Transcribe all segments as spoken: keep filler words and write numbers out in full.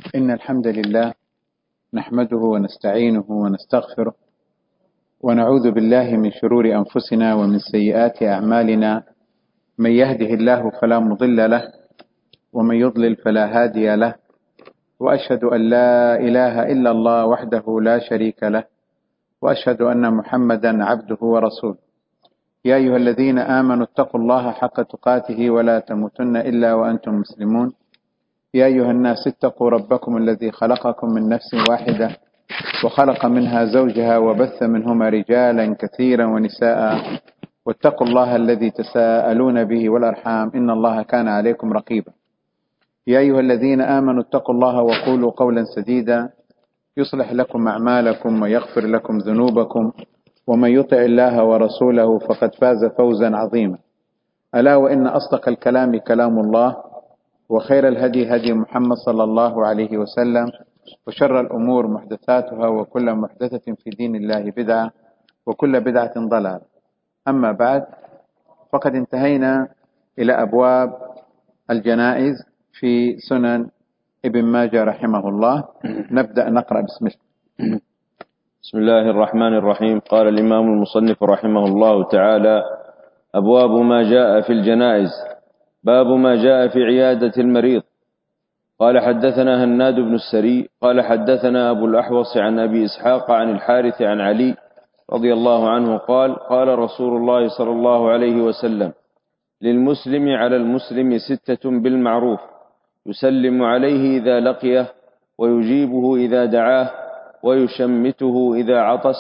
إن الحمد لله نحمده ونستعينه ونستغفره ونعوذ بالله من شرور أنفسنا ومن سيئات أعمالنا. من يهده الله فلا مضل له ومن يضلل فلا هادي له، وأشهد أن لا إله إلا الله وحده لا شريك له، وأشهد أن محمدا عبده ورسوله. يا أيها الذين آمنوا اتقوا الله حق تقاته ولا تموتن إلا وأنتم مسلمون. يا أيها الناس اتقوا ربكم الذي خلقكم من نفس واحدة وخلق منها زوجها وبث منهما رجالا كثيرا ونساء، واتقوا الله الذي تساءلون به والأرحام إن الله كان عليكم رقيبا. يا أيها الذين آمنوا اتقوا الله وقولوا قولا سديدا يصلح لكم أعمالكم ويغفر لكم ذنوبكم، ومن يطع الله ورسوله فقد فاز فوزا عظيما. ألا وإن أصدق الكلام كلام الله، وخير الهدي هدي محمد صلى الله عليه وسلم، وشر الأمور محدثاتها، وكل محدثة في دين الله بدعة، وكل بدعة ضلالة. أما بعد، فقد انتهينا إلى أبواب الجنائز في سنن ابن ماجه رحمه الله. نبدأ نقرأ بسم الله. بسم الله الرحمن الرحيم. قال الإمام المصنف رحمه الله تعالى: أبواب ما جاء في الجنائز. باب ما جاء في عيادة المريض. قال حدثنا هناد بن السري قال حدثنا أبو الأحوص عن أبي إسحاق عن الحارث عن علي رضي الله عنه قال: قال رسول الله صلى الله عليه وسلم: للمسلم على المسلم ستة بالمعروف، يسلم عليه إذا لقيه، ويجيبه إذا دعاه، ويشمته إذا عطس،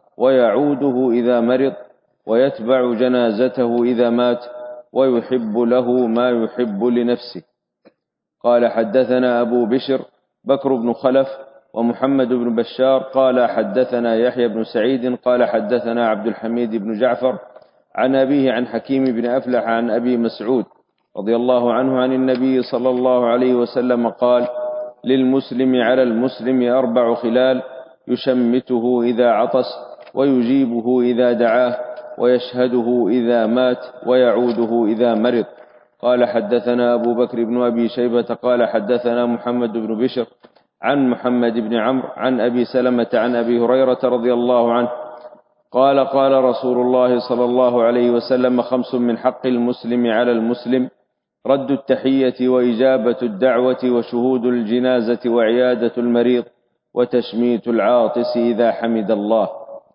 ويعوده إذا مرض، ويتبع جنازته إذا مات، ويحب له ما يحب لنفسه. قال حدثنا أبو بشر بكر بن خلف ومحمد بن بشار قال حدثنا يحيى بن سعيد قال حدثنا عبد الحميد بن جعفر عن أبيه عن حكيم بن أفلح عن أبي مسعود رضي الله عنه عن النبي صلى الله عليه وسلم قال: للمسلم على المسلم أربع خلال: يشمته إذا عطس، ويجيبه إذا دعاه، ويشهده إذا مات، ويعوده إذا مرض. قال حدثنا أبو بكر بن أبي شيبة قال حدثنا محمد بن بشر عن محمد بن عمرو عن أبي سلمة عن أبي هريرة رضي الله عنه قال: قال رسول الله صلى الله عليه وسلم: خمس من حق المسلم على المسلم: رد التحية، وإجابة الدعوة، وشهود الجنازة، وعيادة المريض، وتشميت العاطس إذا حمد الله.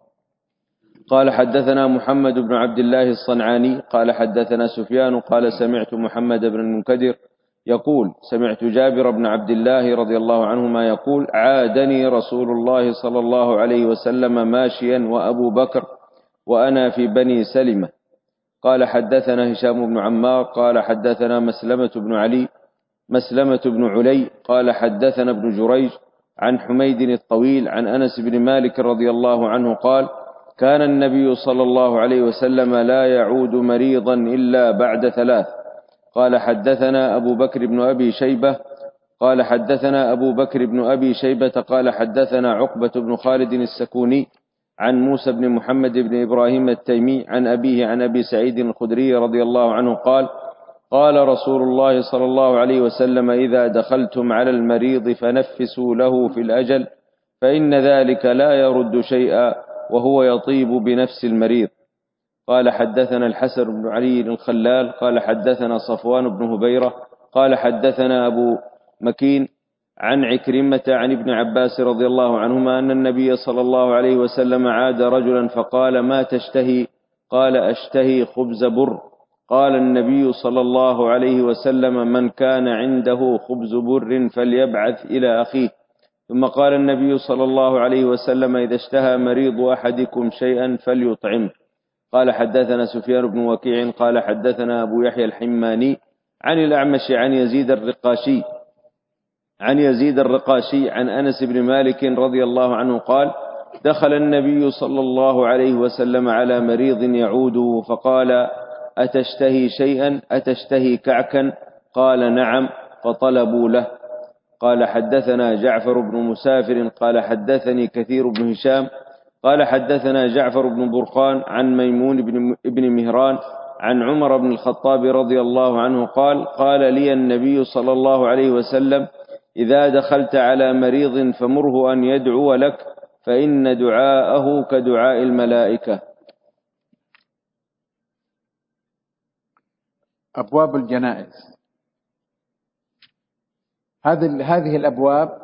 قال حدثنا محمد بن عبد الله الصنعاني قال حدثنا سفيان قال سمعت محمد بن المنكدر يقول: سمعت جابر بن عبد الله رضي الله عنهما يقول: عادني رسول الله صلى الله عليه وسلم ماشيا وأبو بكر وأنا في بني سلمة. قال حدثنا هشام بن عمار قال حدثنا مسلمة بن علي مسلمة بن علي قال حدثنا ابن جريج عن حميد الطويل عن أنس بن مالك رضي الله عنه قال: كان النبي صلى الله عليه وسلم لا يعود مريضا إلا بعد ثلاث. قال حدثنا أبو بكر بن أبي شيبة قال حدثنا أبو بكر بن أبي شيبة قال حدثنا عقبة بن خالد السكوني عن موسى بن محمد بن إبراهيم التيمي عن أبيه عن أبي سعيد الخدري رضي الله عنه قال: قال رسول الله صلى الله عليه وسلم: إذا دخلتم على المريض فنفسوا له في الأجل، فإن ذلك لا يرد شيئا، وهو يطيب بنفس المريض. قال حدثنا الحسن بن علي الخلال قال حدثنا صفوان بن هبيرة قال حدثنا أبو مكين عن عكرمة عن ابن عباس رضي الله عنهما أن النبي صلى الله عليه وسلم عاد رجلا فقال: ما تشتهي؟ قال: أشتهي خبز بر. قال النبي صلى الله عليه وسلم: من كان عنده خبز بر فليبعث إلى أخيه. ثم قال النبي صلى الله عليه وسلم: إذا اشتهى مريض أحدكم شيئا فليطعمه. قال حدثنا سفيان بن وكيع قال حدثنا أبو يحيى الحماني عن الأعمش عن يزيد الرقاشي عن يزيد الرقاشي عن أنس بن مالك رضي الله عنه قال: دخل النبي صلى الله عليه وسلم على مريض يعوده فقال: أتشتهي شيئا؟ أتشتهي كعكا؟ قال: نعم. فطلبوا له. قال حدثنا جعفر بن مسافر قال حدثني كثير بن هشام قال حدثنا جعفر بن برقان عن ميمون بن مهران عن عمر بن الخطاب رضي الله عنه قال: قال لي النبي صلى الله عليه وسلم: إذا دخلت على مريض فمره أن يدعو لك فإن دعاءه كدعاء الملائكة. أبواب الجنائز. هذه هذه الأبواب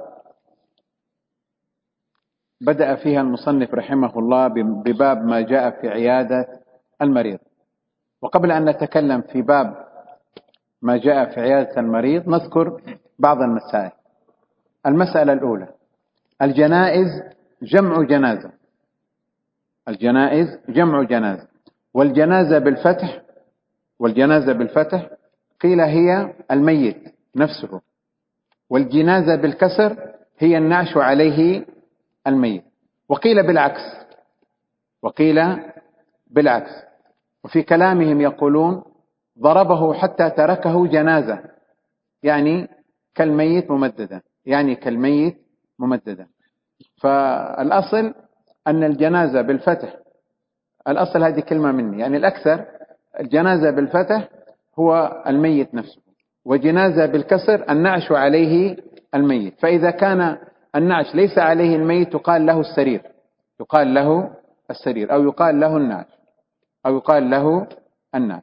بدأ فيها المصنف رحمه الله بباب ما جاء في عيادة المريض. وقبل أن نتكلم في باب ما جاء في عيادة المريض نذكر بعض المسائل. المسألة الأولى: الجنائز جمع جنازة. الجنائز جمع جنازة، والجنازة بالفتح والجنازة بالفتح قيل هي الميت نفسه، والجنازة بالكسر هي النعش عليه الميت، وقيل بالعكس وقيل بالعكس وفي كلامهم يقولون: ضربه حتى تركه جنازة، يعني كالميت ممددا، يعني كالميت ممددا. فالأصل أن الجنازة بالفتح، الأصل هذه كلمة مني، يعني الأكثر الجنازة بالفتح هو الميت نفسه، وجنازة بالكسر النعش عليه الميت. فإذا كان النعش ليس عليه الميت يقال له السرير، يقال له السرير أو يقال له النعش أو يقال له النعش.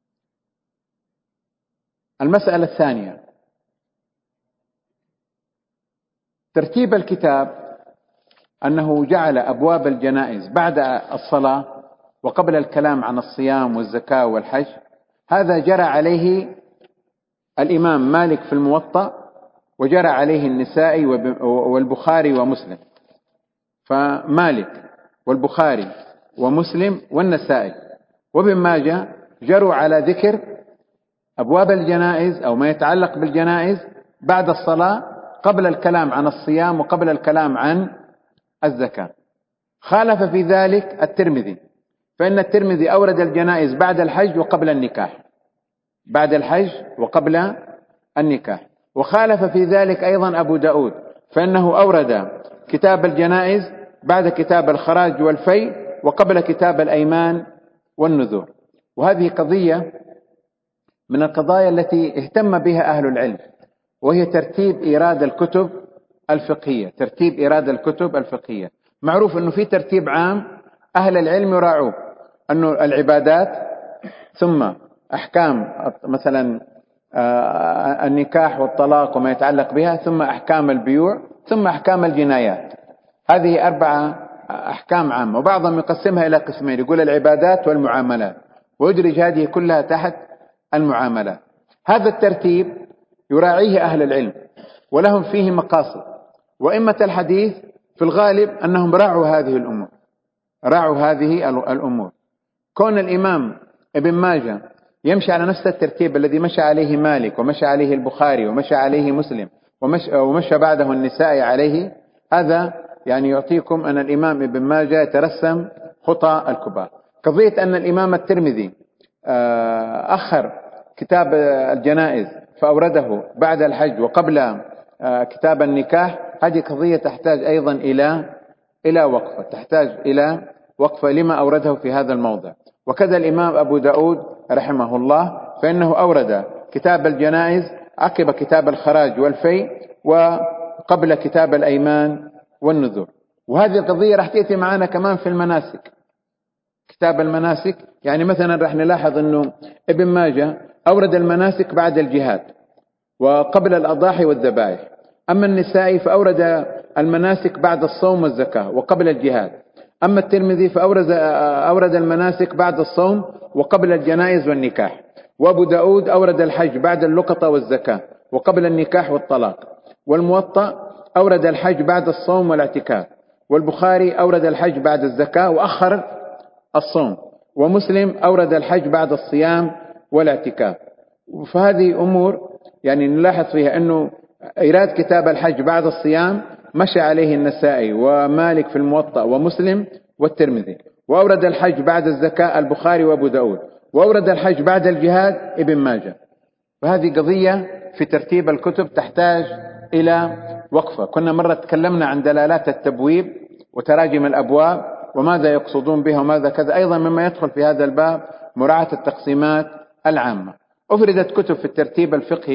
المسألة الثانية: ترتيب الكتاب أنه جعل أبواب الجنائز بعد الصلاة وقبل الكلام عن الصيام والزكاة والحج. هذا جرى عليه الإمام مالك في الموطأ، وجرى عليه النسائي والبخاري ومسلم. فمالك والبخاري ومسلم والنسائي وابن ماجه جروا على ذكر أبواب الجنائز أو ما يتعلق بالجنائز بعد الصلاة قبل الكلام عن الصيام وقبل الكلام عن الزكاة. خالف في ذلك الترمذي، فإن الترمذي أورد الجنائز بعد الحج وقبل النكاح، بعد الحج وقبل النكاح. وخالف في ذلك أيضا أبو داود، فإنه أورد كتاب الجنائز بعد كتاب الخراج والفي وقبل كتاب الأيمان والنذور. وهذه قضية من القضايا التي اهتم بها أهل العلم، وهي ترتيب إيراد الكتب الفقهية. ترتيب إيراد الكتب الفقهية معروف أنه في ترتيب عام أهل العلم يراعوه، أنه العبادات، ثم أحكام مثلا النكاح والطلاق وما يتعلق بها، ثم أحكام البيوع، ثم أحكام الجنايات. هذه أربعة أحكام عامة، وبعضهم يقسمها إلى قسمين، يقول العبادات والمعاملات، ويدرج هذه كلها تحت المعاملات. هذا الترتيب يراعيه أهل العلم ولهم فيه مقاصد، وإمة الحديث في الغالب أنهم راعوا هذه الأمور راعوا هذه الأمور. كون الإمام ابن ماجه يمشي على نفس الترتيب الذي مشى عليه مالك ومشى عليه البخاري ومشى عليه مسلم ومشى, ومشى بعده النسائي عليه، هذا يعني يعطيكم أن الإمام ابن ماجه يترسم خطى الكبار. قضية أن الإمام الترمذي أخر كتاب الجنائز فأورده بعد الحج وقبل كتاب النكاح، هذه قضية تحتاج أيضا إلى إلى وقفة، تحتاج إلى وقفة لما أورده في هذا الموضع. وكذا الإمام أبو داود رحمه الله، فإنه أورد كتاب الجنائز عقب كتاب الخراج والفي وقبل كتاب الأيمان والنذور. وهذه القضية راح تأتي معنا كمان في المناسك، كتاب المناسك. يعني مثلا راح نلاحظ أنه ابن ماجه أورد المناسك بعد الجهاد وقبل الأضاحي والذبائح. أما النسائي فأورد المناسك بعد الصوم والزكاة وقبل الجهاد. أما الترمذي فأورد أورد المناسك بعد الصوم وقبل الجنائز والنكاح. وأبو داود أورد الحج بعد اللقطة والزكاة وقبل النكاح والطلاق. والموطأ أورد الحج بعد الصوم والاعتكاف. والبخاري أورد الحج بعد الزكاة وأخر الصوم. ومسلم أورد الحج بعد الصيام والاعتكاف. فهذه أمور يعني نلاحظ فيها أنه إيراد كتاب الحج بعد الصيام مشى عليه النسائي ومالك في الموطأ ومسلم والترمذي. وأورد الحج بعد الزكاة البخاري وأبو داود. وأورد الحج بعد الجهاد ابن ماجه. فهذه قضية في ترتيب الكتب تحتاج إلى وقفة. كنا مرة تكلمنا عن دلالات التبويب وتراجم الأبواب وماذا يقصدون بها وماذا كذا. أيضا مما يدخل في هذا الباب مراعاة التقسيمات العامة. أفردت كتب في الترتيب الفقهي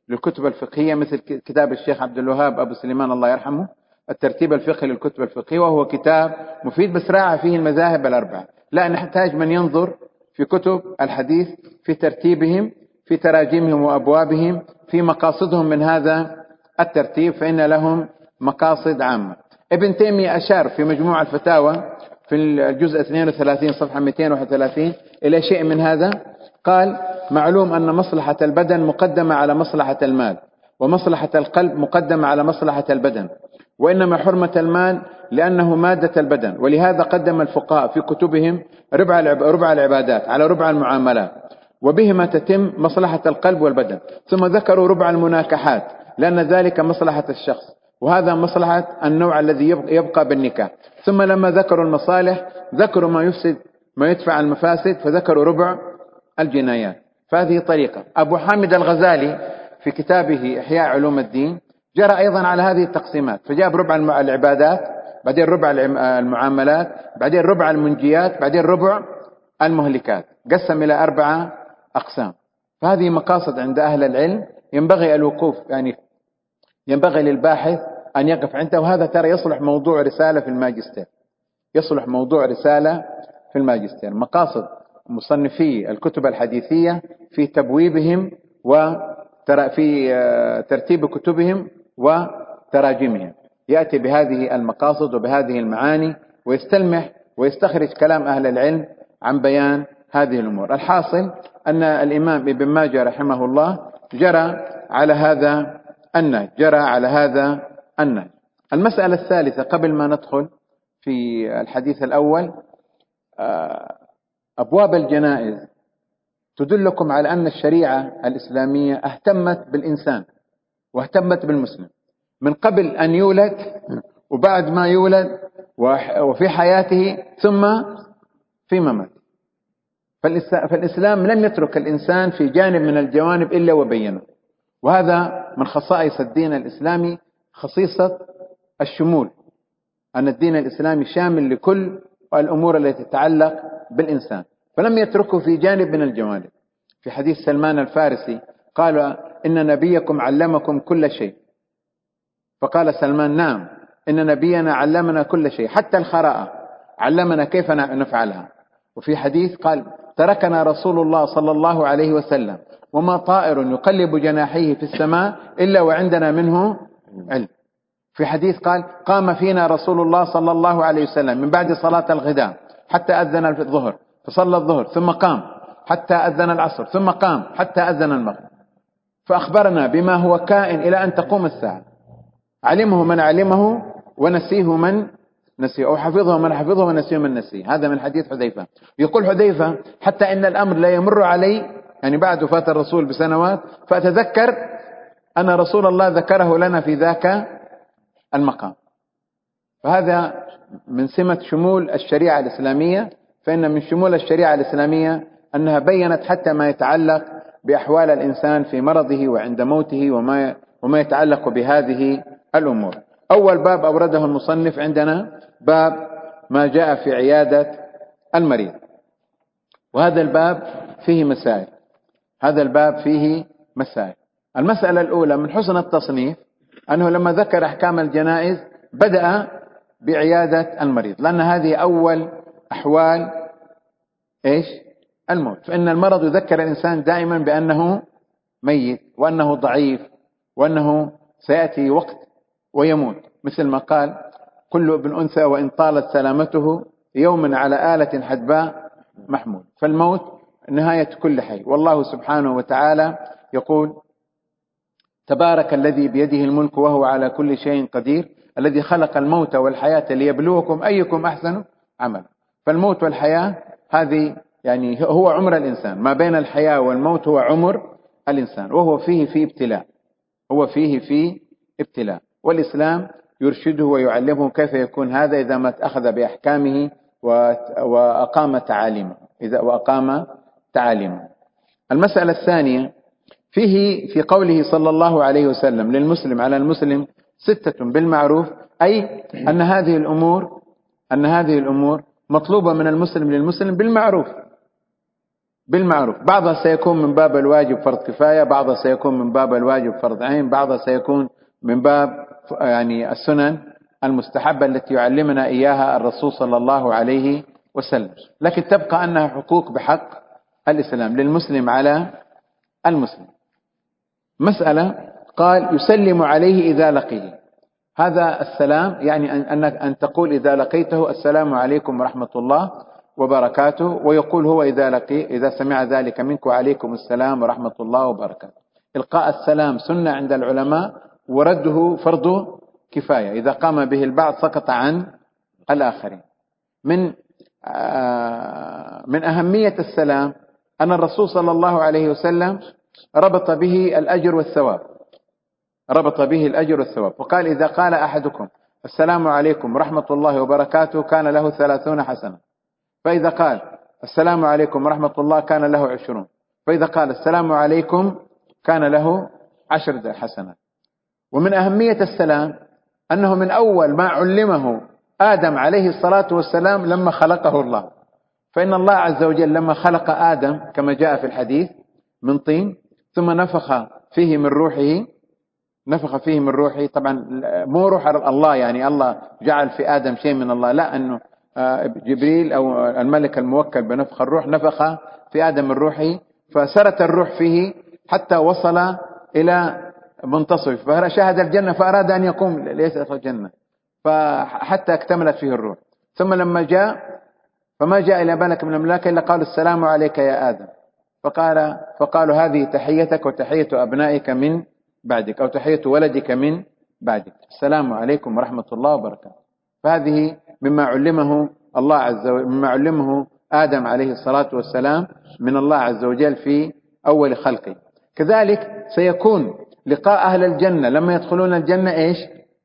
للكتب الفقهية، مثل كتاب الشيخ عبد الوهاب أبو سليمان الله يرحمه الترتيب الفقهي للكتب الفقهية، وهو كتاب مفيد بس راعى فيه المذاهب الأربعة. لا، نحتاج من ينظر في كتب الحديث في ترتيبهم، في تراجمهم وأبوابهم، في مقاصدهم من هذا الترتيب، فإن لهم مقاصد عامة. ابن تيمية أشار في مجموع الفتاوى في الجزء اثنين وثلاثين صفحة مئتين وواحد وثلاثين إلى شيء من هذا. قال: معلوم أن مصلحة البدن مقدمة على مصلحة المال، ومصلحة القلب مقدمة على مصلحة البدن، وإنما حرمة المال لأنه مادة البدن، ولهذا قدم الفقهاء في كتبهم ربع ربع العبادات على ربع المعاملات، وبهما تتم مصلحة القلب والبدن. ثم ذكروا ربع المناكحات لأن ذلك مصلحة الشخص، وهذا مصلحة النوع الذي يبقى بالنكاح. ثم لما ذكروا المصالح ذكروا ما يفسد ما يدفع المفاسد، فذكروا ربع الجنايات. فهذه طريقة. أبو حامد الغزالي في كتابه إحياء علوم الدين جرى أيضا على هذه التقسيمات، فجاب ربع العبادات، بعدين ربع المعاملات، بعدين ربع المنجيات، بعدين ربع المهلكات، قسم إلى أربعة أقسام. فهذه مقاصد عند أهل العلم ينبغي الوقوف، يعني ينبغي للباحث أن يقف عنده. وهذا ترى يصلح موضوع رسالة في الماجستير، يصلح موضوع رسالة في الماجستير، مقاصد مصنفي الكتب الحديثية في تبويبهم وفي ترتيب كتبهم وتراجمهم، يأتي بهذه المقاصد وبهذه المعاني ويستلمح ويستخرج كلام أهل العلم عن بيان هذه الأمور. الحاصل أن الإمام ابن ماجه رحمه الله جرى على هذا النهج جرى على هذا النهج. المسألة الثالثة قبل ما ندخل في الحديث الأول، أبواب الجنائز تدلكم على أن الشريعة الإسلامية اهتمت بالإنسان واهتمت بالمسلم من قبل أن يولد وبعد ما يولد وفي حياته ثم في مماته. فالإسلام لم يترك الإنسان في جانب من الجوانب إلا وبينه، وهذا من خصائص الدين الإسلامي، خصيصة الشمول، أن الدين الإسلامي شامل لكل الأمور التي تتعلق بالإنسان، فلم يتركه في جانب من الجوانب. في حديث سلمان الفارسي قال: إن نبيكم علمكم كل شيء. فقال سلمان: نعم، إن نبينا علمنا كل شيء حتى الخراءة، علمنا كيف نفعلها. وفي حديث قال: تركنا رسول الله صلى الله عليه وسلم وما طائر يقلب جناحيه في السماء إلا وعندنا منه علم. في حديث قال: قام فينا رسول الله صلى الله عليه وسلم من بعد صلاة الغداء حتى أذن الظهر فصلى الظهر، ثم قام حتى أذن العصر، ثم قام حتى أذن المغرب، فأخبرنا بما هو كائن إلى أن تقوم الساعة، علمه من علمه ونسيه من نسيه، أو حفظه من حفظه ونسيه من نسيه. هذا من حديث حذيفة. يقول حذيفة: حتى إن الأمر لا يمر علي، يعني بعد وفاة الرسول بسنوات، فأتذكر أن رسول الله ذكره لنا في ذاك المقام. فهذا من سمة شمول الشريعة الإسلامية، فإن من شمول الشريعة الإسلامية أنها بيّنت حتى ما يتعلق بأحوال الإنسان في مرضه وعند موته وما وما يتعلق بهذه الأمور. أول باب أورده المصنف عندنا باب ما جاء في عيادة المريض، وهذا الباب فيه مسائل هذا الباب فيه مسائل. المسألة الأولى من حسن التصنيف أنه لما ذكر أحكام الجنائز بدأ بعيادة المريض، لأن هذه أول أحوال إيش؟ الموت. فإن المرض يذكر الإنسان دائما بأنه ميت وأنه ضعيف وأنه سيأتي وقت ويموت، مثل ما قال: كل ابن أنثى وإن طالت سلامته يوم على آلة حدباء محمول. فالموت نهاية كل حي. والله سبحانه وتعالى يقول: تبارك الذي بيده الملك وهو على كل شيء قدير، الذي خلق الموت والحياة ليبلوكم أيكم أحسن عملا. فالموت والحياة هذه يعني هو عمر الإنسان، ما بين الحياة والموت هو عمر الإنسان، وهو فيه في ابتلاء هو فيه في ابتلاء والإسلام يرشده ويعلمه كيف يكون هذا إذا ما أخذ بأحكامه وأقام تعاليمه إذا وأقام تعاليمه. المسألة الثانية فيه في قوله صلى الله عليه وسلم: للمسلم على المسلم ستة بالمعروف، أي أن هذه الأمور أن هذه الأمور مطلوبة من المسلم للمسلم بالمعروف. بالمعروف، بعضها سيكون من باب الواجب فرض كفاية، بعضها سيكون من باب الواجب فرض عين، بعضها سيكون من باب يعني السنن المستحبة التي يعلمنا إياها الرسول صلى الله عليه وسلم، لكن تبقى أنها حقوق بحق الإسلام للمسلم على المسلم. مسألة قال يسلم عليه إذا لقيه، هذا السلام يعني أنك أن تقول إذا لقيته السلام عليكم ورحمة الله وبركاته، ويقول هو إذا لقي إذا سمع ذلك منك وعليكم السلام ورحمة الله وبركاته. إلقاء السلام سنة عند العلماء، ورده فرض كفاية، إذا قام به البعض سقط عن الآخرين. من من أهمية السلام أن الرسول صلى الله عليه وسلم ربط به الأجر والثواب، ربط به الأجر والثواب، وقال إذا قال أحدكم السلام عليكم ورحمة الله وبركاته كان له ثلاثون حسنة، فإذا قال السلام عليكم ورحمة الله كان له عشرون، فإذا قال السلام عليكم كان له عشر حسنات. ومن أهمية السلام أنه من أول ما علمه آدم عليه الصلاة والسلام لما خلقه الله، فإن الله عز وجل لما خلق آدم كما جاء في الحديث من طين ثم نفخ فيه من روحه، نفخ فيه من روحه، طبعا مو روح الله يعني الله جعل في آدم شيء من الله، لا، أنه جبريل أو الملك الموكل بنفخ الروح نفخ في آدم من روحه، فسرت الروح فيه حتى وصل إلى منتصف، فشاهد الجنة فأراد أن يقوم ليسأل الجنة فحتى اكتملت فيه الروح. ثم لما جاء فما جاء إلى ملك من الملائكة إلا قالوا السلام عليك يا آدم، فقال فقالوا هذه تحيتك وتحية أبنائك من بعدك، أو تحية ولدك من بعدك، السلام عليكم ورحمة الله وبركاته. فهذه مما علمه الله عز وجل، مما علمه آدم عليه الصلاة والسلام من الله عز وجل في أول خلقه. كذلك سيكون لقاء أهل الجنة لما يدخلون الجنة إيش؟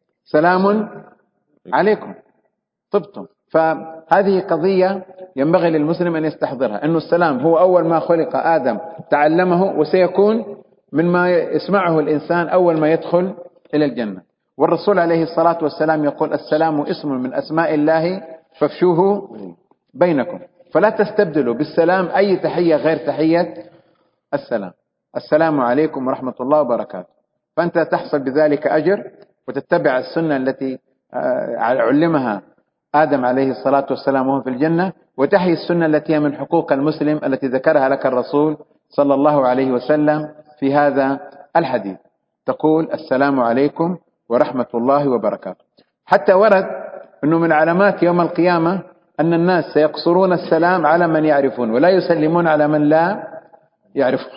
سلام عليكم طبتم. فهذه قضية ينبغي للمسلم أن يستحضرها، أن السلام هو أول ما خلق آدم تعلمه، وسيكون مما يسمعه الإنسان أول ما يدخل إلى الجنة. والرسول عليه الصلاة والسلام يقول السلام اسم من أسماء الله فافشوه بينكم، فلا تستبدلوا بالسلام أي تحية غير تحية السلام، السلام عليكم ورحمة الله وبركاته، فأنت تحصل بذلك أجر وتتبع السنة التي علمها آدم عليه الصلاة والسلام وهو في الجنة، وتحيي السنة التي هي من حقوق المسلم التي ذكرها لك الرسول صلى الله عليه وسلم في هذا الحديث، تقول السلام عليكم ورحمة الله وبركاته. حتى ورد أنه من علامات يوم القيامة أن الناس سيقصرون السلام على من يعرفون ولا يسلمون على من لا يعرفون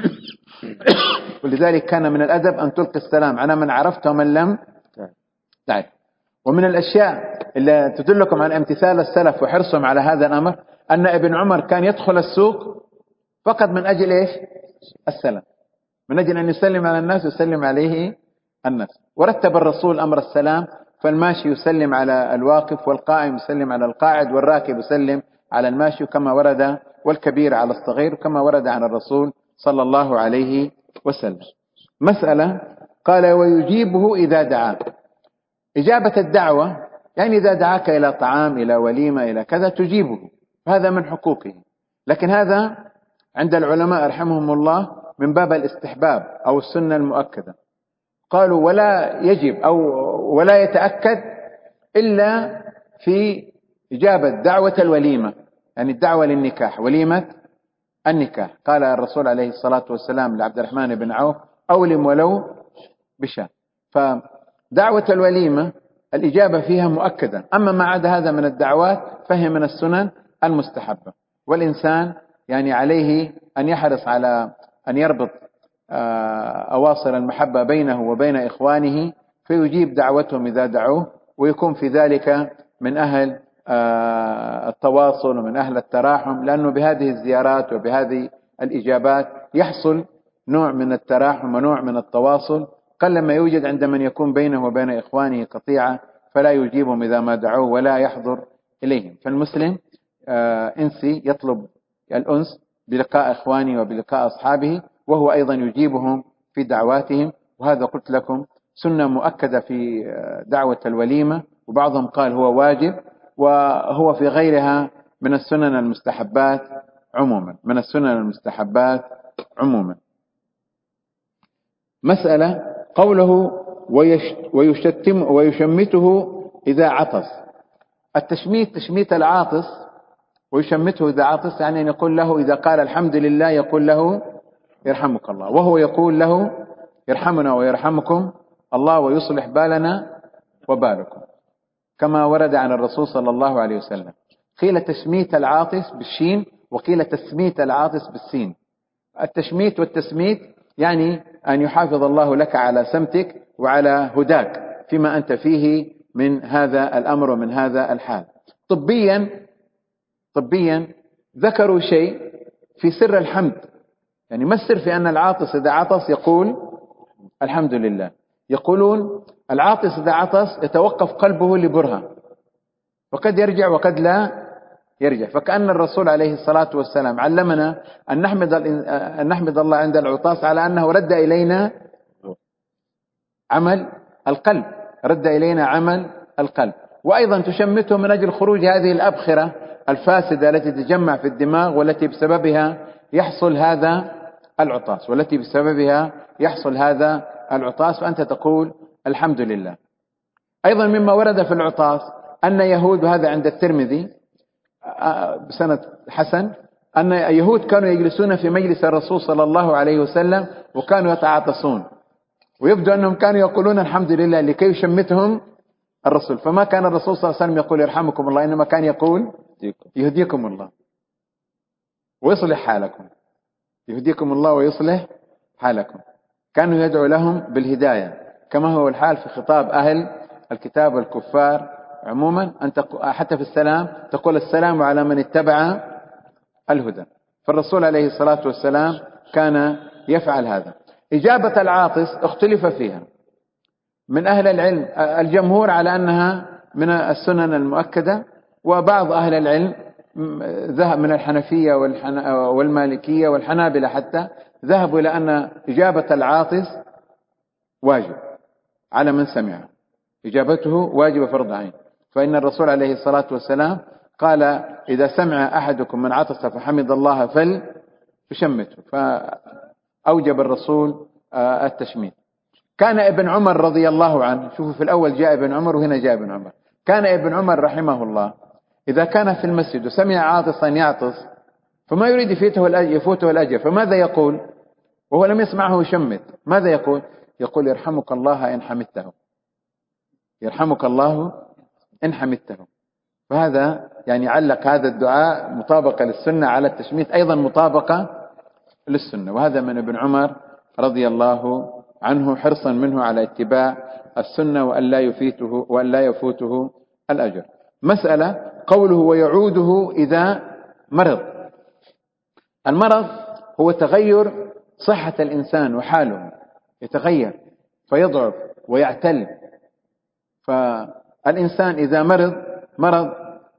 ولذلك كان من الأدب أن تلقي السلام على من عرفت ومن لم تعرف. ومن الأشياء اللي تدلكم عن امتثال السلف وحرصهم على هذا الأمر أن ابن عمر كان يدخل السوق فقط من أجل إيش؟ السلام، من أجل أن يسلم على الناس ويسلم عليه الناس. ورتب الرسول أمر السلام، فالماشي يسلم على الواقف، والقائم يسلم على القاعد، والراكب يسلم على الماشي كما ورد، والكبير على الصغير كما ورد عن الرسول صلى الله عليه وسلم. مسألة قال ويجيبه إذا دعاه، إجابة الدعوة يعني إذا دعاك إلى طعام إلى وليمة إلى كذا تجيبه، هذا من حقوقه، لكن هذا عند العلماء رحمهم الله من باب الاستحباب أو السنة المؤكدة. قالوا ولا يجب أو ولا يتأكد إلا في إجابة دعوة الوليمة، يعني الدعوة للنكاح، وليمة النكاح. قال الرسول عليه الصلاة والسلام لعبد الرحمن بن عوف أولم ولو بشاة، فدعوة الوليمة الإجابة فيها مؤكدة، أما ما عدا هذا من الدعوات فهي من السنن المستحبة. والإنسان يعني عليه أن يحرص على أن يربط أواصر المحبة بينه وبين إخوانه، فيجيب دعوتهم إذا دعوه، ويكون في ذلك من أهل التواصل ومن أهل التراحم، لأنه بهذه الزيارات وبهذه الإجابات يحصل نوع من التراحم ونوع من التواصل، قلما يوجد عند من يكون بينه وبين إخوانه قطيعة فلا يجيبهم إذا ما دعوه ولا يحضر إليهم. فالمسلم إنسي يطلب الأنس بلقاء إخوانه وبلقاء أصحابه، وهو أيضا يجيبهم في دعواتهم، وهذا قلت لكم سنة مؤكدة في دعوة الوليمة، وبعضهم قال هو واجب، وهو في غيرها من السنن المستحبات عموما، من السنن المستحبات عموما. مسألة قوله ويشتم ويشمته إذا عطس. التشميت تشميت العاطس، ويشمته إذا عطس يعني أن يقول له إذا قال الحمد لله يقول له يرحمك الله، وهو يقول له يرحمنا ويرحمكم الله ويصلح بالنا وبالكم، كما ورد عن الرسول صلى الله عليه وسلم. قيل تشميت العاطس بالشين، وقيل تسميت العاطس بالسين. التشميت والتسميت يعني أن يحافظ الله لك على سمتك وعلى هداك فيما أنت فيه من هذا الأمر ومن هذا الحال. طبيا طبيا ذكروا شيء في سر الحمد، يعني ما السر في أن العاطس إذا عطس يقول الحمد لله؟ يقولون العاطس إذا عطس يتوقف قلبه لبرهة، وقد يرجع وقد لا يرجع، فكأن الرسول عليه الصلاة والسلام علمنا أن نحمد أن نحمد الله عند العطاس على أنه رد إلينا عمل القلب، رد إلينا عمل القلب. وأيضا تشمته من أجل خروج هذه الأبخرة الفاسدة التي تتجمع في الدماغ، والتي بسببها يحصل هذا العطاس والتي بسببها يحصل هذا العطاس فأنت تقول الحمد لله. أيضا مما ورد في العطاس أن يهود، وهذا عند الترمذي بسند حسن، أن يهود كانوا يجلسون في مجلس الرسول صلى الله عليه وسلم وكانوا يتعاطسون، ويبدو أنهم كانوا يقولون الحمد لله لكي يشمتهم الرسول، فما كان الرسول صلى الله عليه وسلم يقول يرحمكم الله، إنما كان يقول يهديكم الله ويصلح حالكم، يهديكم الله ويصلح حالكم. كانوا يدعو لهم بالهداية كما هو الحال في خطاب أهل الكتاب والكفار عموما، أن حتى في السلام تقول السلام على من اتبع الهدى. فالرسول عليه الصلاة والسلام كان يفعل هذا. إجابة العاطس اختلف فيها من أهل العلم، الجمهور على أنها من السنن المؤكدة، وبعض أهل العلم ذهب من الحنفية والمالكية والحنابلة حتى ذهبوا إلى أن إجابة العاطس واجب على من سمع، إجابته واجب فرض عين، فإن الرسول عليه الصلاة والسلام قال إذا سمع أحدكم من عطس فحمد الله فليشمته، فأوجب الرسول التشميت. كان ابن عمر رضي الله عنه، شوفوا في الأول جاء ابن عمر وهنا جاء ابن عمر، كان ابن عمر رحمه الله إذا كان في المسجد وسمع عاطسا يعطس فما يريد يفوته الأجر, يفوته الأجر فماذا يقول وهو لم يسمعه يشمت؟ ماذا يقول؟ يقول يرحمك الله إن حمدته، يرحمك الله إن حمدته. فهذا يعني علق هذا الدعاء مطابقة للسنة على التشميت، أيضا مطابقة للسنة، وهذا من ابن عمر رضي الله عنه حرصا منه على اتباع السنة وأن لا يفوته وأن لا يفوته الأجر. مسألة قوله ويعوده إذا مرض. المرض هو تغير صحة الإنسان وحاله، يتغير فيضعف ويعتل. فالإنسان إذا مرض مرض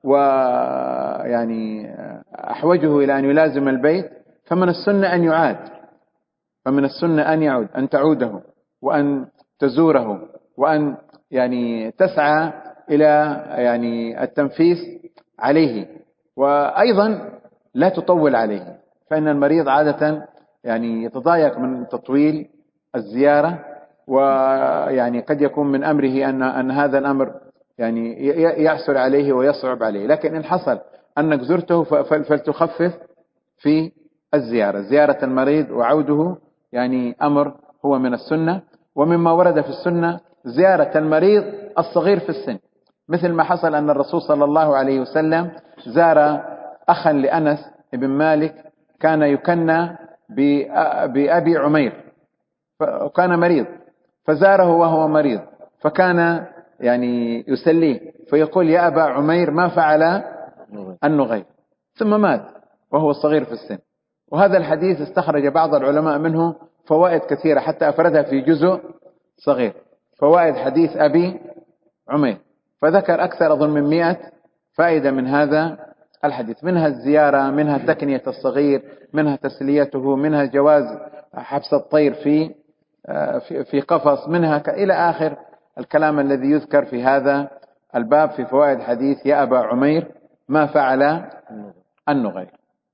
ويعني أحوجه إلى أن يلازم البيت فمن السنة أن يعاد، فمن السنة أن يعود، أن تعوده وأن تزوره وأن يعني تسعى إلى يعني التنفيس عليه، وأيضا لا تطول عليه، فإن المريض عادة يعني يتضايق من تطويل الزيارة، ويعني قد يكون من أمره أن أن هذا الأمر يعني يعسر عليه ويصعب عليه، لكن إن حصل أنك زرته فلتخفف في الزيارة. زيارة المريض وعوده يعني أمر هو من السنة، ومما ورد في السنة زيارة المريض الصغير في السن، مثل ما حصل أن الرسول صلى الله عليه وسلم زار أخا لأنس بن مالك كان يكنى بأبي عمير، وكان مريض فزاره وهو مريض، فكان يعني يسليه فيقول يا أبا عمير ما فعل النغير، ثم مات وهو صغير في السن. وهذا الحديث استخرج بعض العلماء منه فوائد كثيرة حتى أفردها في جزء صغير، فوائد حديث أبي عمير، فذكر أكثر أظن من مئة فائدة من هذا الحديث، منها الزيارة، منها تكنية الصغير، منها تسليته، منها جواز حبس الطير في في قفص، منها إلى آخر الكلام الذي يذكر في هذا الباب في فوائد حديث يا أبا عمير ما فعل النغير.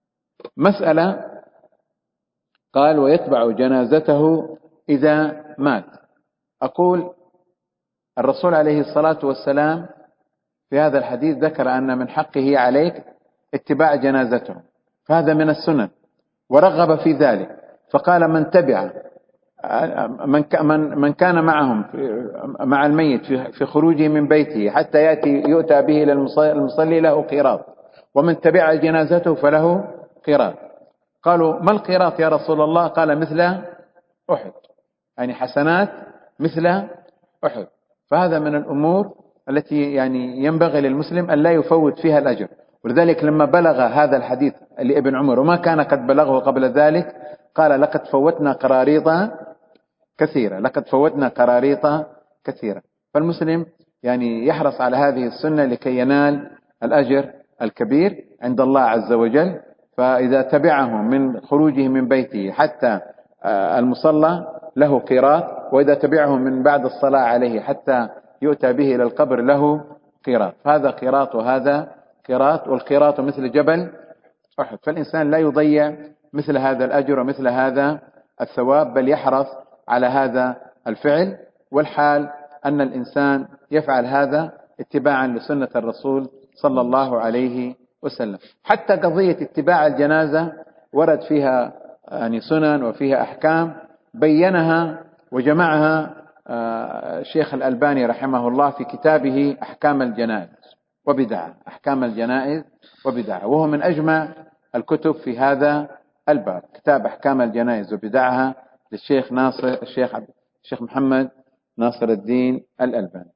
مسألة قال ويتبع جنازته إذا مات. أقول الرسول عليه الصلاة والسلام في هذا الحديث ذكر أن من حقه عليك اتباع جنازته، فهذا من السنن ورغب في ذلك، فقال من تبع من من كان معهم مع الميت في خروجه من بيته حتى يأتي يؤتى به إلى المصلي له قيراط، ومن تبع جنازته فله قيراط. قالوا ما القيراط يا رسول الله؟ قال مثل أحد، يعني حسنات مثل أحد. فهذا من الأمور التي يعني ينبغي للمسلم أن لا يفوت فيها الأجر. ولذلك لما بلغ هذا الحديث لابن عمر وما كان قد بلغه قبل ذلك قال لقد فوتنا قراريط كثيرة، لقد فوتنا قراريط كثيرة. فالمسلم يعني يحرص على هذه السنة لكي ينال الأجر الكبير عند الله عز وجل. فإذا تبعه من خروجه من بيته حتى المصلى له قيراط، وإذا تبعه من بعد الصلاة عليه حتى يؤتى به إلى القبر له قيراط، فهذا قيراط وهذا قيراط، والقيراط مثل جبل أحد. فالإنسان لا يضيع مثل هذا الأجر ومثل هذا الثواب، بل يحرص على هذا الفعل. والحال أن الإنسان يفعل هذا اتباعا لسنة الرسول صلى الله عليه وسلم. حتى قضية اتباع الجنازة ورد فيها يعني سنن وفيها أحكام بينها وجمعها الشيخ الألباني رحمه الله في كتابه أحكام الجنائز وبدعة، أحكام الجنائز وبدعة، وهو من أجمع الكتب في هذا الباب، كتاب أحكام الجنائز وبدعها للشيخ ناصر الشيخ الشيخ محمد ناصر الدين الألباني.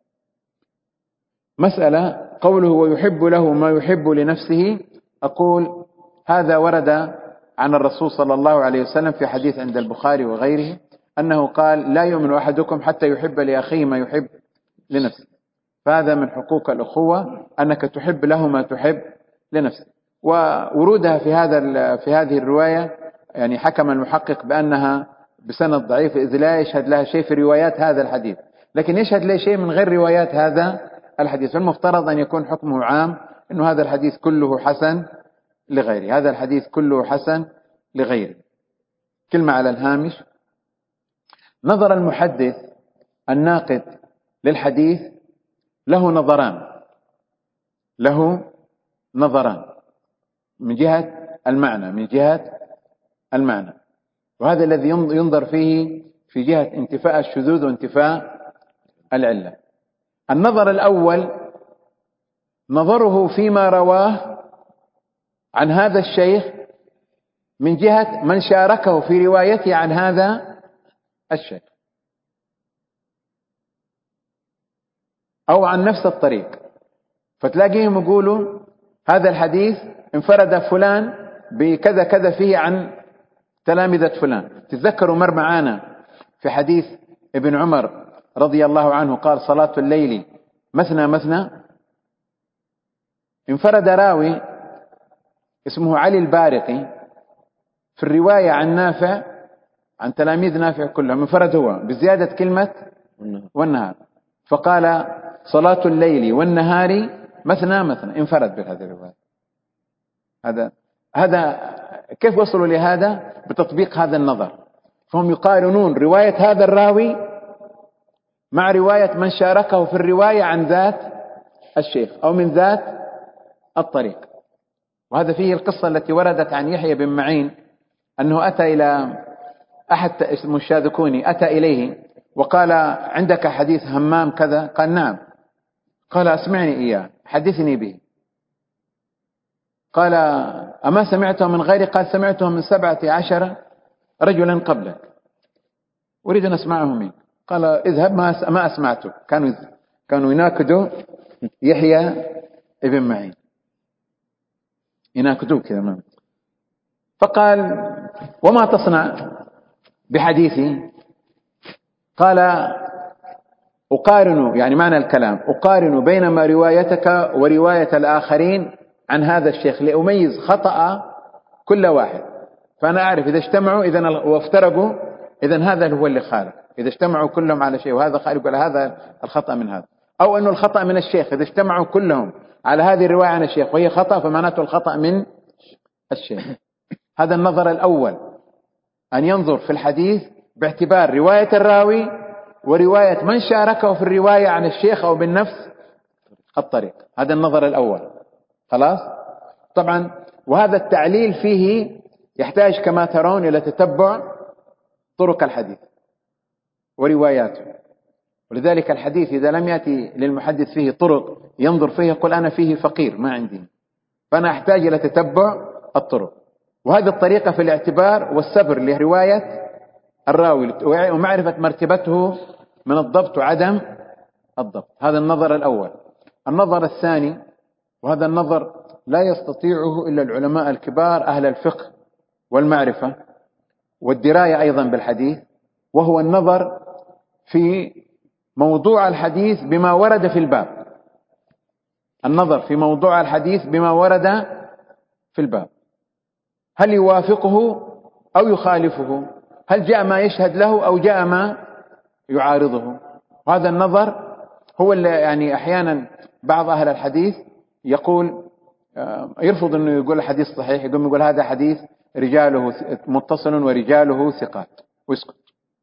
مسألة قوله ويحب له ما يحب لنفسه، أقول هذا ورد عن الرسول صلى الله عليه وسلم في حديث عند البخاري وغيره أنه قال لا يؤمن أحدكم حتى يحب لأخيه ما يحب لنفسه. فهذا من حقوق الأخوة أنك تحب له ما تحب لنفسه. وورودها في هذا في هذه الرواية يعني حكم المحقق بأنها بسند ضعيف إذ لا يشهد لها شيء في روايات هذا الحديث، لكن يشهد لها شيء من غير روايات هذا الحديث، فالمفترض أن يكون حكمه عام، إنه هذا الحديث كله حسن لغيره، هذا الحديث كله حسن لغيره. كلمة على الهامش: نظر المحدث الناقد للحديث له نظران، له نظران من جهة المعنى، من جهة المعنى، وهذا الذي ينظر فيه في جهة انتفاء الشذوذ وانتفاء العلة. النظر الأول نظره فيما رواه عن هذا الشيخ من جهة من شاركه في روايته عن هذا الشيخ أو عن نفس الطريق، فتلاقيهم يقولوا هذا الحديث انفرد فلان بكذا كذا فيه عن تلامذة فلان. تذكروا مر معانا في حديث ابن عمر رضي الله عنه قال صلاة الليل مثنى مثنى، انفرد راوي اسمه علي البارقي في الرواية عن نافع عن تلاميذ نافع كلهم، انفرد هو بزيادة كلمة والنهار، فقال صلاة الليل والنهار مثنى مثنى، انفرد بهذه الرواية. هذا هذا كيف وصلوا لهذا؟ بتطبيق هذا النظر. فهم يقارنون رواية هذا الراوي مع رواية من شاركه في الرواية عن ذات الشيخ أو من ذات الطريق. وهذا فيه القصة التي وردت عن يحيى بن معين أنه أتى إلى أحد اسمه الشاذكوني، أتى إليه وقال عندك حديث همام كذا؟ قال نعم. قال أسمعني إياه، حدثني به. قال أما سمعته من غيري؟ قال سمعته من سبعة عشر رجلا قبلك، أريد أن أسمعه منك. قال اذهب ما أسمعته. كانوا كانوا يناقضوا يحيى ابن معين، يناقضوه كذا. فقال وما تصنع بحديثي؟ قال أقارن، يعني معنى الكلام أقارن بينما روايتك ورواية الآخرين عن هذا الشيخ لأميز خطأ كل واحد، فأنا أعرف إذا اجتمعوا إذن وافترقوا إذن هذا هو اللي خالف، إذا اجتمعوا كلهم على شيء وهذا خالف ولا هذا الخطأ من هذا، أو أنه الخطأ من الشيخ، إذا اجتمعوا كلهم على هذه الرواية عن الشيخ وهي خطأ فمعناته الخطأ من الشيخ. هذا النظر الأول، أن ينظر في الحديث باعتبار رواية الراوي ورواية من شاركه في الرواية عن الشيخ أو بالنفس الطريق. هذا النظر الأول. خلاص. طبعا وهذا التعليل فيه يحتاج كما ترون إلى تتبع طرق الحديث ورواياته، ولذلك الحديث إذا لم يأتي للمحدث فيه طرق ينظر فيه يقول أنا فيه فقير ما عندي، فأنا أحتاج إلى تتبع الطرق. وهذه الطريقة في الاعتبار والسبر لرواية الراوي ومعرفة مرتبته من الضبط وعدم الضبط. هذا النظر الأول. النظر الثاني، وهذا النظر لا يستطيعه إلا العلماء الكبار أهل الفقه والمعرفة والدراية أيضا بالحديث، وهو النظر في موضوع الحديث بما ورد في الباب. النظر في موضوع الحديث بما ورد في الباب، هل يوافقه أو يخالفه؟ هل جاء ما يشهد له أو جاء ما يعارضه؟ وهذا النظر هو اللي يعني أحيانا بعض أهل الحديث يقول يرفض أنه يقول الحديث صحيح، يقول يقول هذا حديث رجاله متصل ورجاله ثقات ويسكت،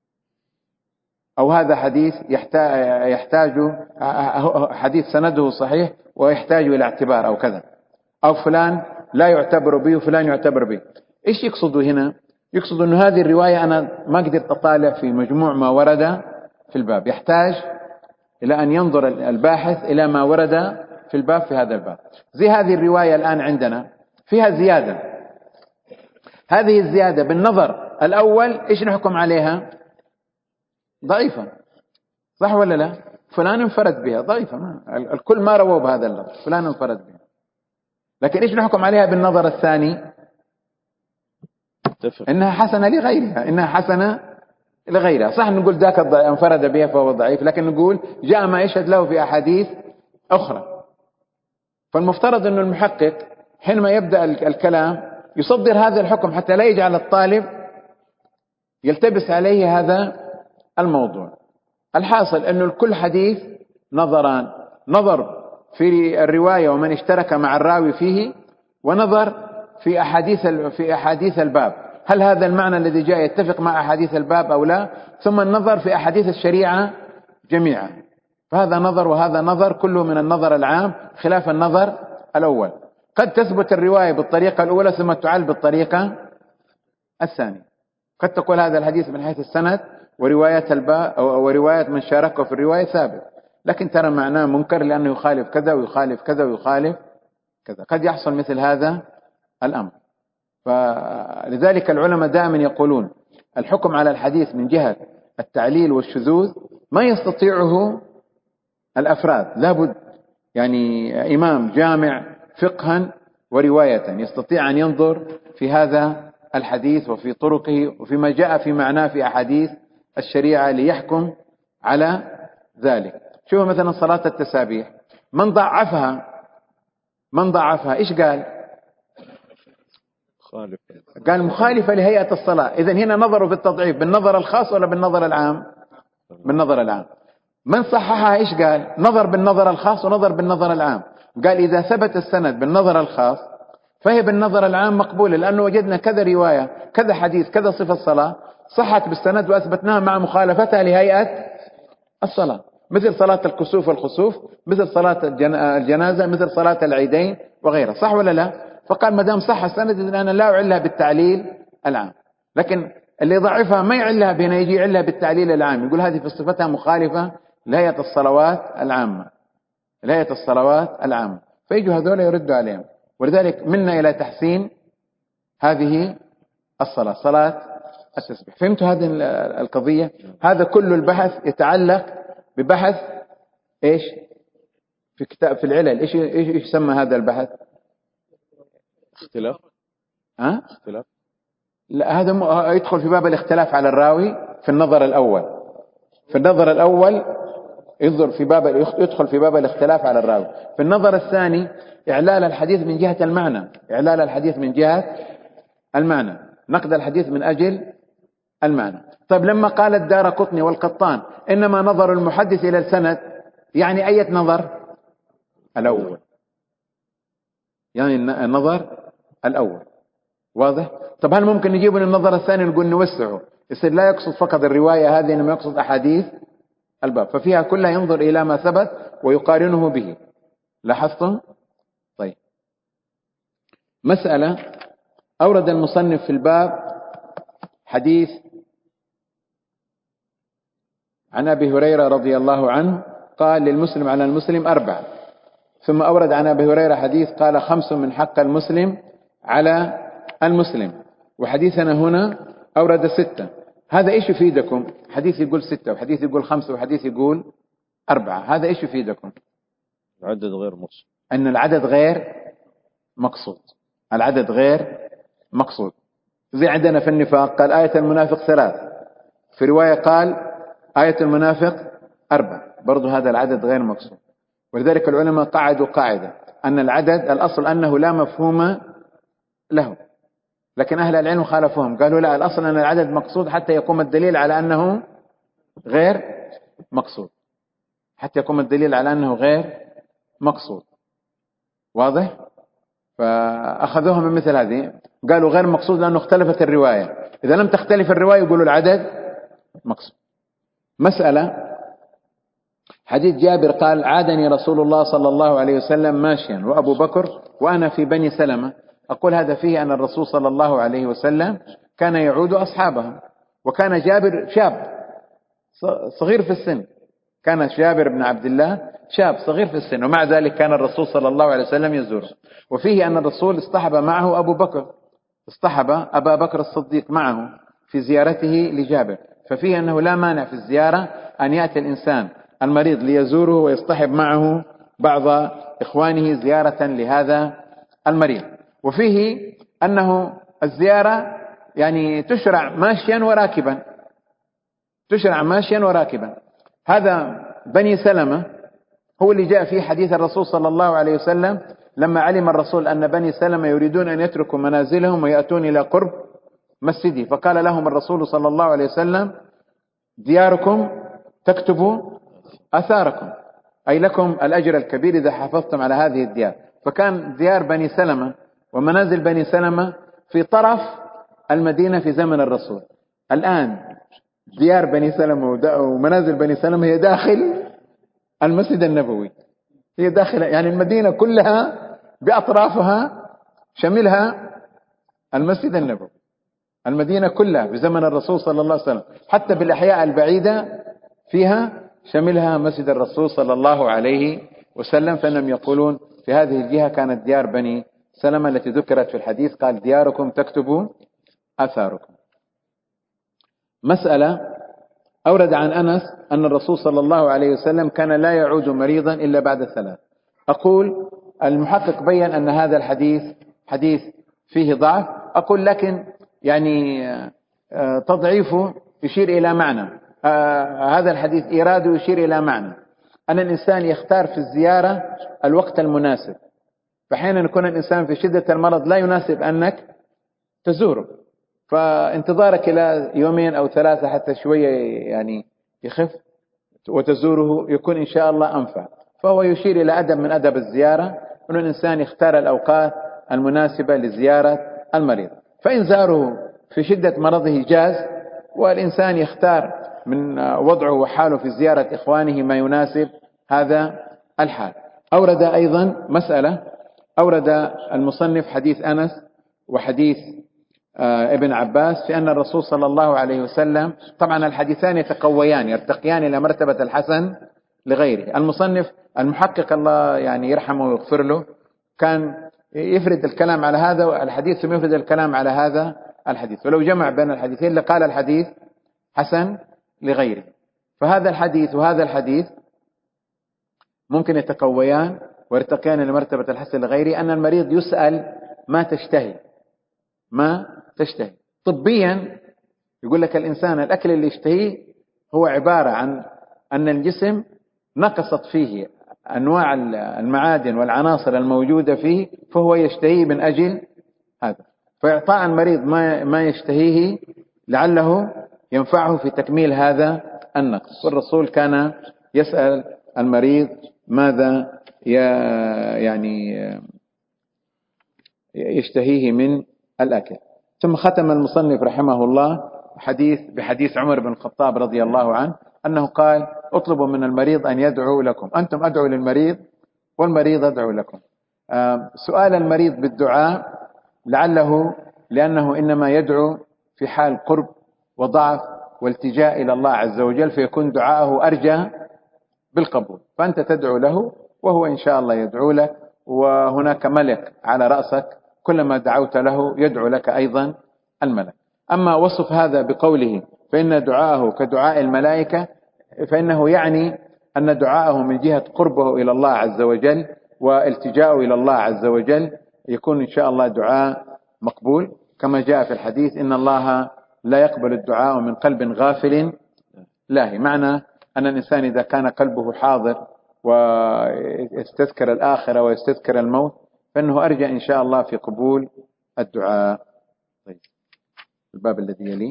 أو هذا حديث يحتاج حديث سنده صحيح ويحتاج إلى اعتبار أو كذا، أو فلان لا يعتبر به وفلان يعتبر به. إيش يقصدوا هنا؟ يقصد أن هذه الرواية أنا ما قدرت أطالع في مجموع ما ورد في الباب، يحتاج إلى أن ينظر الباحث إلى ما ورد في الباب في هذا الباب. زي هذه الرواية الآن عندنا فيها زيادة، هذه الزيادة بالنظر الأول إيش نحكم عليها؟ ضعيفة، صح ولا لا؟ فلان انفرد بها، ضعيفة، ما الكل ما رووا بهذا اللفظ، فلان انفرد بها. لكن إيش نحكم عليها بالنظر الثاني؟ إنها حسنة لغيرها، إنها حسنة لغيرها. صح نقول ذاك انفرد بها فهو ضعيف، لكن نقول جاء ما يشهد له في أحاديث أخرى. فالمفترض أن المحقق حينما يبدأ الكلام يصدر هذا الحكم حتى لا يجعل الطالب يلتبس عليه هذا الموضوع. الحاصل أنه الكل حديث نظران، نظر في الرواية ومن اشترك مع الراوي فيه، ونظر في أحاديث في أحاديث الباب، هل هذا المعنى الذي جاء يتفق مع أحاديث الباب أو لا، ثم النظر في أحاديث الشريعة جميعا. فهذا نظر وهذا نظر، كله من النظر العام خلاف النظر الأول. قد تثبت الرواية بالطريقة الأولى ثم تعل بالطريقة الثانية. قد تقول هذا الحديث من حيث السند ورواية الباب أو رواية من شاركه في الرواية ثابت، لكن ترى معناه منكر لأنه يخالف كذا ويخالف كذا ويخالف كذا. قد يحصل مثل هذا الأمر. فلذلك العلماء دائما يقولون الحكم على الحديث من جهة التعليل والشذوذ ما يستطيعه الأفراد، لابد يعني إمام جامع فقها ورواية يستطيع أن ينظر في هذا الحديث وفي طرقه وفيما جاء في معناه في أحاديث الشريعة ليحكم على ذلك. شوفوا مثلا صلاة التسابيح، من ضعفها من ضعفها إيش قال؟ قال مخالفة لهيئة الصلاة. إذن هنا نظروا في التضعيف بالنظر الخاص ولا بالنظر العام؟ بالنظر العام. من صححها إيش قال؟ نظر بالنظر الخاص ونظر بالنظر العام. قال إذا ثبت السند بالنظر الخاص فهي بالنظر العام مقبولة، لأنه وجدنا كذا رواية كذا حديث كذا صفة صلاة صحت بالسند وأثبتناها مع مخالفتها لهيئة الصلاة، مثل صلاة الكسوف والخسوف، مثل صلاة الجنازة، مثل صلاة العيدين وغيرها، صح ولا لا؟ فقال ما دام صح السند إذن أنا لا أعلها بالتعليل العام. لكن اللي ضعفها ما يعلها بهنا، يجي يعلها بالتعليل العام، يقول هذه في صفتها مخالفة لهيئة الصلوات العامة، لهيئة الصلوات العامة، فيجوا هذول يردوا عليهم. ولذلك منا إلى تحسين هذه الصلاة، صلاة التسبيح. فهمتوا هذه القضية؟ هذا كل البحث يتعلق ببحث إيش في كتاب في العلل. إيش إيش إيش سمى هذا البحث؟ اختلاف. ها؟ اختلاف. لا، هذا يدخل في باب الاختلاف على الراوي في النظر الأول. في النظر الأول ينظر في باب يدخل في باب الاختلاف على الراوي. في النظر الثاني إعلال الحديث من جهة المعنى، إعلال الحديث من جهة المعنى، نقد الحديث من أجل المعنى. طيب لما قال الدارقطني والقطان إنما نظر المحدث إلى السند، يعني أية نظر؟ الأول، يعني النظر الأول. واضح؟ طب هل ممكن نجيبه للنظر الثاني نقول نوسعه يصير لا يقصد فقط الرواية هذه إنما يقصد أحاديث الباب، ففيها كلها ينظر إلى ما ثبت ويقارنه به. لاحظتم؟ طيب، مسألة أورد المصنف في الباب حديث عن أبي هريرة رضي الله عنه قال للمسلم على المسلم أربع، ثم أورد عن أبي هريرة حديث قال خمس من حق المسلم على المسلم، وحديثنا هنا أورد ستة. هذا إيش يفيدكم؟ حديث يقول ستة وحديث يقول خمسة وحديث يقول أربعة، هذا إيش يفيدكم؟ العدد غير مقصود، أن العدد غير مقصود، العدد غير مقصود. زي عندنا في النفاق قال آية المنافق ثلاث، في رواية قال آية المنافق أربع، برضو هذا العدد غير مقصود. ولذلك العلماء قعدوا قاعدة أن العدد الأصل أنه لا مفهوم له، لكن أهل العلم خالفوهم قالوا لا، الأصل أن العدد مقصود حتى يقوم الدليل على أنه غير مقصود، حتى يقوم الدليل على أنه غير مقصود. واضح؟ فأخذوها من مثل هذه، قالوا غير مقصود لأنه اختلفت الرواية، إذا لم تختلف الرواية يقولوا العدد مقصود. مسألة حديث جابر قال عادني رسول الله صلى الله عليه وسلم ماشيا وأبو بكر وأنا في بني سلمة. أقول هذا فيه أن الرسول صلى الله عليه وسلم كان يعود أصحابه، وكان جابر شاب صغير في السن، كان جابر بن عبد الله شاب صغير في السن، ومع ذلك كان الرسول صلى الله عليه وسلم يزوره. وفيه أن الرسول اصطحب معه أبو بكر، اصطحب أبا بكر الصديق معه في زيارته لجابر، ففيه أنه لا مانع في الزيارة أن يأتي الإنسان المريض ليزوره ويصطحب معه بعض إخوانه زيارة لهذا المريض. وفيه أنه الزيارة يعني تشرع ماشيا وراكبا، تشرع ماشيا وراكبا. هذا بني سلمة هو اللي جاء فيه حديث الرسول صلى الله عليه وسلم لما علم الرسول أن بني سلمة يريدون أن يتركوا منازلهم ويأتون إلى قرب مسجدي، فقال لهم الرسول صلى الله عليه وسلم دياركم تكتب أثاركم، أي لكم الأجر الكبير إذا حافظتم على هذه الديار. فكان ديار بني سلمة ومنازل بني سلمة في طرف المدينة في زمن الرسول. الآن ديار بني سلمة ومنازل بني سلمة هي داخل المسجد النبوي، هي داخل يعني المدينة كلها بأطرافها شملها المسجد النبوي، المدينة كلها بزمن الرسول صلى الله عليه وسلم، حتى بالأحياء البعيدة فيها شملها مسجد الرسول صلى الله عليه وسلم. فإنهم يقولون في هذه الجهة كانت ديار بني سلمة التي ذكرت في الحديث قال دياركم تكتب آثاركم. مسألة أورد عن أنس أن الرسول صلى الله عليه وسلم كان لا يعود مريضا إلا بعد ثلاث. أقول المحقق بيّن أن هذا الحديث حديث فيه ضعف، أقول لكن يعني تضعيفه يشير إلى معنى، هذا الحديث إراده يشير إلى معنى أن الإنسان يختار في الزيارة الوقت المناسب، فحين يكون الإنسان في شدة المرض لا يناسب أنك تزوره، فانتظارك إلى يومين أو ثلاثة حتى شوية يعني يخف وتزوره يكون إن شاء الله أنفع. فهو يشير إلى أدب من أدب الزيارة أن الإنسان يختار الأوقات المناسبة لزيارة المريض، فإن زاره في شدة مرضه جاز، والإنسان يختار من وضعه وحاله في زيارة إخوانه ما يناسب هذا الحال. أورد أيضا مسألة، أورد المصنف حديث أنس وحديث ابن عباس في أن الرسول صلى الله عليه وسلم، طبعا الحديثان يتقويان يرتقيان إلى مرتبة الحسن لغيره. المصنف المحقق الله يعني يرحمه ويغفر له كان يفرد الكلام على هذا الحديث ثم يفرد الكلام على هذا الحديث، ولو جمع بين الحديثين لقال الحديث حسن لغيره. فهذا الحديث وهذا الحديث ممكن يتقويان ويرتقيان لمرتبة الحسن لغيره، أن المريض يسأل ما تشتهي ما تشتهي. طبيا يقول لك الإنسان الأكل اللي يشتهيه هو عبارة عن أن الجسم نقصت فيه أنواع المعادن والعناصر الموجودة فيه، فهو يشتهيه من أجل هذا، فإعطاء المريض ما ما يشتهيه لعله ينفعه في تكميل هذا النقص. والرسول كان يسأل المريض ماذا يعني يشتهيه من الأكل. ثم ختم المصنف رحمه الله حديث بحديث عمر بن الخطاب رضي الله عنه أنه قال: اطلبوا من المريض أن يدعو لكم، أنتم أدعوا للمريض والمريض أدعو لكم. سؤال المريض بالدعاء لعله لأنه إنما يدعو في حال قرب وضعف والتجاء إلى الله عز وجل، فيكون دعاءه أرجى بالقبول، فأنت تدعو له وهو إن شاء الله يدعو لك، وهناك ملك على رأسك كلما دعوت له يدعو لك أيضا الملك. أما وصف هذا بقوله فإن دعاءه كدعاء الملائكة، فإنه يعني أن دعاءه من جهة قربه إلى الله عز وجل والتجاءه إلى الله عز وجل يكون إن شاء الله دعاء مقبول، كما جاء في الحديث: إن الله لا يقبل الدعاء من قلب غافل لاهي. معنى أن الإنسان إذا كان قلبه حاضر ويستذكر الآخرة ويستذكر الموت فإنه أرجى إن شاء الله في قبول الدعاء. طيب، الباب الذي يليه.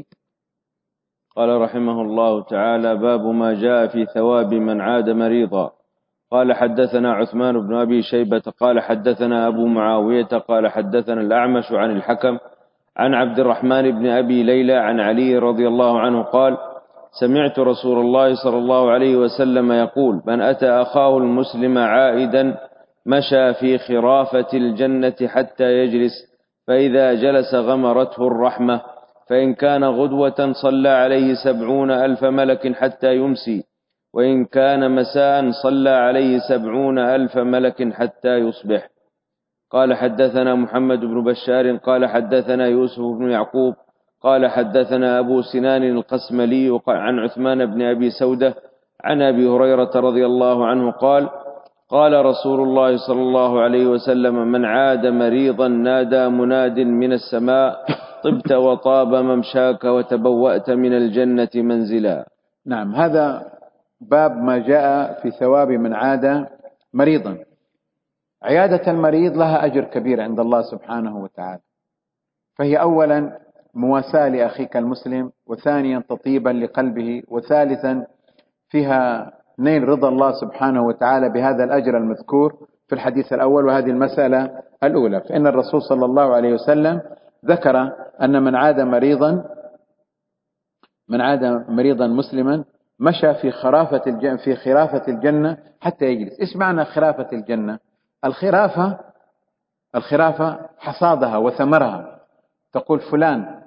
قال رحمه الله تعالى: باب ما جاء في ثواب من عاد مريضا. قال: حدثنا عثمان بن أبي شيبة قال حدثنا أبو معاوية قال حدثنا الأعمش عن الحكم عن عبد الرحمن بن أبي ليلى عن علي رضي الله عنه قال: سمعت رسول الله صلى الله عليه وسلم يقول: من أتى أخاه المسلم عائدا مشى في خرافة الجنة حتى يجلس، فإذا جلس غمرته الرحمة، فإن كان غدوة صلى عليه سبعون ألف ملك حتى يمسي، وإن كان مساء صلى عليه سبعون ألف ملك حتى يصبح. قال: حدثنا محمد بن بشار قال حدثنا يوسف بن يعقوب قال حدثنا أبو سنان القسملي عن عثمان بن أبي سودة عن أبي هريرة رضي الله عنه قال: قال رسول الله صلى الله عليه وسلم: من عاد مريضا نادى مناد من السماء: طبت وطاب ممشاك وتبوأت من الجنة منزلا. نعم، هذا باب ما جاء في ثواب من عاد مريضا. عيادة المريض لها أجر كبير عند الله سبحانه وتعالى، فهي أولا مواساة لأخيك المسلم، وثانيا تطيبا لقلبه، وثالثا فيها نيل رضا الله سبحانه وتعالى بهذا الأجر المذكور في الحديث الأول وهذه المسألة الأولى. فإن الرسول صلى الله عليه وسلم ذكر أن من عاد مريضا من عاد مريضا مسلما مشى في خرافة الجنة في خرافة الجنة حتى يجلس. إيش معنى خرافة الجنة؟ الخرافة الخرافة حصادها وثمرها. تقول فلان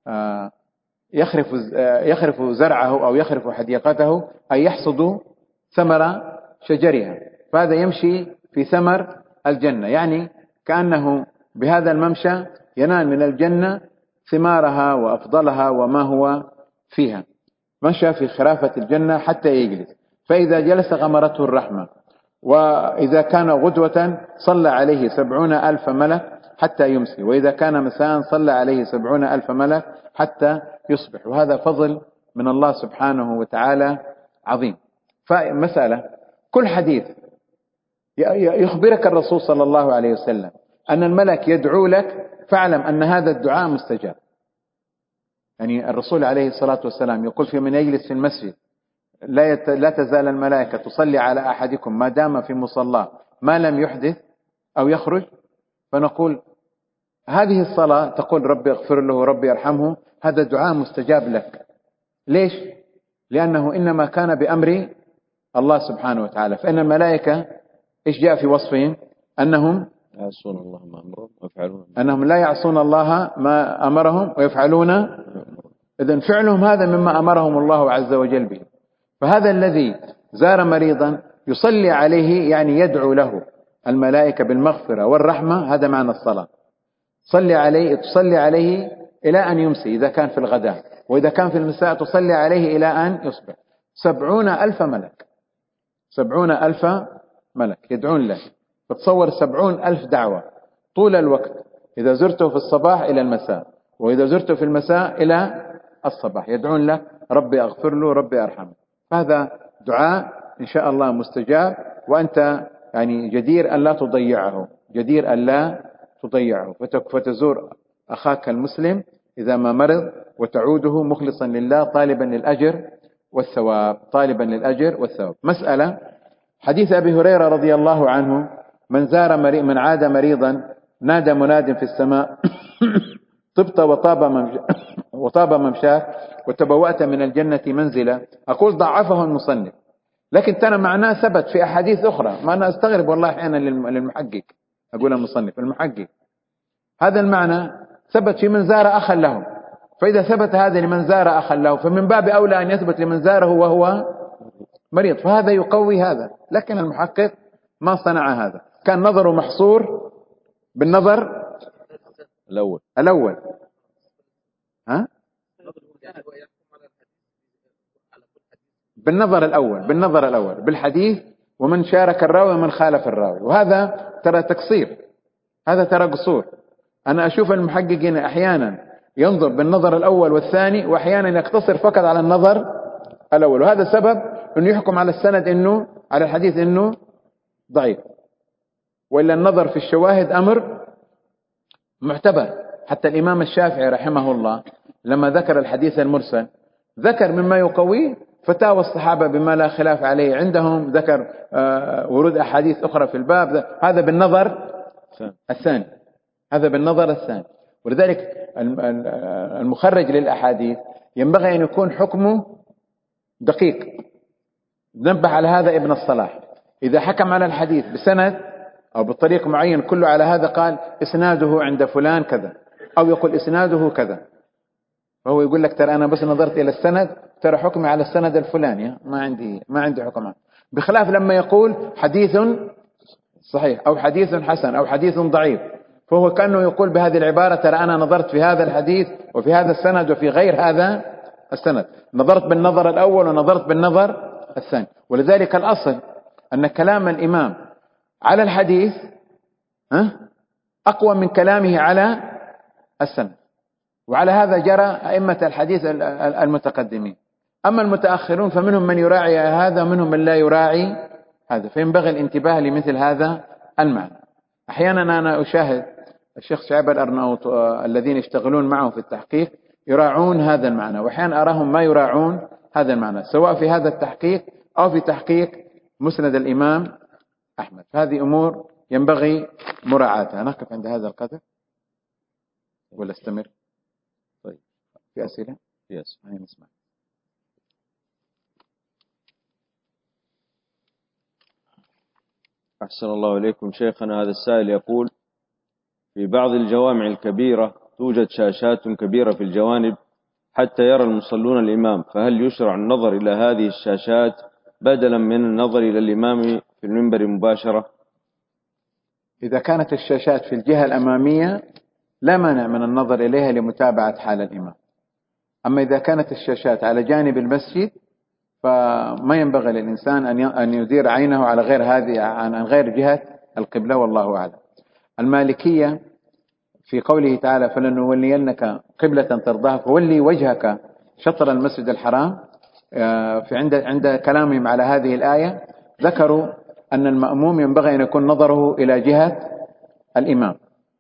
يخرف يخرف زرعه أو يخرف حديقته، أي يحصد ثمر شجرها، فهذا يمشي في ثمر الجنة، يعني كأنه بهذا الممشى ينال من الجنة ثمارها وأفضلها وما هو فيها. مشى في خرافة الجنة حتى يجلس، فإذا جلس غمرته الرحمة، وإذا كان غدوة صلى عليه سبعون ألف ملك حتى يمسي، وإذا كان مساء صلى عليه سبعون ألف ملك حتى يصبح. وهذا فضل من الله سبحانه وتعالى عظيم. فمسألة كل حديث يخبرك الرسول صلى الله عليه وسلم أن الملك يدعو لك، فاعلم أن هذا الدعاء مستجاب. يعني الرسول عليه الصلاة والسلام يقول: في من يجلس في المسجد لا, يت... لا تزال الملائكة تصلي على أحدكم ما دام في مصلاه ما لم يحدث أو يخرج. فنقول هذه الصلاة تقول ربي اغفر له ربي يرحمه، هذا دعاء مستجاب لك. ليش؟ لأنه إنما كان بأمر الله سبحانه وتعالى. فإن الملائكة إيش جاء في وصفهم؟ أنهم يعصون الله ما أمرهم ويفعلون أنهم لا يعصون الله ما أمرهم ويفعلون. إذن فعلهم هذا مما أمرهم الله عز وجل به. فهذا الذي زار مريضا يصلي عليه، يعني يدعو له الملائكة بالمغفرة والرحمة، هذا معنى الصلاة. صلي عليه تصلي عليه إلى أن يمسي إذا كان في الغداء، وإذا كان في المساء تصلي عليه إلى أن يصبح. سبعون ألف ملك سبعون ألف ملك يدعون له. فتصور سبعون ألف دعوة طول الوقت، إذا زرته في الصباح إلى المساء، وإذا زرته في المساء إلى الصباح، يدعون له ربي أغفر له ربي أرحمه. هذا دعاء إن شاء الله مستجاب، وأنت يعني جدير أن لا تضيعه جدير أن لا تضيعه فتزور أخاك المسلم إذا ما مرض، وتعوده مخلصا لله طالبا للأجر والثواب طالبا للأجر والثواب. مسألة حديث أبي هريرة رضي الله عنه: من زار مريض من عاد مريضا نادى مناد في السماء طبت وطاب ممشاك وطاب ممشاك وتبوأت من الجنة منزلا. أقول ضعفه المصنف، لكن ترى معناه ثبت في أحاديث أخرى. ما أنا أستغرب والله أحيانا للمحقق، أقول المصنف المحقق، هذا المعنى ثبت في من زار أخا له، فإذا ثبت هذا لمن زار أخا له فمن باب أولى أن يثبت لمن زاره وهو مريض، فهذا يقوي هذا. لكن المحقق ما صنع هذا، كان نظره محصور بالنظر الأول الأول ها؟ بالنظر الأول بالنظر الأول بالحديث، ومن شارك الراوي ومن خالف الراوي. وهذا ترى تقصير، هذا ترى قصور. أنا أشوف المحققين أحيانا ينظر بالنظر الأول والثاني، وأحيانا يقتصر فقط على النظر الأول، وهذا سبب أنه يحكم على السند إنه على الحديث إنه ضعيف. وإلا النظر في الشواهد أمر معتبر. حتى الإمام الشافعي رحمه الله لما ذكر الحديث المرسل ذكر مما يقويه فتاوى الصحابة بما لا خلاف عليه عندهم، ذكر ورود أحاديث أخرى في الباب، هذا بالنظر الثاني هذا بالنظر الثاني. ولذلك المخرج للأحاديث ينبغي أن يكون حكمه دقيق. نبه على هذا ابن الصلاح، إذا حكم على الحديث بسند أو بطريق معين كله على هذا قال إسناده عند فلان كذا، أو يقول إسناده كذا، فهو يقول لك ترى أنا بس نظرت إلى السند، ترى حكمي على السند الفلاني، ما عندي ما عندي حكم عنه. بخلاف لما يقول حديث صحيح أو حديث حسن أو حديث ضعيف، فهو كأنه يقول بهذه العبارة ترى أنا نظرت في هذا الحديث وفي هذا السند وفي غير هذا السند، نظرت بالنظر الأول ونظرت بالنظر الثاني. ولذلك الأصل أن كلام الإمام على الحديث أقوى من كلامه على السند، وعلى هذا جرى أئمة الحديث المتقدمين. أما المتأخرون فمنهم من يراعي هذا ومنهم من لا يراعي هذا، فينبغي الانتباه لمثل هذا المعنى. أحيانا أنا أشاهد الشيخ شعيب الأرناؤوط الذين يشتغلون معه في التحقيق يراعون هذا المعنى، وأحيانا أراهم ما يراعون هذا المعنى، سواء في هذا التحقيق أو في تحقيق مسند الإمام أحمد. هذه أمور ينبغي مراعاتها. نقف عند هذا القدر ولا استمر؟ طيب، في أسئلة؟ يس. هاي نسمع. أحسن الله إليكم شيخنا. هذا السائل يقول: في بعض الجوامع الكبيرة توجد شاشات كبيرة في الجوانب حتى يرى المصلون الإمام، فهل يشرع النظر إلى هذه الشاشات بدلا من النظر إلى الإمام في المنبر مباشرة؟ إذا كانت الشاشات في الجهة الأمامية لا مانع من النظر إليها لمتابعة حال الإمام. أما إذا كانت الشاشات على جانب المسجد فما ينبغي للإنسان أن يدير عينه على غير هذه عن غير جهة القبلة، والله أعلم. المالكية في قوله تعالى: فلنولينك قبلة ترضاها فولي وجهك شطر المسجد الحرام، في عند عند كلامهم على هذه الآية ذكروا أن المأموم ينبغي أن يكون نظره إلى جهة الإمام،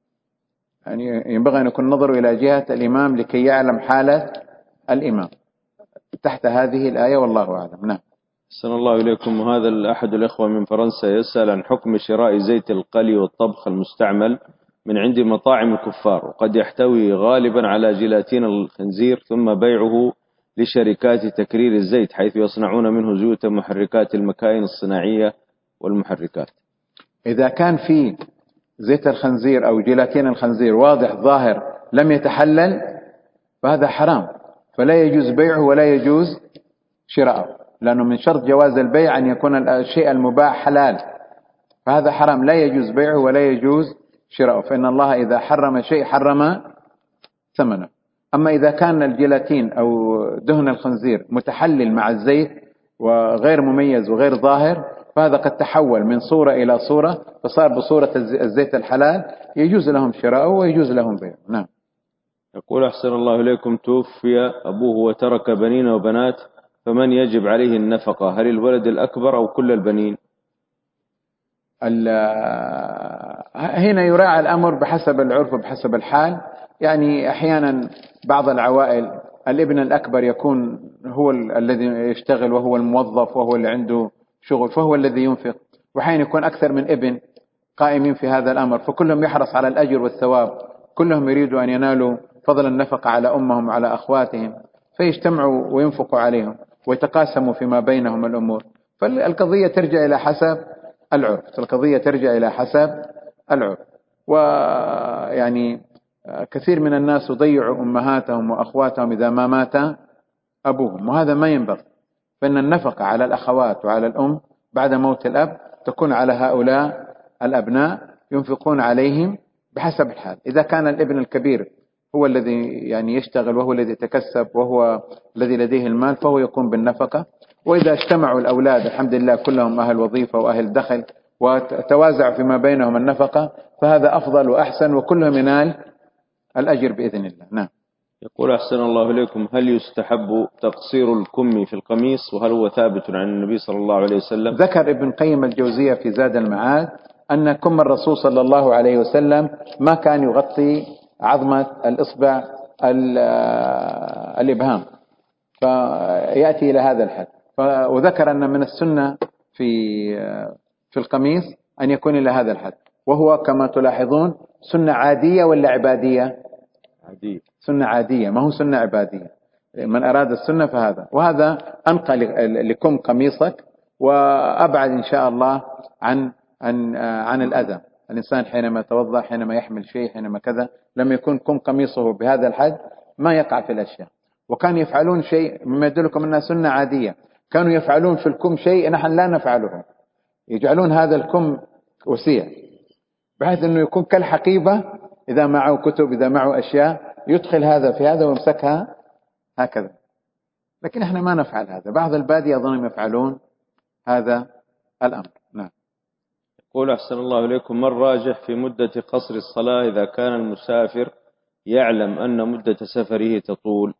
يعني ينبغي أن يكون نظره إلى جهة الإمام لكي يعلم حالة الإمام تحت هذه الآية، والله أعلم. نعم. أحسن الله إليكم. وهذا أحد الإخوة من فرنسا يسأل عن حكم شراء زيت القلي والطبخ المستعمل من عند مطاعم الكفار، وقد يحتوي غالبا على جيلاتين الخنزير، ثم بيعه لشركات تكرير الزيت حيث يصنعون منه زيوت محركات المكاين الصناعية والمحركات. إذا كان في زيت الخنزير أو جيلاتين الخنزير واضح ظاهر لم يتحلل فهذا حرام، فلا يجوز بيعه ولا يجوز شراءه، لأنه من شرط جواز البيع أن يكون الشيء المباح حلال، فهذا حرام لا يجوز بيعه ولا يجوز شراءه، فإن الله إذا حرم شيء حرم ثمنه. أما إذا كان الجيلاتين أو دهن الخنزير متحلل مع الزيت وغير مميز وغير ظاهر فهذا قد تحول من صورة إلى صورة فصار بصورة الزيت الحلال، يجوز لهم شراءه ويجوز لهم بيعه. نعم. يقول: أحسن الله إليكم، توفي أبوه وترك بنين وبنات، فمن يجب عليه النفقة؟ هل الولد الأكبر أو كل البنين؟ هنا يراعى الأمر بحسب العرف وبحسب الحال. يعني أحيانا بعض العوائل الابن الأكبر يكون هو الذي يشتغل وهو الموظف وهو اللي عنده شغل فهو الذي ينفق، وحين يكون أكثر من ابن قائمين في هذا الأمر فكلهم يحرص على الأجر والثواب، كلهم يريدوا أن ينالوا فضل النفقة على أمهم وعلى أخواتهم، فيجتمعوا وينفقوا عليهم ويتقاسموا فيما بينهم الأمور. فالقضية ترجع إلى حسب العرف، القضية ترجع إلى حسب العرف. ويعني كثير من الناس يضيعوا أمهاتهم وأخواتهم إذا ما مات أبوهم، وهذا ما ينبغي. فإن النفقة على الأخوات وعلى الأم بعد موت الأب تكون على هؤلاء الأبناء، ينفقون عليهم بحسب الحال. إذا كان الابن الكبير هو الذي يعني يشتغل وهو الذي يتكسب وهو الذي لديه المال فهو يقوم بالنفقة. وإذا اجتمعوا الأولاد الحمد لله كلهم أهل وظيفة وأهل دخل وتوازع فيما بينهم النفقة فهذا أفضل وأحسن، وكلهم ينال الأجر بإذن الله. نعم. يقول أحسن الله إليكم: هل يستحب تقصير الكم في القميص، وهل هو ثابت عن النبي صلى الله عليه وسلم؟ ذكر ابن قيم الجوزية في زاد المعاد أن كم الرسول صلى الله عليه وسلم ما كان يغطي عظمة الإصبع الإبهام، فيأتي إلى هذا الحد. وذكر أن من السنة في في القميص أن يكون إلى هذا الحد، وهو كما تلاحظون سنة عادية ولا عبادية؟ عادية. سنة عادية، ما هو سنة عبادية. من أراد السنة فهذا، وهذا أنقى لكم قميصك وأبعد إن شاء الله عن عن عن الأذى. الإنسان حينما يتوضأ، حينما يحمل شيء، حينما كذا، لم يكن كم قميصه بهذا الحد ما يقع في الأشياء. وكانوا يفعلون شيء مما يدلكم أنها سنة عادية، كانوا يفعلون في الكم شيء نحن لا نفعله، يجعلون هذا الكم وسيع بحيث أنه يكون كالحقيبة، إذا معه كتب إذا معه أشياء يدخل هذا في هذا ويمسكها هكذا. لكن احنا ما نفعل هذا، بعض البادية أظنهم يفعلون هذا الأمر. نعم. يقول أحسن الله إليكم: ما الراجح في مدة قصر الصلاة إذا كان المسافر يعلم أن مدة سفره تطول؟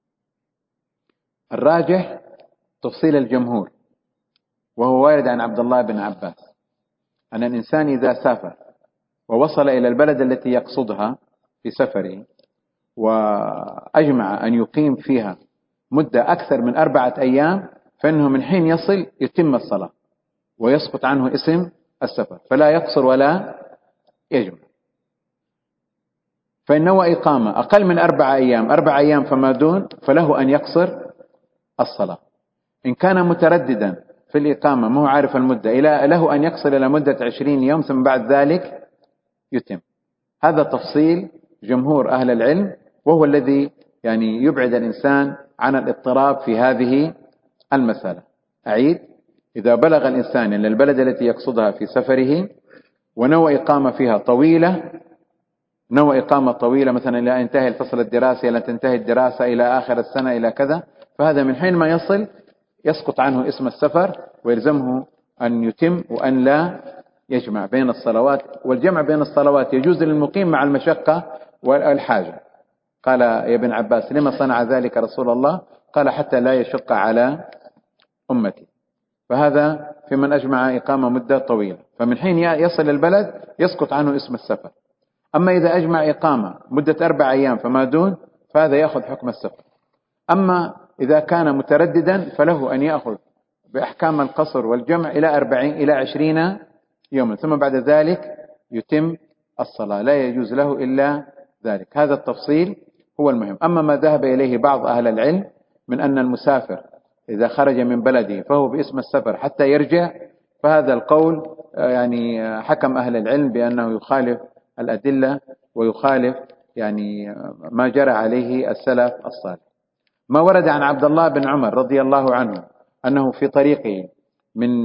الراجح تفصيل الجمهور، وهو وارد عن عبد الله بن عباس أن الإنسان إذا سافر ووصل إلى البلد التي يقصدها في سفره وأجمع أن يقيم فيها مدة أكثر من أربعة أيام، فإنه من حين يصل يتم الصلاة ويسقط عنه اسم السفر، فلا يقصر ولا يجمع. فإن نوى إقامة أقل من أربعة أيام أربع أيام فما دون فله أن يقصر الصلاة. إن كان مترددا في الإقامة ما هو عارف المدة، إلى له أن يقصر إلى مدة عشرين يوم ثم بعد ذلك يتم. هذا تفصيل جمهور أهل العلم، وهو الذي يعني يبعد الإنسان عن الاضطراب في هذه المسألة. أعيد: إذا بلغ الإنسان إلى البلد التي يقصدها في سفره ونوى إقامة فيها طويلة، نوى إقامة طويلة مثلا إلى أن ينتهي الفصل الدراسي، إلى أن تنتهي الدراسة، إلى آخر السنة، إلى كذا، فهذا من حين ما يصل يسقط عنه اسم السفر ويلزمه أن يتم وأن لا يجمع بين الصلوات. والجمع بين الصلوات يجوز للمقيم مع المشقة والحاجة. قال يا ابن عباس: لما صنع ذلك رسول الله؟ قال: حتى لا يشق على أمتي. فهذا في من أجمع إقامة مدة طويلة، فمن حين يصل البلد يسقط عنه اسم السفر. أما إذا أجمع إقامة مدة أربع أيام فما دون فهذا يأخذ حكم السفر. أما إذا كان مترددا فله أن يأخذ بأحكام القصر والجمع إلى أربعين إلى عشرين يوما، ثم بعد ذلك يتم الصلاة، لا يجوز له إلا ذلك. هذا التفصيل هو المهم. أما ما ذهب إليه بعض أهل العلم من أن المسافر إذا خرج من بلده فهو باسم السفر حتى يرجع، فهذا القول يعني حكم أهل العلم بأنه يخالف الأدلة ويخالف يعني ما جرى عليه السلف الصالح. ما ورد عن عبد الله بن عمر رضي الله عنه أنه في طريقه من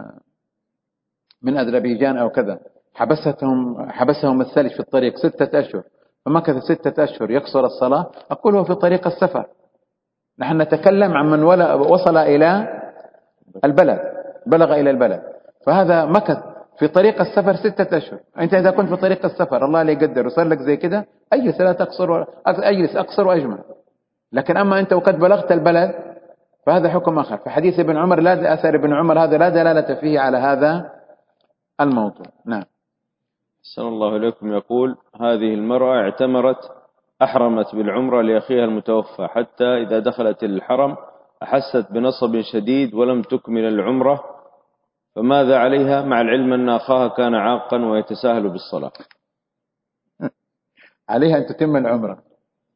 من أذربيجان أو كذا حبستهم حبسهم الثلج في الطريق ستة أشهر، فمكث ستة أشهر يقصر الصلاة. أقول هو في طريق السفر، نحن نتكلم عن من وصل إلى البلد، بلغ إلى البلد، فهذا مكث في طريق السفر ستة أشهر. أنت إذا كنت في طريق السفر الله لا يقدر وصار لك زي كده أجلس لا تقصر، أجلس أقصر وأجمع. لكن أما أنت وقد بلغت البلد فهذا حكم آخر. فحديث ابن عمر لا أثر ابن عمر هذا لا دلالة فيه على هذا الموضوع. نعم. أحسن الله إليكم. يقول: هذه المرأة اعتمرت أحرمت بالعمرة لأخيها المتوفى، حتى إذا دخلت الحرم أحست بنصب شديد ولم تكمل العمرة، فماذا عليها مع العلم أن أخاها كان عاقا ويتساهل بالصلاة؟ عليها أن تتم العمرة،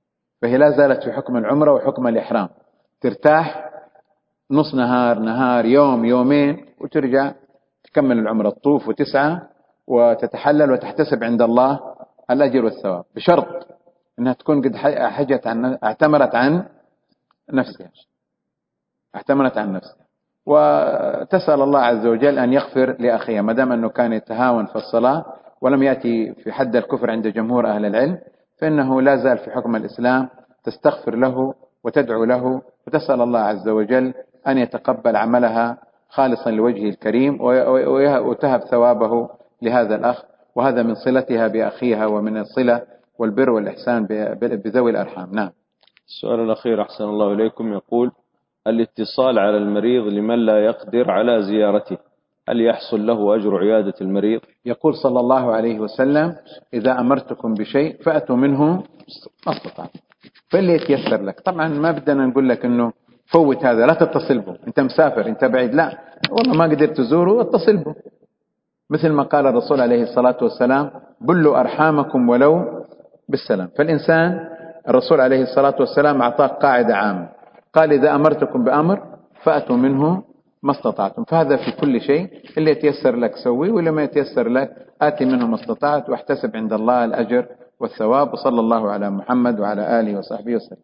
فهي لا زالت في حكم العمرة وحكم الإحرام، ترتاح نص نهار نهار يوم يومين وترجع تكمل العمرة، تطوف وتسعى وتتحلل وتحتسب عند الله الأجر والثواب، بشرط أنها تكون قد حجت عن اعتمرت عن نفسها اعتمرت عن نفسها وتسأل الله عز وجل أن يغفر لأخيها، ما دام أنه كان يتهاون في الصلاة ولم يأتي في حد الكفر عند جمهور أهل العلم، فإنه لا زال في حكم الإسلام، تستغفر له وتدعو له وتسأل الله عز وجل أن يتقبل عملها خالصا لوجهه الكريم وتهب ثوابه لهذا الأخ، وهذا من صلتها بأخيها ومن الصلة والبر والإحسان بذوي الأرحام. نعم. السؤال الأخير أحسن الله إليكم، يقول: الاتصال على المريض لمن لا يقدر على زيارته، هل يحصل له أجر عيادة المريض؟ يقول صلى الله عليه وسلم: إذا أمرتكم بشيء فأتوا منه ما استطعتم، فاللي يتيسر لك. طبعا ما بدنا نقول لك أنه فوت هذا، لا تتصل به، أنت مسافر أنت بعيد، لا والله ما قدرت تزوره اتصل به، مثل ما قال الرسول عليه الصلاة والسلام: بلوا أرحامكم ولو بالسلام. فالإنسان الرسول عليه الصلاة والسلام أعطاك قاعدة عامة، قال: إذا أمرتكم بأمر فأتوا منه ما استطعتم، فهذا في كل شيء، اللي يتيسر لك سوي، واللي ما يتيسر لك آتي منه ما استطعت، واحتسب عند الله الأجر والثواب. وصلى الله على محمد وعلى آله وصحبه وسلم.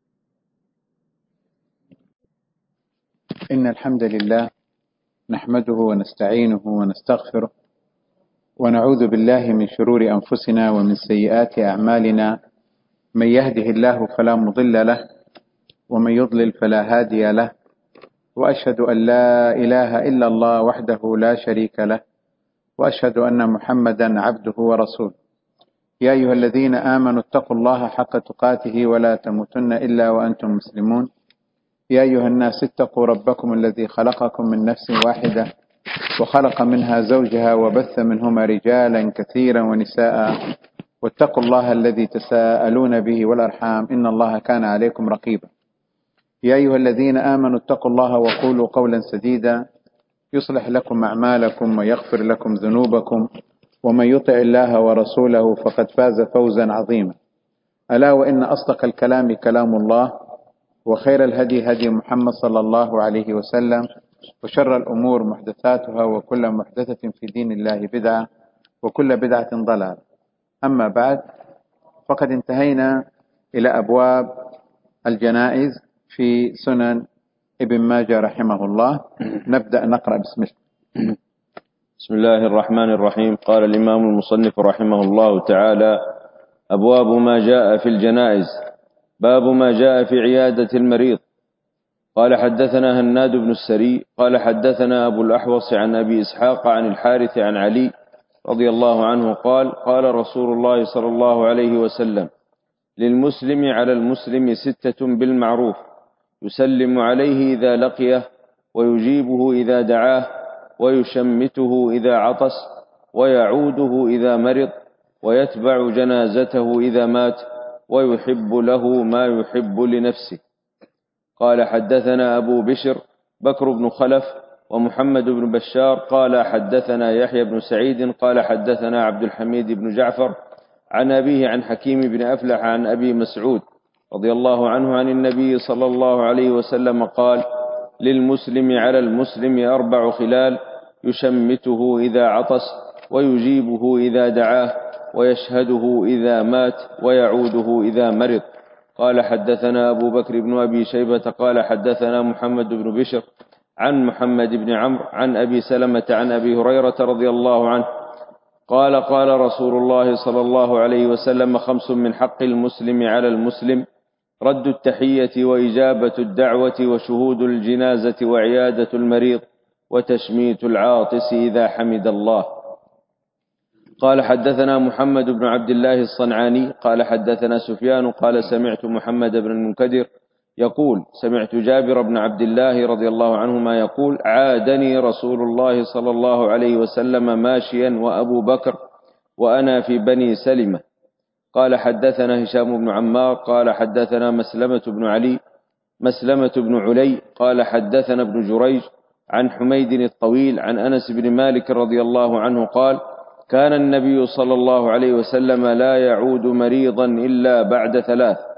إن الحمد لله نحمده ونستعينه ونستغفره ونعوذ بالله من شرور أنفسنا ومن سيئات أعمالنا، من يهده الله فلا مضل له ومن يضلل فلا هادي له، وأشهد أن لا إله إلا الله وحده لا شريك له، وأشهد أن محمدا عبده ورسوله. يا أيها الذين آمنوا اتقوا الله حق تقاته ولا تموتن إلا وأنتم مسلمون. يا أيها الناس اتقوا ربكم الذي خلقكم من نفس واحدة وخلق منها زوجها وبث منهما رجالا كثيرا ونساء، واتقوا الله الذي تساءلون به والأرحام إن الله كان عليكم رقيبا. يا أيها الذين آمنوا اتقوا الله وقولوا قولا سديدا يصلح لكم أعمالكم ويغفر لكم ذنوبكم، ومن يطع الله ورسوله فقد فاز فوزا عظيما. ألا وإن أصدق الكلام كلام الله، وخير الهدي هدي محمد صلى الله عليه وسلم، وشر الأمور محدثاتها، وكل محدثة في دين الله بدعة، وكل بدعة ضلالة. أما بعد، فقد انتهينا إلى أبواب الجنائز في سنن ابن ماجه رحمه الله. نبدأ نقرأ بسم الله. بسم الله الرحمن الرحيم. قال الإمام المصنف رحمه الله تعالى: أبواب ما جاء في الجنائز. باب ما جاء في عيادة المريض. قال: حدثنا هناد بن السري قال: حدثنا أبو الأحوص عن أبي إسحاق عن الحارث عن علي رضي الله عنه قال: قال رسول الله صلى الله عليه وسلم: للمسلم على المسلم ستة بالمعروف، يسلم عليه إذا لقيه، ويجيبه إذا دعاه، ويشمته إذا عطس، ويعوده إذا مرض، ويتبع جنازته إذا مات، ويحب له ما يحب لنفسه. قال: حدثنا أبو بشر بكر بن خلف ومحمد بن بشار قال: حدثنا يحيى بن سعيد قال: حدثنا عبد الحميد بن جعفر عن أبيه عن حكيم بن أفلح عن أبي مسعود رضي الله عنه عن النبي صلى الله عليه وسلم قال: للمسلم على المسلم أربع خلال، يشمته إذا عطس، ويجيبه إذا دعاه، ويشهده إذا مات، ويعوده إذا مرض. قال: حدثنا أبو بكر بن أبي شيبة قال: حدثنا محمد بن بشر عن محمد بن عمرو عن أبي سلمة عن أبي هريرة رضي الله عنه قال: قال رسول الله صلى الله عليه وسلم: خمس من حق المسلم على المسلم: رد التحية، وإجابة الدعوة، وشهود الجنازة، وعيادة المريض، وتشميت العاطس إذا حمد الله. قال: حدثنا محمد بن عبد الله الصنعاني قال: حدثنا سفيان قال: سمعت محمد بن المنكدر يقول: سمعت جابر بن عبد الله رضي الله عنهما يقول: عادني رسول الله صلى الله عليه وسلم ماشيا وأبو بكر وأنا في بني سلمة. قال: حدثنا هشام بن عمار قال: حدثنا مسلمة بن علي مسلمة بن علي قال: حدثنا ابن جريج عن حميد الطويل عن أنس بن مالك رضي الله عنه قال: كان النبي صلى الله عليه وسلم لا يعود مريضا إلا بعد ثلاث: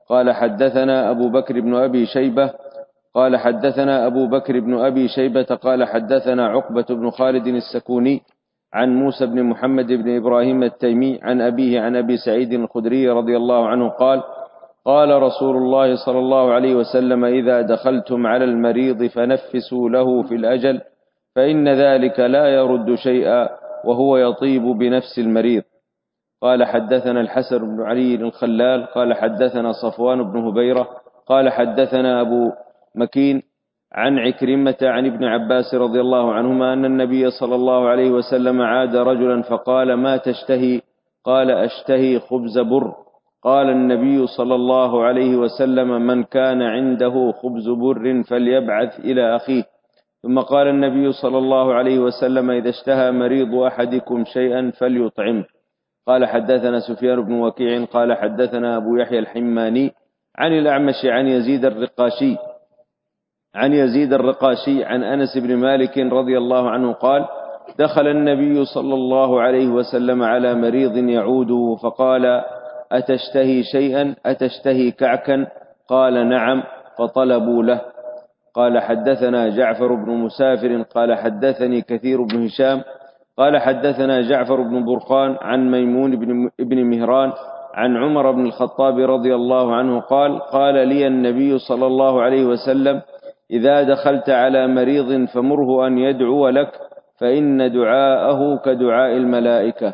قال حدثنا أبو بكر بن أبي شيبة قال حدثنا أبو بكر بن أبي شيبة قال حدثنا عقبة بن خالد السكوني عن موسى بن محمد بن إبراهيم التيمي عن أبيه عن أبي سعيد الخدري رضي الله عنه قال قال رسول الله صلى الله عليه وسلم إذا دخلتم على المريض فنفسوا له في الأجل فإن ذلك لا يرد شيئا وهو يطيب بنفس المريض. قال حدثنا الحسن بن علي الخلال قال حدثنا صفوان بن هبيرة قال حدثنا أبو مكين عن عكرمة عن ابن عباس رضي الله عنهما أن النبي صلى الله عليه وسلم عاد رجلا فقال ما تشتهي؟ قال أشتهي خبز بر. قال النبي صلى الله عليه وسلم من كان عنده خبز بر فليبعث إلى أخيه. ثم قال النبي صلى الله عليه وسلم إذا اشتهى مريض أحدكم شيئا فليطعمه. قال حدثنا سفيان بن وكيع قال حدثنا أبو يحيى الحماني عن الأعمش عن يزيد الرقاشي عن يزيد الرقاشي عن أنس بن مالك رضي الله عنه قال دخل النبي صلى الله عليه وسلم على مريض يعوده فقال أتشتهي شيئا؟ أتشتهي كعكا؟ قال نعم. فطلبوا له. قال حدثنا جعفر بن مسافر قال حدثني كثير بن هشام قال حدثنا جعفر بن برقان عن ميمون بن مهران عن عمر بن الخطاب رضي الله عنه قال قال لي النبي صلى الله عليه وسلم إذا دخلت على مريض فمره أن يدعو لك فإن دعاءه كدعاء الملائكة.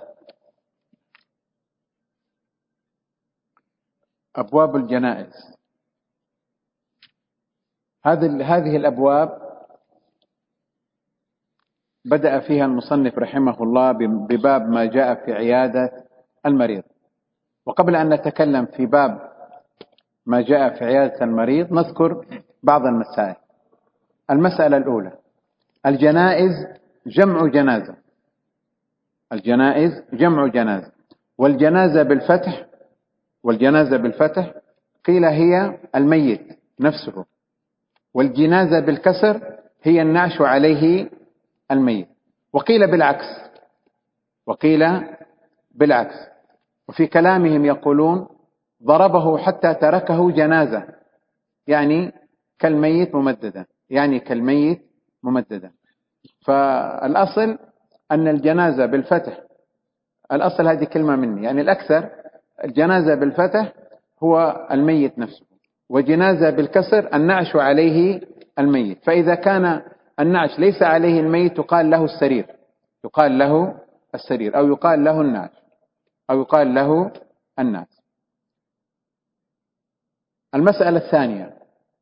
أبواب الجنائز. هذه هذه الأبواب بدأ فيها المصنف رحمه الله بباب ما جاء في عيادة المريض. وقبل أن نتكلم في باب ما جاء في عيادة المريض نذكر بعض المسائل. المسألة الأولى: الجنائز جمع جنازة. الجنائز جمع جنازة، والجنازة بالفتح والجنازة بالفتح قيل هي الميت نفسه، والجنازة بالكسر هي النعش عليه الميت، وقيل بالعكس وقيل بالعكس وفي كلامهم يقولون ضربه حتى تركه جنازة، يعني كالميت ممددا يعني كالميت ممددا فالأصل أن الجنازة بالفتح، الأصل هذه كلمة مني، يعني الأكثر الجنازة بالفتح هو الميت نفسه، وجنازة بالكسر النعش عليه الميت. فإذا كان النعش ليس عليه الميت يقال له السرير يقال له السرير أو يقال له النعش أو يقال له النعش. المسألة الثانية: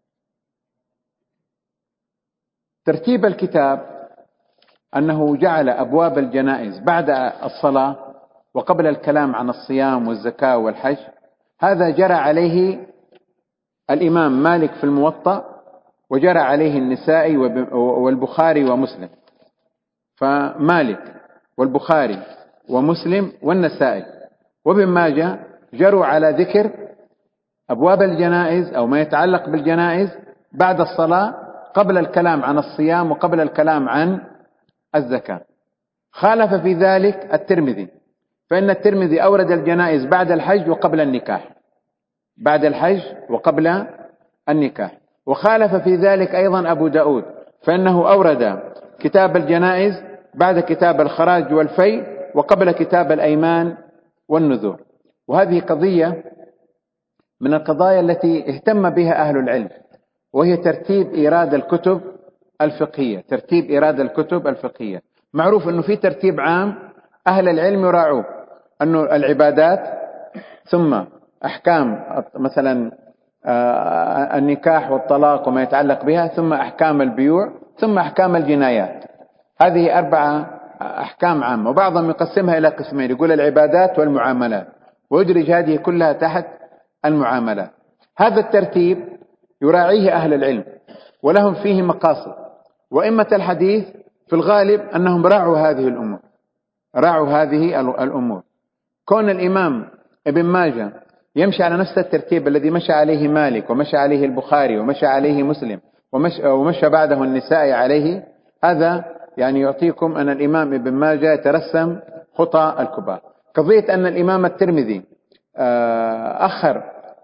ترتيب الكتاب أنه جعل أبواب الجنائز بعد الصلاة وقبل الكلام عن الصيام والزكاة والحج. هذا جرى عليه الإمام مالك في الموطأ، وجرى عليه النسائي والبخاري ومسلم. فمالك والبخاري ومسلم والنسائي وابن ماجه جروا على ذكر أبواب الجنائز أو ما يتعلق بالجنائز بعد الصلاة قبل الكلام عن الصيام وقبل الكلام عن الزكاة. خالف في ذلك الترمذي، فإن الترمذي أورد الجنائز بعد الحج وقبل النكاح بعد الحج وقبل النكاح. وخالف في ذلك أيضا أبو داود، فإنه أورد كتاب الجنائز بعد كتاب الخراج والفي وقبل كتاب الأيمان والنذور. وهذه قضية من القضايا التي اهتم بها أهل العلم، وهي ترتيب إيراد الكتب الفقهية ترتيب إيراد الكتب الفقهية. معروف أنه في ترتيب عام أهل العلم يراعوه، أنه العبادات ثم أحكام مثلا النكاح والطلاق وما يتعلق بها، ثم أحكام البيوع، ثم أحكام الجنايات. هذه أربعة أحكام عامة، وبعضهم يقسمها إلى قسمين، يقول العبادات والمعاملات، ويدرج هذه كلها تحت المعاملات. هذا الترتيب يراعيه أهل العلم ولهم فيه مقاصد، وإمة الحديث في الغالب أنهم راعوا هذه الأمور راعوا هذه الأمور. كون الإمام ابن ماجه يمشي على نفس الترتيب الذي مشى عليه مالك ومشى عليه البخاري ومشى عليه مسلم ومشى, ومشى بعده النسائي عليه، هذا يعني يعطيكم أن الإمام ابن ماجه يترسم خطى الكبار. قضية أن الإمام الترمذي أخر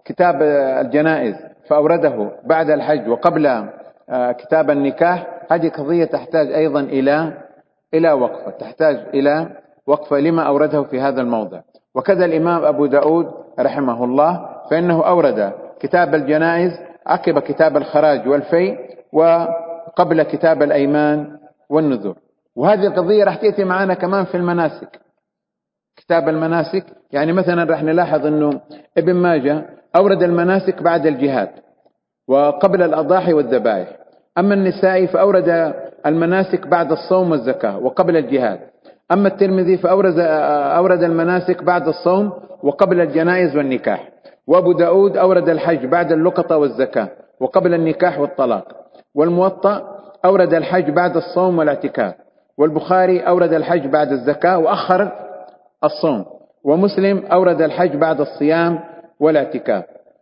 كتاب الجنائز فأورده بعد الحج وقبل كتاب النكاح، هذه قضية تحتاج أيضا إلى إلى وقفة، تحتاج إلى وقفة لما أورده في هذا الموضع. وكذا الإمام أبو داود رحمه الله فإنه أورد كتاب الجنائز عقب كتاب الخراج والفي وقبل كتاب الأيمان والنذور. وهذه القضية راح تأتي معنا كمان في المناسك، كتاب المناسك. يعني مثلا راح نلاحظ أنه ابن ماجه أورد المناسك بعد الجهاد وقبل الأضاحي والذبائح. أما النسائي فأورد المناسك بعد الصوم والزكاة وقبل الجهاد. أما الترمذي فأورد أورد المناسك بعد الصوم وقبل الجنائز والنكاح. وأبو داود أورد الحج بعد اللقطة والزكاة وقبل النكاح والطلاق. والموطأ أورد الحج بعد الصوم والاعتكاف. والبخاري أورد الحج بعد الزكاة وأخر الصوم. ومسلم أورد الحج بعد الصيام والاعتكاف.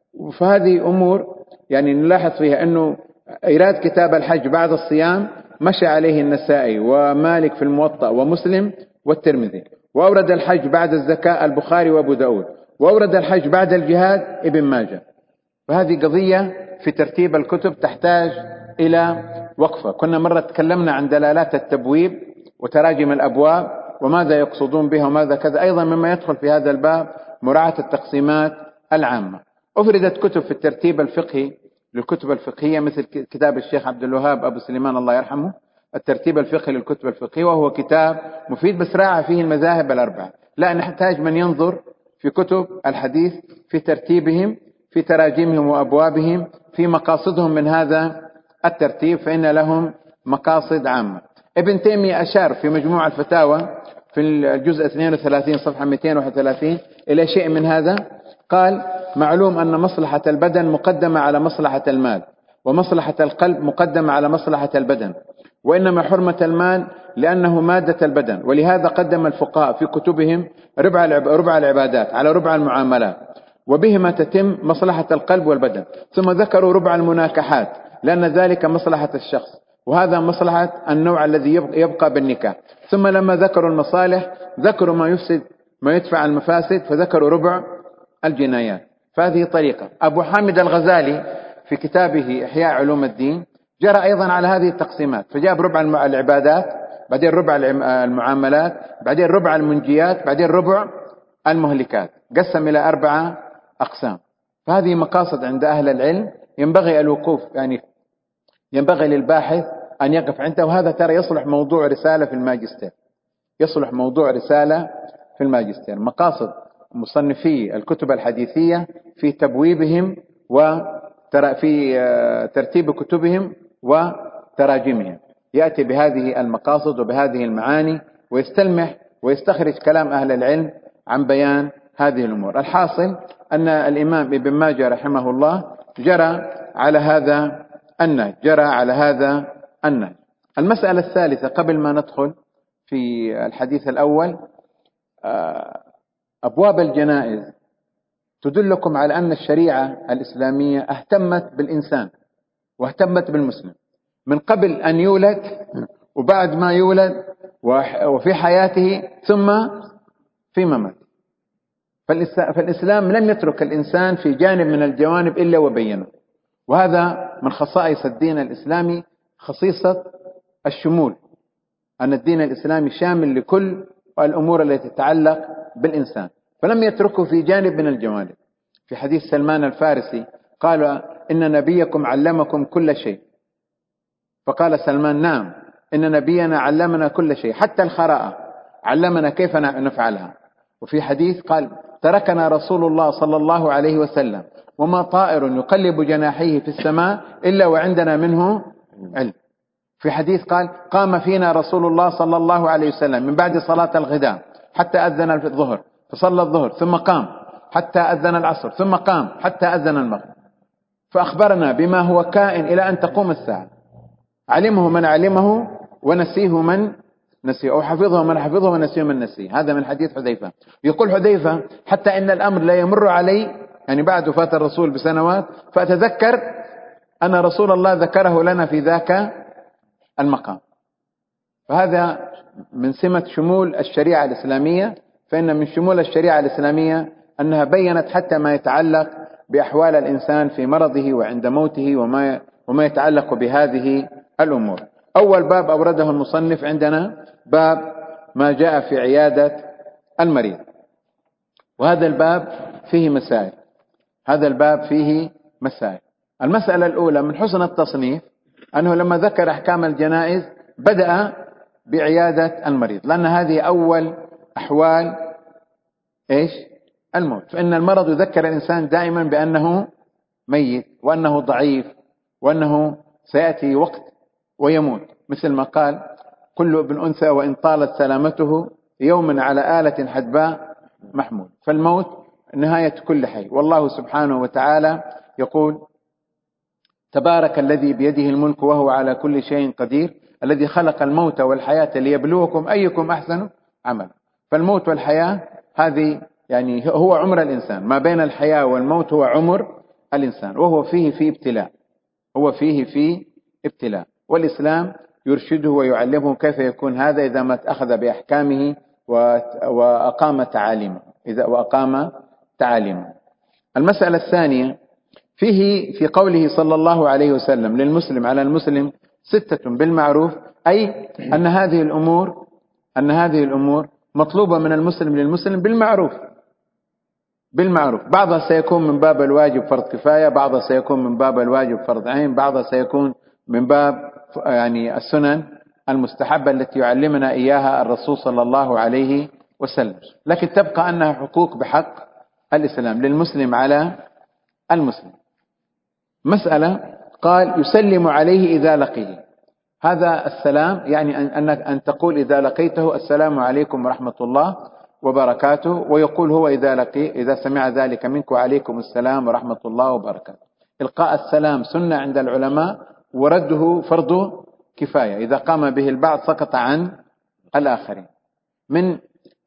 فهذه أمور يعني نلاحظ فيها أنه إيراد كتاب الحج بعد الصيام مشى عليه النسائي ومالك في الموطأ ومسلم والترمذي. وأورد الحج بعد الزكاة البخاري وأبو داود. وأورد الحج بعد الجهاد ابن ماجه. فهذه قضية في ترتيب الكتب تحتاج إلى وقفة. كنا مرة تكلمنا عن دلالات التبويب وتراجم الأبواب وماذا يقصدون بها وماذا كذا. أيضا مما يدخل في هذا الباب مراعاة التقسيمات العامة. أفردت كتب في الترتيب الفقهي للكتب الفقهية مثل كتاب الشيخ عبد الوهاب أبو سليمان الله يرحمه الترتيب الفقهي للكتب الفقهية، وهو كتاب مفيد بس راعى فيه المذاهب الأربعة. لا نحتاج من ينظر في كتب الحديث في ترتيبهم، في تراجمهم وأبوابهم، في مقاصدهم من هذا الترتيب، فإن لهم مقاصد عامة. ابن تيمية أشار في مجموع الفتاوى في الجزء اثنين وثلاثين صفحة مئتين وواحد وثلاثين إلى شيء من هذا. قال: معلوم أن مصلحة البدن مقدمة على مصلحة المال، ومصلحة القلب مقدمة على مصلحة البدن، وإنما حرمة المال لأنه مادة البدن، ولهذا قدم الفقهاء في كتبهم ربع ربع العبادات على ربع المعاملات، وبهما تتم مصلحة القلب والبدن. ثم ذكروا ربع المناكحات لأن ذلك مصلحة الشخص، وهذا مصلحة النوع الذي يبقى بالنكاح. ثم لما ذكروا المصالح ذكروا ما يفسد ما يدفع المفاسد، فذكروا ربع الجنايات. فهذه طريقة. أبو حامد الغزالي في كتابه إحياء علوم الدين جرى أيضا على هذه التقسيمات، فجاب ربع العبادات، بعدين ربع المعاملات، بعدين ربع المنجيات، بعدين ربع المهلكات، قسم إلى أربعة أقسام. فهذه مقاصد عند أهل العلم ينبغي الوقوف، يعني ينبغي للباحث أن يقف عنده. وهذا ترى يصلح موضوع رسالة في الماجستير، يصلح موضوع رسالة في الماجستير، مقاصد مصنفي الكتب الحديثية في تبويبهم وفي ترتيب كتبهم وتراجمهم، يأتي بهذه المقاصد وبهذه المعاني ويستلمح ويستخرج كلام أهل العلم عن بيان هذه الأمور. الحاصل أن الإمام ابن ماجه رحمه الله جرى على هذا النهج، جرى على هذا النهج. المسألة الثالثة قبل ما ندخل في الحديث الأول، أبواب الجنائز تدلكم على أن الشريعة الإسلامية اهتمت بالإنسان واهتمت بالمسلم من قبل أن يولد وبعد ما يولد وفي حياته ثم في مماته. فالإسلام لم يترك الإنسان في جانب من الجوانب إلا وبينه. وهذا من خصائص الدين الإسلامي، خصيصة الشمول، أن الدين الإسلامي شامل لكل الأمور التي تتعلق بالإنسان، فلم يتركه في جانب من الجوانب. في حديث سلمان الفارسي قال: إن نبيكم علمكم كل شيء. فقال سلمان: نعم، إن نبينا علمنا كل شيء حتى الخراءة علمنا كيف نفعلها. وفي حديث قال: تركنا رسول الله صلى الله عليه وسلم وما طائر يقلب جناحيه في السماء إلا وعندنا منه علم. في حديث قال: قام فينا رسول الله صلى الله عليه وسلم من بعد صلاة الغداء حتى أذن الظهر فصلى الظهر، ثم قام حتى أذن العصر، ثم قام حتى أذن المغرب، فأخبرنا بما هو كائن إلى أن تقوم الساعة، علمه من علمه ونسيه من نسيه، أو حفظه من حفظه ونسيه من نسيه. هذا من حديث حذيفة. يقول حذيفة: حتى إن الأمر لا يمر علي، يعني بعد وفاة الرسول بسنوات، فأتذكر أن رسول الله ذكره لنا في ذاك المقام. فهذا من سمة شمول الشريعة الإسلامية. فإن من شمول الشريعة الإسلامية أنها بيّنت حتى ما يتعلق بأحوال الإنسان في مرضه وعند موته وما وما يتعلق بهذه الأمور. أول باب أورده المصنف عندنا باب ما جاء في عيادة المريض، وهذا الباب فيه مسائل هذا الباب فيه مسائل. المسألة الأولى من حسن التصنيف أنه لما ذكر أحكام الجنائز بدأ بعيادة المريض، لأن هذه أول أحوال إيش؟ الموت. فإن المرض يذكر الإنسان دائما بأنه ميت وأنه ضعيف وأنه سيأتي وقت ويموت، مثل ما قال كل ابن أنثى وإن طالت سلامته يوم على آلة حدباء محمول. فالموت نهاية كل حي، والله سبحانه وتعالى يقول تبارك الذي بيده الملك وهو على كل شيء قدير الذي خلق الموت والحياة ليبلوكم أيكم أحسن عملا. فالموت والحياة هذه يعني هو عمر الإنسان، ما بين الحياة والموت هو عمر الإنسان، وهو فيه في ابتلاء هو فيه في ابتلاء والإسلام يرشده ويعلمه كيف يكون هذا إذا ما أخذ بأحكامه وأقام تعاليمه إذا وأقام تعاليمه. المسألة الثانية فيه في قوله صلى الله عليه وسلم للمسلم على المسلم ستة بالمعروف، أي أن هذه الأمور أن هذه الأمور مطلوبة من المسلم للمسلم بالمعروف بالمعروف بعضها سيكون من باب الواجب فرض كفاية، بعضها سيكون من باب الواجب فرض عين، بعضها سيكون من باب يعني السنن المستحبة التي يعلمنا إياها الرسول صلى الله عليه وسلم، لكن تبقى أنها حقوق بحق الإسلام للمسلم على المسلم. مسألة قال يسلم عليه إذا لقيه، هذا السلام يعني أنك أن تقول إذا لقيته السلام عليكم ورحمة الله وبركاته، ويقول هو إذا لقي إذا سمع ذلك منك وعليكم السلام ورحمة الله وبركاته. إلقاء السلام سنة عند العلماء ورده فرض كفاية، إذا قام به البعض سقط عن الآخرين. من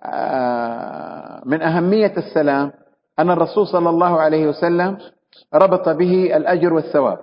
من أهمية السلام أن الرسول صلى الله عليه وسلم ربط به الأجر والثواب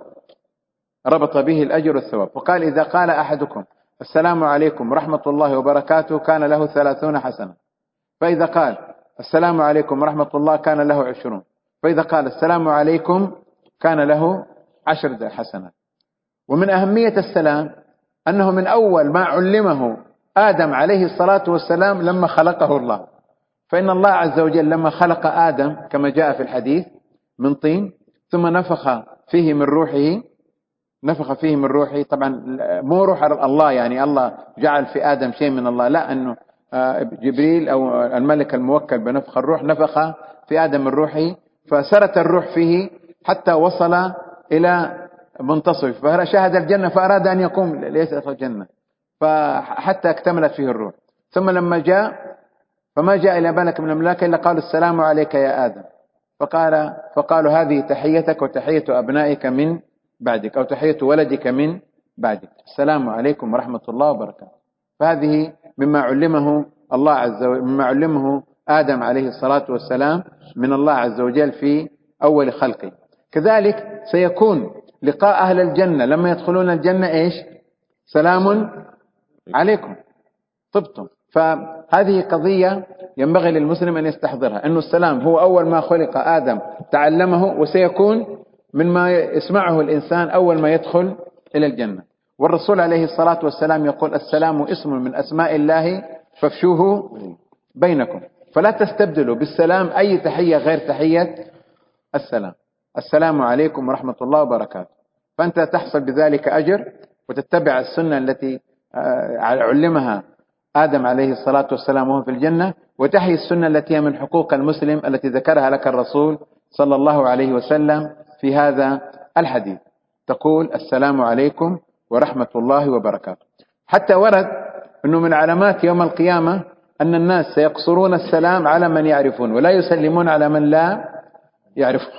ربط به الأجر والثواب وقال إذا قال أحدكم السلام عليكم ورحمة الله وبركاته كان له ثلاثون حسنة، فإذا قال السلام عليكم ورحمة الله كان له عشرون، فإذا قال السلام عليكم كان له عشر حسنات. ومن أهمية السلام أنه من أول ما علمه آدم عليه الصلاة والسلام لما خلقه الله، فإن الله عز وجل لما خلق آدم كما جاء في الحديث من طين ثم نفخ فيه من روحه نفخ فيه من روحه طبعا مو روح الله يعني الله جعل في آدم شيء من الله، لا، أنه جبريل أو الملك الموكل بنفخ الروح نفخ في آدم من روحه فسرت الروح فيه حتى وصل إلى منتصف فشاهد الجنة فأراد أن يقوم ليدخل الجنة فحتى اكتملت فيه الروح. ثم لما جاء فما جاء إلى ملك من الملائكة إلا قال السلام عليك يا آدم، فقال فقالوا هذه تحيتك وتحية أبنائك من بعدك أو تحية ولدك من بعدك، السلام عليكم ورحمة الله وبركاته. فهذه مما علمه الله عز وجل مما علمه آدم عليه الصلاة والسلام من الله عز وجل في أول خلقه. كذلك سيكون لقاء أهل الجنة لما يدخلون الجنة إيش؟ سلام عليكم طبتم. فهذه قضية ينبغي للمسلم أن يستحضرها، أنه السلام هو أول ما خلق آدم تعلمه وسيكون مما يسمعه الإنسان أول ما يدخل إلى الجنة. والرسول عليه الصلاة والسلام يقول السلام اسم من أسماء الله فافشوه بينكم، فلا تستبدلوا بالسلام أي تحية غير تحية السلام. السلام عليكم ورحمة الله وبركاته، فأنت تحصل بذلك أجر وتتبع السنة التي علمها آدم عليه الصلاة والسلام وهو في الجنة، وتحيي السنة التي هي من حقوق المسلم التي ذكرها لك الرسول صلى الله عليه وسلم في هذا الحديث، تقول السلام عليكم ورحمة الله وبركاته. حتى ورد أنه من علامات يوم القيامة أن الناس سيقصرون السلام على من يعرفون ولا يسلمون على من لا يعرفون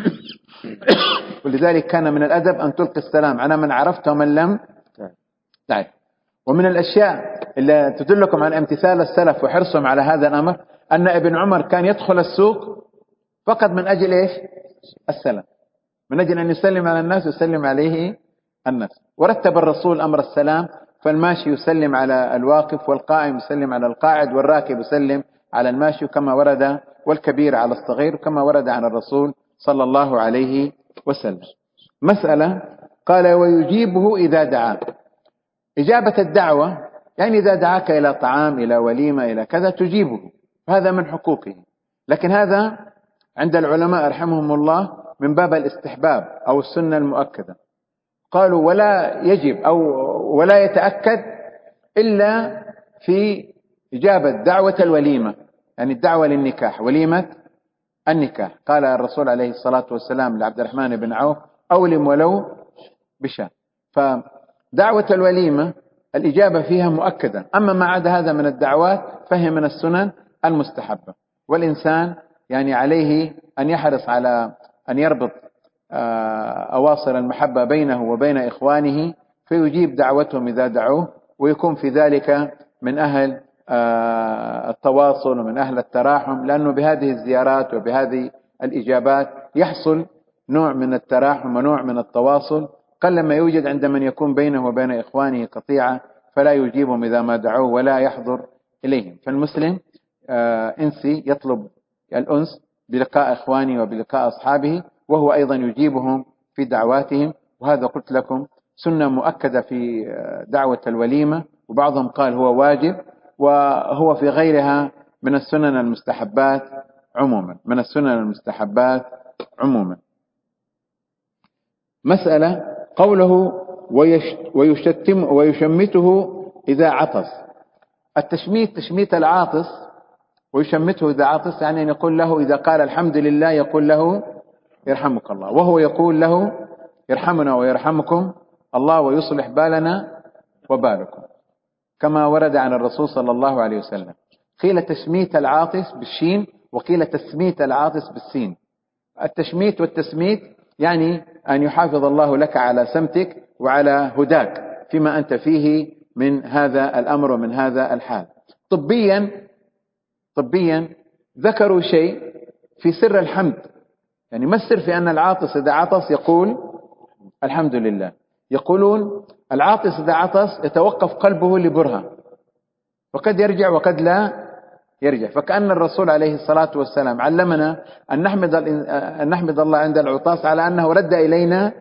ولذلك كان من الأدب أن تلقي السلام على من عرفت ومن لم تعرف. ومن الأشياء اللي تدلكم عن امتثال السلف وحرصهم على هذا الأمر أن ابن عمر كان يدخل السوق فقط من أجل إيش؟ السلام، من أجل أن يسلم على الناس ويسلم عليه الناس. ورتب الرسول أمر السلام، فالماشي يسلم على الواقف والقائم يسلم على القاعد والراكب يسلم على الماشي كما ورد، والكبير على الصغير كما ورد عن الرسول صلى الله عليه وسلم. مسألة قال ويجيبه إذا دعاه. إجابة الدعوة يعني إذا دعاك إلى طعام، إلى وليمة، إلى كذا تجيبه، هذا من حقوقه. لكن هذا عند العلماء رحمهم الله من باب الاستحباب أو السنة المؤكدة. قالوا ولا يجب أو ولا يتأكد إلا في إجابة دعوة الوليمة، يعني الدعوة للنكاح، وليمة النكاح. قال الرسول عليه الصلاة والسلام لعبد الرحمن بن عوف أولم ولو بشاة. فدعوة الوليمة الإجابة فيها مؤكدة. أما ما عدا هذا من الدعوات فهي من السنن المستحبة، والإنسان يعني عليه أن يحرص على أن يربط أواصر المحبة بينه وبين إخوانه، فيجيب دعوتهم إذا دعوه، ويكون في ذلك من أهل التواصل ومن أهل التراحم، لأنه بهذه الزيارات وبهذه الإجابات يحصل نوع من التراحم ونوع من التواصل قلما يوجد عند من يكون بينه وبين إخوانه قطيعة، فلا يجيبهم إذا ما دعوه ولا يحضر إليهم. فالمسلم إنسي يطلب الأنس بلقاء إخوانه وبلقاء أصحابه، وهو أيضا يجيبهم في دعواتهم. وهذا قلت لكم سنة مؤكدة في دعوة الوليمة، وبعضهم قال هو واجب، وهو في غيرها من السنن المستحبات عموما من السنن المستحبات عموما. مسألة قوله ويشتم ويشمته إذا عطس. التشميت تشميت العاطس، ويشمته إذا عطس يعني أن يقول له إذا قال الحمد لله يقول له يرحمك الله، وهو يقول له يرحمنا ويرحمكم الله ويصلح بالنا وبالكم، كما ورد عن الرسول صلى الله عليه وسلم. قيل تشميت العاطس بالشين، وقيل تسميت العاطس بالسين. التشميت والتسميت يعني أن يحافظ الله لك على سمتك وعلى هداك فيما أنت فيه من هذا الأمر ومن هذا الحال. طبيا طبيا ذكروا شيء في سر الحمد، يعني ما السر في أن العاطس إذا عطس يقول الحمد لله؟ يقولون العاطس إذا عطس يتوقف قلبه لبرهة، وقد يرجع وقد لا يرجع. فكأن الرسول عليه الصلاة والسلام علمنا أن نحمد أن نحمد الله عند العطاس على أنه رد إلينا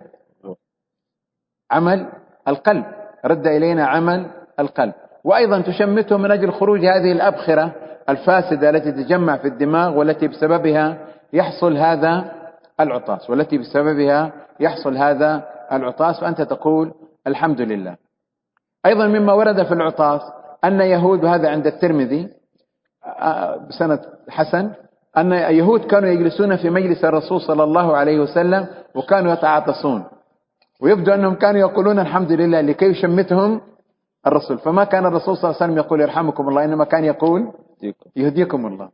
عمل القلب، رد إلينا عمل القلب. وأيضا تشمته من أجل خروج هذه الأبخرة الفاسدة التي تجمع في الدماغ، والتي بسببها يحصل هذا العطاس والتي بسببها يحصل هذا العطاس فأنت تقول الحمد لله. أيضا مما ورد في العطاس أن يهود، وهذا عند الترمذي بسند حسن، أن يهود كانوا يجلسون في مجلس الرسول صلى الله عليه وسلم وكانوا يتعاطسون، ويبدو أنهم كانوا يقولون الحمد لله لكي يشمتهم الرسول. فما كان الرسول صلى الله عليه وسلم يقول يرحمكم الله، إنما كان يقول يهديكم الله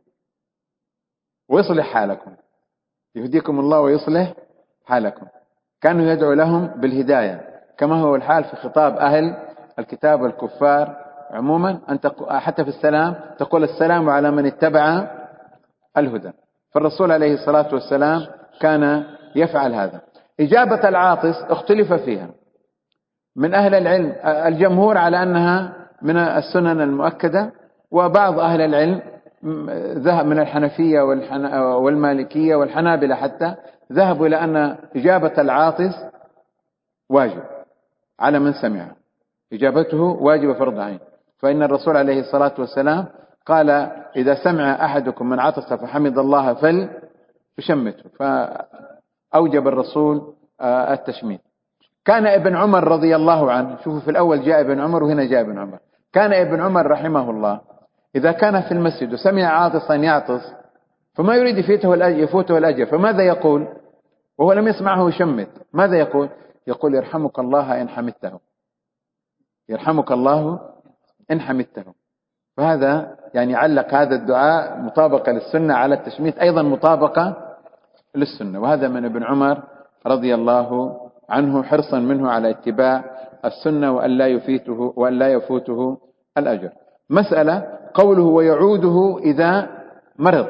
ويصلح حالكم، يهديكم الله ويصلح حالكم. كانوا يدعو لهم بالهداية، كما هو الحال في خطاب أهل الكتاب والكفار عموما، أن حتى في السلام تقول السلام على من اتبع الهدى. فالرسول عليه الصلاة والسلام كان يفعل هذا. إجابة العاطس اختلف فيها من أهل العلم، الجمهور على أنها من السنن المؤكدة، وبعض أهل العلم ذهب من الحنفية والمالكية والحنابلة حتى ذهبوا إلى أن إجابة العاطس واجب على من سمع، إجابته واجب فرض عين. فإن الرسول عليه الصلاة والسلام قال إذا سمع أحدكم من عطس فحمد الله فليشمته، فأوجب الرسول التشميت. كان ابن عمر رضي الله عنه، شوفوا في الأول جاء ابن عمر وهنا جاء ابن عمر، كان ابن عمر رحمه الله إذا كان في المسجد وسمع عاطسا يعطس فما يريد يفوته الأجر, يفوته الأجر فماذا يقول وهو لم يسمعه يشمت؟ ماذا يقول؟ يقول يرحمك الله إن حمدته، يرحمك الله إن حمدته. فهذا يعني علق هذا الدعاء مطابقة للسنة على التشميت، أيضا مطابقة للسنة. وهذا من ابن عمر رضي الله عنه حرصا منه على اتباع السنة وأن لا يفوته وأن لا يفوته الأجر. مسألة قوله ويعوده إذا مرض.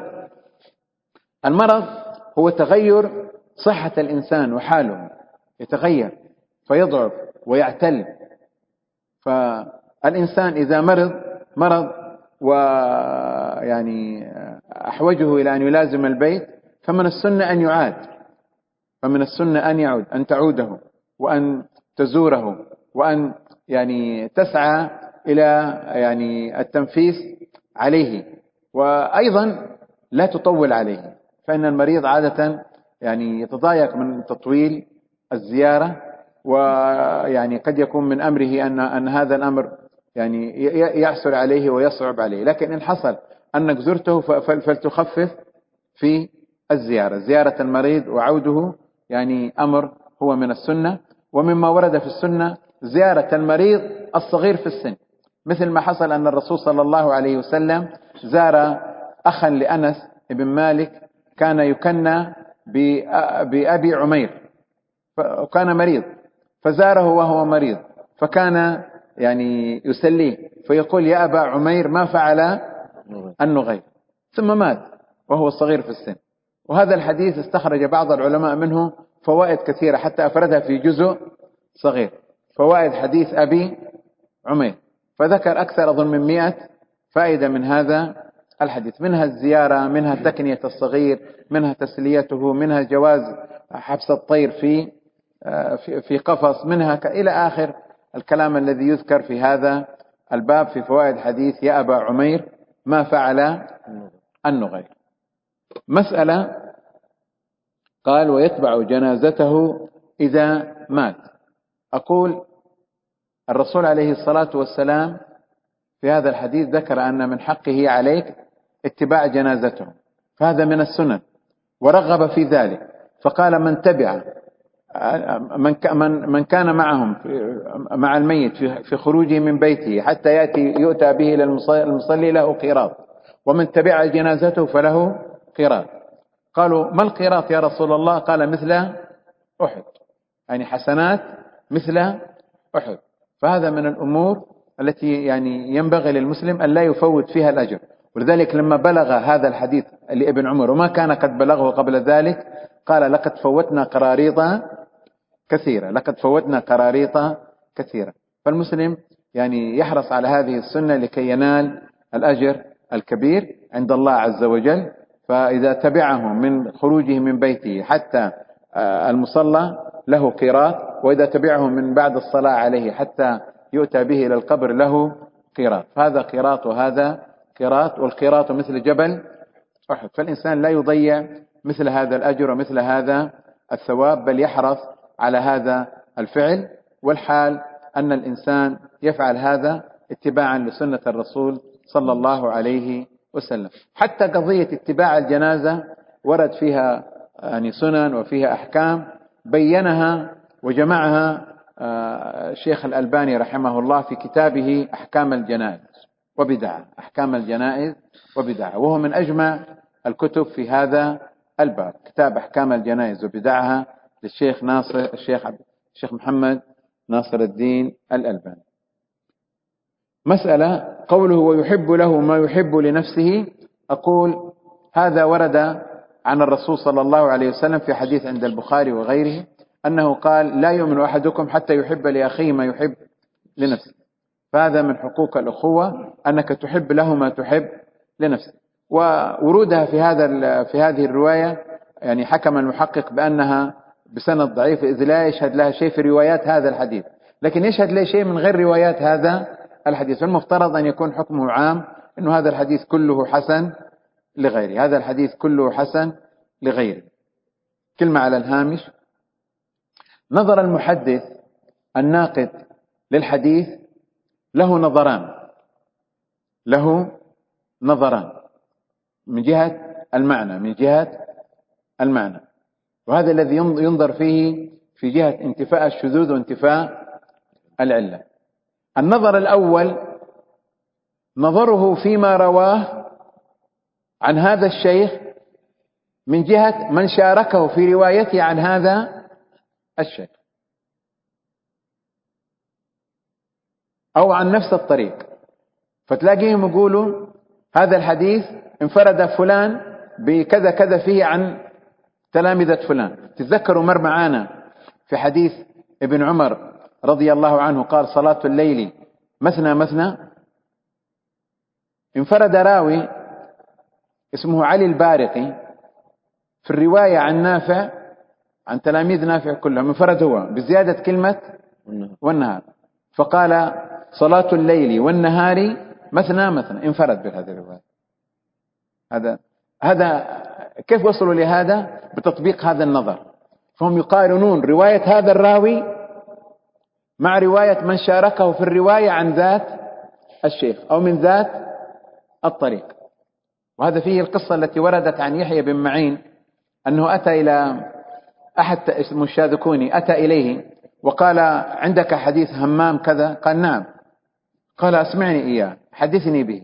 المرض هو تغير صحة الإنسان وحاله، يتغير فيضعف ويعتل. فالإنسان إذا مرض مرض ويعني أحوجه إلى أن يلازم البيت، فمن السنة أن يعاد فمن السنة أن يعود، أن تعوده وأن تزوره وأن يعني تسعى إلى يعني التنفيس عليه، وأيضا لا تطول عليه، فإن المريض عادة يعني يتضايق من تطويل الزيارة، ويعني قد يكون من أمره أن أن هذا الأمر يعني يعسر عليه ويصعب عليه. لكن إن حصل أنك زرته فلتخفف في الزيارة. زيارة المريض وعوده يعني أمر هو من السنة. ومما ورد في السنة زيارة المريض الصغير في السن، مثل ما حصل أن الرسول صلى الله عليه وسلم زار أخا لأنس بن مالك كان يكنى بأبي عمير، وكان مريض، فزاره وهو مريض، فكان يعني يسليه فيقول: يا أبا عمير ما فعل النغير؟ ثم مات وهو صغير في السن. وهذا الحديث استخرج بعض العلماء منه فوائد كثيرة حتى أفردها في جزء صغير، فوائد حديث أبي عمير، فذكر أكثر أظن من مئة فائدة من هذا الحديث، منها الزيارة، منها تكنية الصغير، منها تسليته، منها جواز حبس الطير في في قفص، منها إلى آخر الكلام الذي يذكر في هذا الباب في فوائد حديث يا أبا عمير ما فعل النغير. مسألة قال: ويتبع جنازته إذا مات. أقول الرسول عليه الصلاة والسلام في هذا الحديث ذكر أن من حقه عليك اتباع جنازته، فهذا من السنن، ورغب في ذلك، فقال: من تبع من من كان معهم مع الميت في خروجه من بيته حتى يأتي يؤتى به إلى المصلي له قيراط، ومن تبع جنازته فله قيراط. قالوا: ما القيراط يا رسول الله؟ قال: مثل أحد، يعني حسنات مثل أحد. فهذا من الأمور التي يعني ينبغي للمسلم أن لا يفوت فيها الأجر. ولذلك لما بلغ هذا الحديث لابن عمر وما كان قد بلغه قبل ذلك قال: لقد فوتنا قراريط كثيرة، لقد فوتنا قراريط كثيرة. فالمسلم يعني يحرص على هذه السنة لكي ينال الأجر الكبير عند الله عز وجل. فإذا تبعه من خروجه من بيته حتى المصلى له قيراط، وإذا تبعه من بعد الصلاة عليه حتى يؤتى به إلى القبر له قيراط، فهذا قيراط وهذا قيراط، والقيراط مثل جبل أحد. فالإنسان لا يضيع مثل هذا الأجر ومثل هذا الثواب، بل يحرص على هذا الفعل، والحال أن الإنسان يفعل هذا اتباعا لسنة الرسول صلى الله عليه وسلم. حتى قضية اتباع الجنازة ورد فيها يعني سنن وفيها أحكام بينها وجمعها الشيخ الألباني رحمه الله في كتابه أحكام الجنائز وبدعة، أحكام الجنائز وبدعة، وهو من أجمع الكتب في هذا الباب، كتاب أحكام الجنائز وبدعها للشيخ ناصر الشيخ الشيخ محمد ناصر الدين الألباني. مسألة قوله: ويحب له ما يحب لنفسه. أقول هذا ورد عن الرسول صلى الله عليه وسلم في حديث عند البخاري وغيره أنه قال: لا يؤمن أحدكم حتى يحب لأخيه ما يحب لنفسه. فهذا من حقوق الأخوة أنك تحب له ما تحب لنفسك. وورودها في هذا في هذه الرواية يعني حكم المحقق بأنها بسند ضعيف، إذ لا يشهد لها شيء في روايات هذا الحديث، لكن يشهد لها شيء من غير روايات هذا الحديث، فالمفترض أن يكون حكمه عام، إنه هذا الحديث كله حسن لغيره، هذا الحديث كله حسن لغيره. كلمة على الهامش: نظر المحدث الناقد للحديث له نظران، له نظران من جهة المعنى، من جهة المعنى، وهذا الذي ينظر فيه في جهة انتفاء الشذوذ وانتفاء العلة. النظر الأول نظره فيما رواه عن هذا الشيخ من جهة من شاركه في روايته عن هذا الشيخ، أو عن نفس الطريق، فتلاقيهم يقولوا هذا الحديث انفرد فلان بكذا كذا فيه عن تلامذة فلان. تذكروا مر معانا في حديث ابن عمر رضي الله عنه قال: صلاة الليل مثنى مثنى. انفرد راوي اسمه علي البارقي في الرواية عن نافع عن تلاميذ نافع كلهم، انفرد هو بزيادة كلمة والنهار، فقال صلاة الليل والنهار مثنى مثنى، انفرد بهذه الرواية. هذا هذا كيف وصلوا لهذا؟ بتطبيق هذا النظر. فهم يقارنون رواية هذا الراوي مع رواية من شاركه في الرواية عن ذات الشيخ أو من ذات الطريق. وهذا فيه القصة التي وردت عن يحيى بن معين أنه أتى إلى أحد اسمه الشاذكوني، أتى إليه وقال عندك حديث همام كذا؟ قال نعم. قال أسمعني إياه، حدثني به.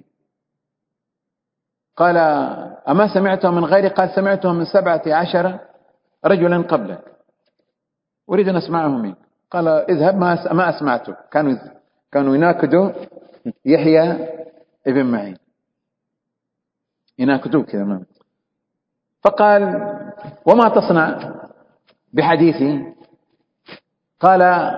قال أما سمعته من غيري؟ قال سمعته من سبعة عشر رجلا قبلك، أريد أن أسمعه منك. قال اذهب ما أسمعته. كانوا كانوا يناقضوا يحيى ابن معين، يناقضوه كذا. فقال وما تصنع بحديثي؟ قال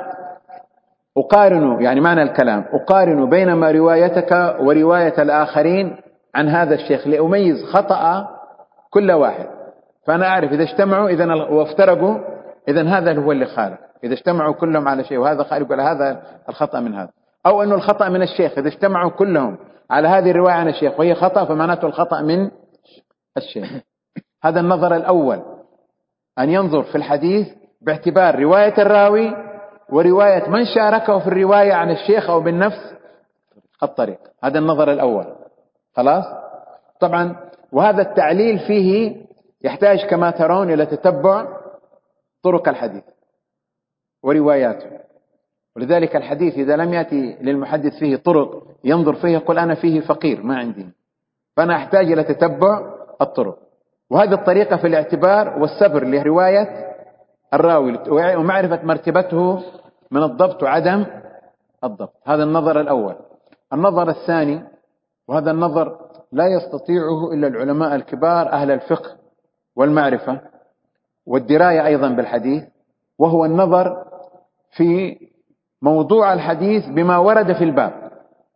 أقارن، يعني معنى الكلام أقارن بينما روايتك ورواية الآخرين عن هذا الشيخ لأميز خطأ كل واحد، فأنا أعرف إذا اجتمعوا إذن وافترقوا إذن هذا هو اللي خالف. إذا اجتمعوا كلهم على شيء وهذا خالف، ولا هذا الخطأ من هذا، أو أنه الخطأ من الشيخ. إذا اجتمعوا كلهم على هذه الرواية عن الشيخ وهي خطأ فمعناته الخطأ من الشيخ. هذا النظر الأول، أن ينظر في الحديث باعتبار رواية الراوي ورواية من شاركه في الرواية عن الشيخ أو بالنفس الطريق. هذا النظر الأول. خلاص. طبعا وهذا التعليل فيه يحتاج كما ترون إلى تتبع طرق الحديث ورواياته. ولذلك الحديث إذا لم يأتي للمحدث فيه طرق ينظر فيه يقول أنا فيه فقير ما عندي، فأنا أحتاج إلى تتبع الطرق. وهذه الطريقة في الاعتبار والصبر لرواية الراوي ومعرفة مرتبته من الضبط وعدم الضبط. هذا النظر الأول. النظر الثاني، وهذا النظر لا يستطيعه إلا العلماء الكبار أهل الفقه والمعرفة والدراية أيضا بالحديث، وهو النظر في موضوع الحديث بما ورد في الباب.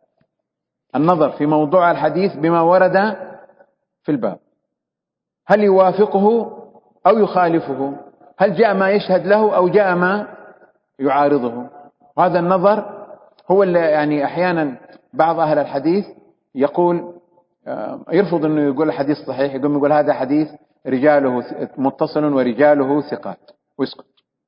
النظر في موضوع الحديث بما ورد في الباب، هل يوافقه أو يخالفه؟ هل جاء ما يشهد له أو جاء ما يعارضه؟ وهذا النظر هو اللي يعني أحيانا بعض أهل الحديث يقول يرفض أنه يقول الحديث صحيح، يقول يقول هذا حديث رجاله متصل ورجاله ثقات ويسكت،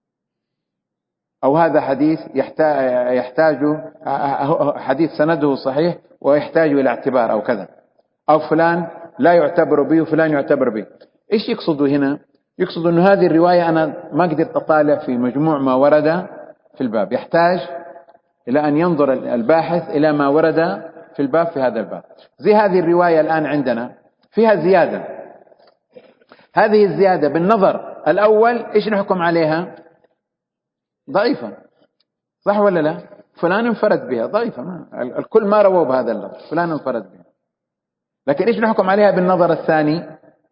أو هذا حديث يحتاج حديث سنده صحيح ويحتاج إلى اعتبار أو كذا، أو فلان لا يعتبر به وفلان يعتبر به. إيش يقصدوا هنا؟ يقصد أن هذه الرواية أنا ما قدرت أطالع في مجموع ما ورد في الباب، يحتاج إلى أن ينظر الباحث إلى ما ورد في الباب في هذا الباب. زي هذه الرواية الآن عندنا فيها زيادة، هذه الزيادة بالنظر الأول إيش نحكم عليها؟ ضعيفة، صح ولا لا؟ فلان انفرد بها، ضعيفة، ما الكل ما رووا بهذا اللفظ، فلان انفرد بها. لكن إيش نحكم عليها بالنظر الثاني؟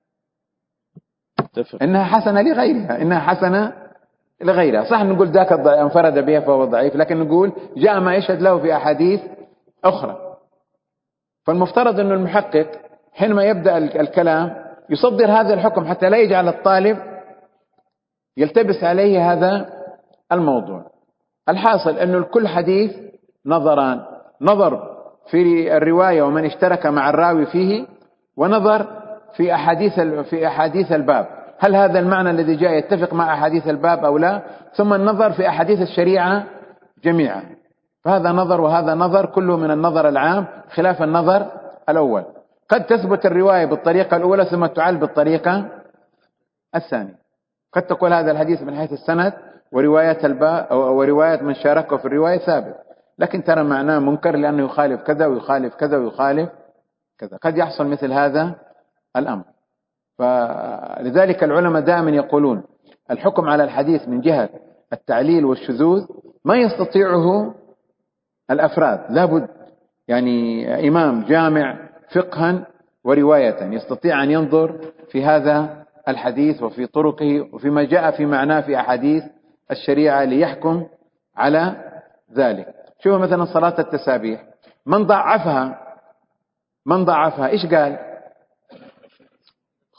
إنها حسنة لغيرها، إنها حسنة لغيرها. صح نقول ذاك انفرد بها فهو ضعيف، لكن نقول جاء ما يشهد له في أحاديث أخرى. فالمفترض أن المحقق حينما يبدأ الكلام يصدر هذا الحكم حتى لا يجعل الطالب يلتبس عليه هذا الموضوع. الحاصل أنه الكل حديث نظران، نظر في الرواية ومن اشترك مع الراوي فيه، ونظر في أحاديث في أحاديث الباب، هل هذا المعنى الذي جاء يتفق مع أحاديث الباب أو لا، ثم النظر في أحاديث الشريعة جميعا. فهذا نظر وهذا نظر، كله من النظر العام خلاف النظر الأول. قد تثبت الرواية بالطريقة الأولى ثم تعل بالطريقة الثانية. قد تقول هذا الحديث من حيث السند ورواية الباب أو ورواية من شاركه في الرواية ثابت، لكن ترى معناه منكر لأنه يخالف كذا ويخالف كذا ويخالف كذا. قد يحصل مثل هذا الأمر. فلذلك العلماء دائما يقولون الحكم على الحديث من جهة التعليل والشذوذ ما يستطيعه الأفراد، لابد يعني إمام جامع فقها ورواية يستطيع أن ينظر في هذا الحديث وفي طرقه وفيما جاء في معناه في أحاديث الشريعة ليحكم على ذلك. شوفوا مثلا صلاة التسابيح، من ضعفها من ضعفها إيش قال؟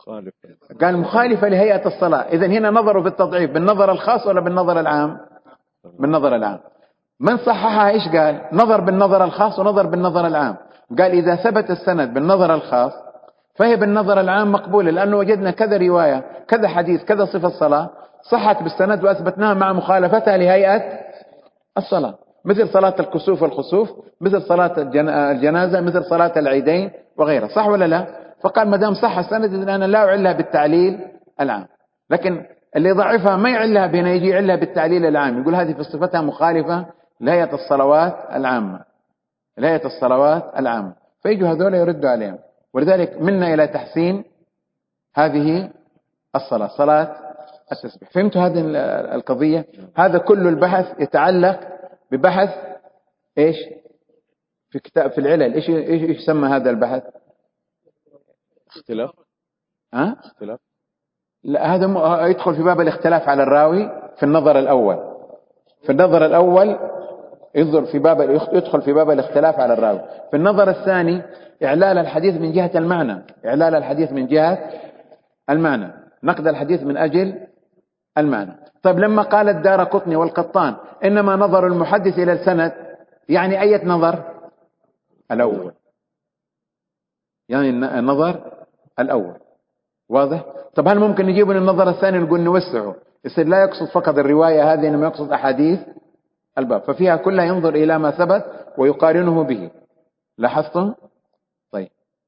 مخالف. قال مخالفة لهيئة الصلاة. إذن هنا نظروا بالتضعيف بالنظر الخاص ولا بالنظر العام؟ بالنظر العام. من صححها إيش قال؟ نظر بالنظر الخاص ونظر بالنظر العام. قال إذا ثبت السند بالنظر الخاص فهي بالنظر العام مقبولة، لأنه وجدنا كذا رواية كذا حديث كذا صفة صلاة صحت بالسند وأثبتناها مع مخالفتها لهيئة الصلاة، مثل صلاة الكسوف والخسوف، مثل صلاة الجنازة، مثل صلاة العيدين وغيرها. صح ولا لا؟ فقال ما دام صح السند إذن أنا لا أعلها بالتعليل العام. لكن اللي يضعفها ما يعلها بهنا، يجي يعلها بالتعليل العام، يقول هذه في صفتها مخالفة لهيئة الصلوات العامة، لهيئة الصلوات العامة، فيجوا هذول يردوا عليهم. ولذلك منا إلى تحسين هذه الصلاة، صلاة التسبيح. فهمتوا هذه القضية؟ هذا كل البحث يتعلق ببحث إيش في كتاب في العلل. إيش إيش إيش سمى هذا البحث؟ اختلاف. ها؟ اختلاف. لا، هذا يدخل في باب الاختلاف على الراوي في النظر الأول. في النظر الأول ينظر في باب يدخل في باب الاختلاف على الراوي. في النظر الثاني إعلال الحديث من جهة المعنى، إعلال الحديث من جهة المعنى، نقد الحديث من أجل المعنى. طيب لما قال الدارقطني والقطان إنما نظر المحدث إلى السند، يعني أية نظر؟ الأول، يعني النظر الأول. واضح؟ طب هل ممكن نجيب النظر الثاني نقول نوسعه يصير لا يقصد فقط الرواية هذه إنما يقصد أحاديث الباب، ففيها كلها ينظر إلى ما ثبت ويقارنه به. لاحظتم؟ طيب،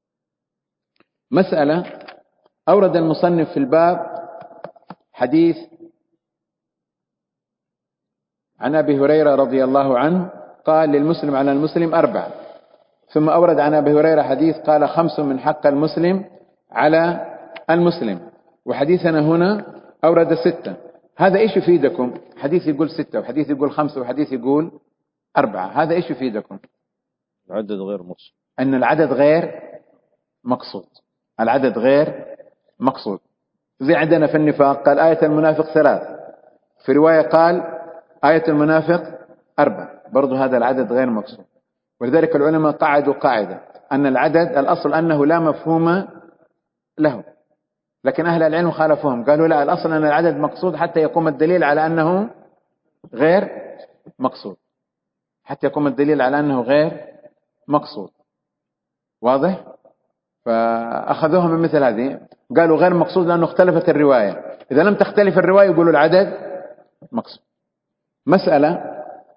مسألة أورد المصنف في الباب حديث عن أبي هريرة رضي الله عنه قال للمسلم على المسلم أربع، ثم أورد عن أبي هريرة حديث قال خمس من حق المسلم على المسلم، وحديثنا هنا أورد ستة. هذا إيش يفيدكم؟ حديث يقول ستة وحديث يقول خمسة وحديث يقول أربعة، هذا إيش يفيدكم؟ العدد غير مقصود، أن العدد غير مقصود، العدد غير مقصود. زي عندنا في النفاق قال آية المنافق ثلاث، في رواية قال آية المنافق أربع، برضو هذا العدد غير مقصود. ولذلك العلماء قعدوا قاعدة أن العدد الأصل أنه لا مفهوم له، لكن أهل العلم خالفوهم، قالوا لا، الأصل أن العدد مقصود حتى يقوم الدليل على أنه غير مقصود، حتى يقوم الدليل على أنه غير مقصود. واضح؟ فأخذوها من مثل هذه، قالوا غير مقصود لأنه اختلفت الرواية، إذا لم تختلف الرواية يقولوا العدد مقصود. مسألة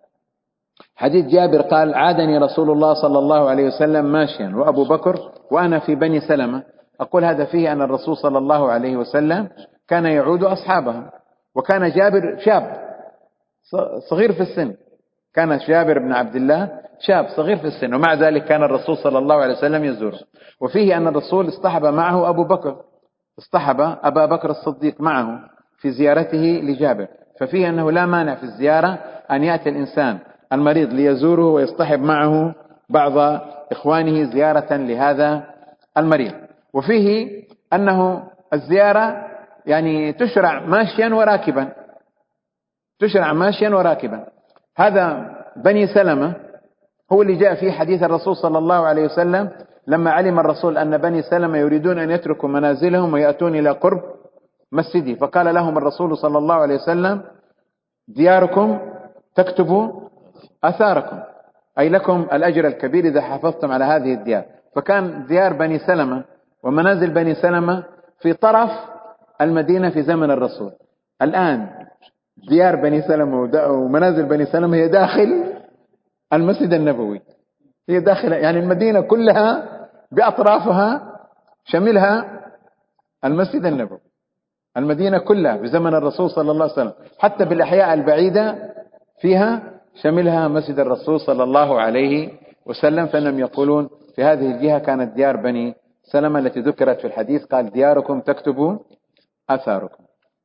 حديث جابر قال عادني رسول الله صلى الله عليه وسلم ماشيا وأبو بكر وأنا في بني سلمة. أقول هذا فيه أن الرسول صلى الله عليه وسلم كان يعود أصحابه، وكان جابر شاب صغير في السن، كان جابر بن عبد الله شاب صغير في السن، ومع ذلك كان الرسول صلى الله عليه وسلم يزوره. وفيه أن الرسول اصطحب معه أبو بكر، اصطحب أبا بكر الصديق معه في زيارته لجابر، ففيه أنه لا مانع في الزيارة أن يأتي الإنسان المريض ليزوره ويصطحب معه بعض إخوانه زيارة لهذا المريض. وفيه أنه الزيارة يعني تشرع ماشيا وراكبا، تشرع ماشيا وراكبا. هذا بني سلمة هو اللي جاء فيه حديث الرسول صلى الله عليه وسلم لما علم الرسول أن بني سلمة يريدون أن يتركوا منازلهم ويأتون إلى قرب مسجدي، فقال لهم الرسول صلى الله عليه وسلم دياركم تكتب أثاركم، أي لكم الأجر الكبير إذا حافظتم على هذه الديار. فكان ديار بني سلمة ومنازل بني سلمة في طرف المدينة في زمن الرسول. الآن ديار بني سلمة ومنازل بني سلمة هي داخل المسجد النبوي، هي داخل يعني المدينة كلها بأطرافها شملها المسجد النبوي، المدينة كلها في زمن الرسول صلى الله عليه وسلم حتى بالأحياء البعيدة فيها شملها مسجد الرسول صلى الله عليه وسلم. فإنهم يقولون في هذه الجهة كانت ديار بني سلمة التي ذكرت في الحديث قال دياركم تكتب آثاركم.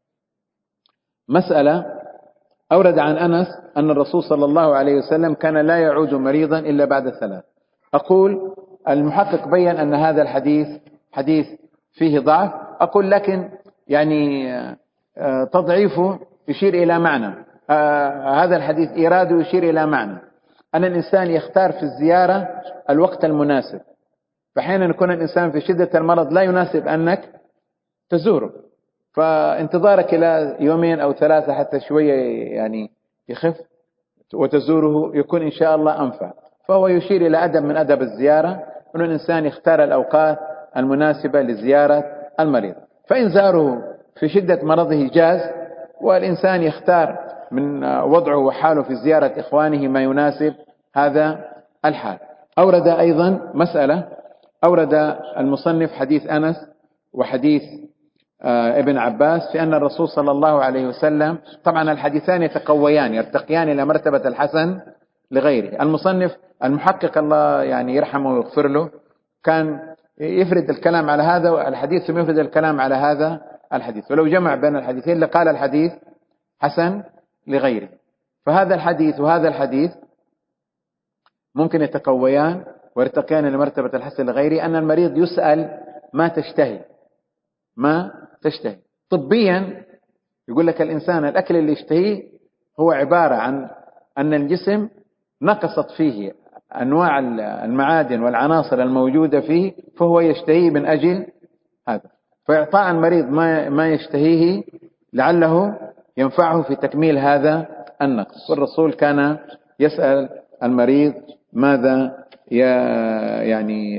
مسألة أورد عن أنس أن الرسول صلى الله عليه وسلم كان لا يعود مريضا إلا بعد ثلاث. أقول المحقق بيّن أن هذا الحديث حديث فيه ضعف، أقول لكن يعني تضعيفه يشير إلى معنى، هذا الحديث إيراده يشير إلى معنى أن الإنسان يختار في الزيارة الوقت المناسب. فحين يكون الإنسان في شدة المرض لا يناسب أنك تزوره، فانتظارك إلى يومين أو ثلاثة حتى شوية يعني يخف وتزوره يكون إن شاء الله أنفع. فهو يشير إلى أدب من أدب الزيارة أن الإنسان يختار الأوقات المناسبة لزيارة المريض. فإن زاره في شدة مرضه جاز، والإنسان يختار من وضعه وحاله في زيارة إخوانه ما يناسب هذا الحال. أورد أيضا مسألة، أورد المصنف حديث أنس وحديث ابن عباس في أن الرسول صلى الله عليه وسلم، طبعا الحديثان يتقويان يرتقيان إلى مرتبة الحسن لغيره. المصنف المحقق الله يعني يرحمه ويغفر له كان يفرد الكلام على هذا الحديث ثم يفرد الكلام على هذا الحديث، ولو جمع بين الحديثين لقال الحديث حسن لغيره. فهذا الحديث وهذا الحديث ممكن يتقويان ويرتقيان لمرتبة الحسن لغيره، أن المريض يسأل ما تشتهي ما تشتهي. طبيا يقول لك الإنسان الأكل اللي يشتهيه هو عبارة عن أن الجسم نقصت فيه أنواع المعادن والعناصر الموجودة فيه، فهو يشتهيه من أجل هذا. فإعطاء المريض ما ما يشتهيه لعله ينفعه في تكميل هذا النقص. والرسول كان يسأل المريض ماذا يعني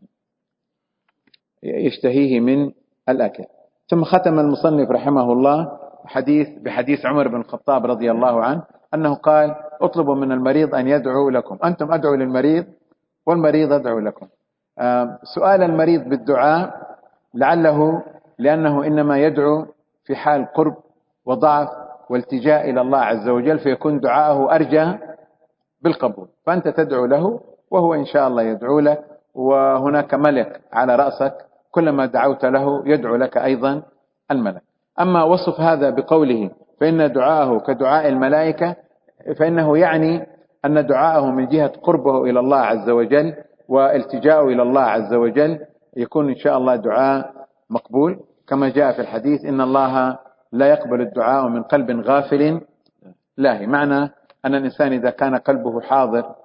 يشتهيه من الأكل. ثم ختم المصنف رحمه الله حديث بحديث عمر بن الخطاب رضي الله عنه أنه قال اطلبوا من المريض أن يدعو لكم، أنتم أدعوا للمريض والمريض أدعو لكم. سؤال المريض بالدعاء لعله لأنه إنما يدعو في حال قرب وضعف والتجاء إلى الله عز وجل، فيكون دعاءه أرجى بالقبول. فأنت تدعو له وهو إن شاء الله يدعو لك، وهناك ملك على رأسك كلما دعوت له يدعو لك أيضا الملك. أما وصف هذا بقوله فإن دعاءه كدعاء الملائكة، فإنه يعني أن دعاءه من جهة قربه إلى الله عز وجل والتجاءه إلى الله عز وجل يكون إن شاء الله دعاء مقبول، كما جاء في الحديث إن الله لا يقبل الدعاء من قلب غافل لاهي. معنى أن الإنسان إذا كان قلبه حاضر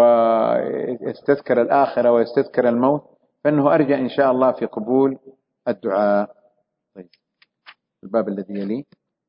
ويستذكر الآخرة ويستذكر الموت فإنه أرجى إن شاء الله في قبول الدعاء. طيب، الباب الذي يليه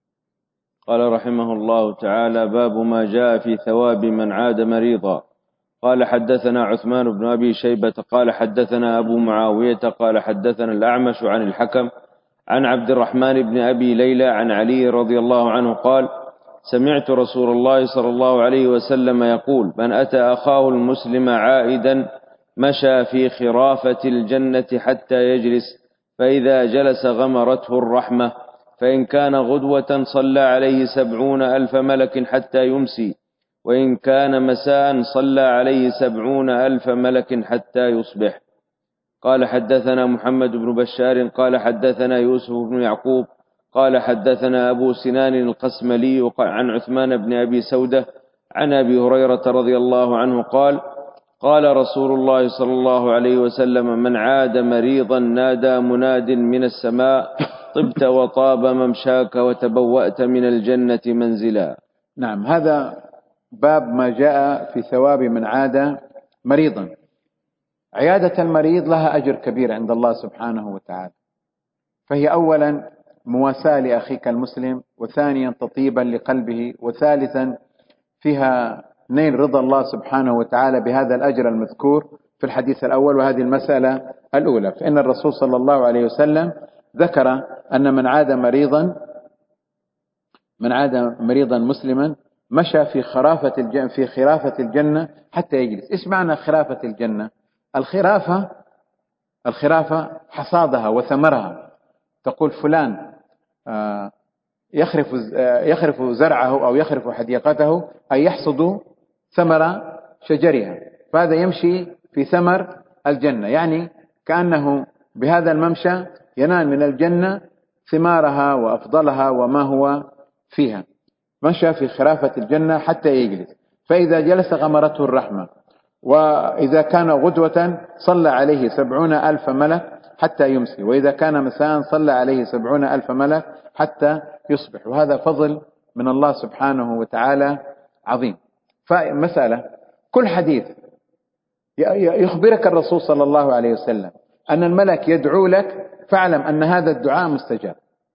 قال رحمه الله تعالى: باب ما جاء في ثواب من عاد مريضا. قال حدثنا عثمان بن أبي شيبة قال حدثنا أبو معاوية قال حدثنا الأعمش عن الحكم عن عبد الرحمن بن أبي ليلى عن علي رضي الله عنه قال: سمعت رسول الله صلى الله عليه وسلم يقول: من أتى أخاه المسلم عائدا مشى في خرافة الجنة حتى يجلس، فإذا جلس غمرته الرحمة، فإن كان غدوة صلى عليه سبعون ألف ملك حتى يمسي، وإن كان مساء صلى عليه سبعون ألف ملك حتى يصبح. قال حدثنا محمد بن بشار قال حدثنا يوسف بن يعقوب قال حدثنا أبو سنان القسملي عن عثمان بن أبي سودة عن أبي هريرة رضي الله عنه قال: قال رسول الله صلى الله عليه وسلم: من عاد مريضا نادى مناد من السماء: طبت وطاب ممشاك وتبوأت من الجنة منزلا. نعم، هذا باب ما جاء في ثواب من عاد مريضا. عيادة المريض لها أجر كبير عند الله سبحانه وتعالى، فهي أولا مواساة لأخيك المسلم، وثانيا تطيبا لقلبه، وثالثا فيها نيل رضا الله سبحانه وتعالى بهذا الأجر المذكور في الحديث الأول وهذه المسألة الأولى. فإن الرسول صلى الله عليه وسلم ذكر أن من عاد مريضا من عاد مريضا مسلما مشى في خرافة الجنة في خرافة الجنة حتى يجلس. إيش معنى خرافة الجنة؟ الخرافة الخرافة حصادها وثمرها. تقول فلان يخرف يخرف زرعه أو يخرف حديقته، أي يحصد ثمر شجرها، فهذا يمشي في ثمر الجنة، يعني كأنه بهذا الممشى ينال من الجنة ثمارها وأفضلها وما هو فيها. مشى في خرافة الجنة حتى يجلس، فإذا جلس غمرته الرحمة، وإذا كان غدوة صلى عليه سبعون ألف ملك حتى يمسي، وإذا كان مساء صلى عليه سبعون ألف ملك حتى يصبح. وهذا فضل من الله سبحانه وتعالى عظيم. فمسألة كل حديث يخبرك الرسول صلى الله عليه وسلم أن الملك يدعو لك فاعلم أن هذا الدعاء مستجاب.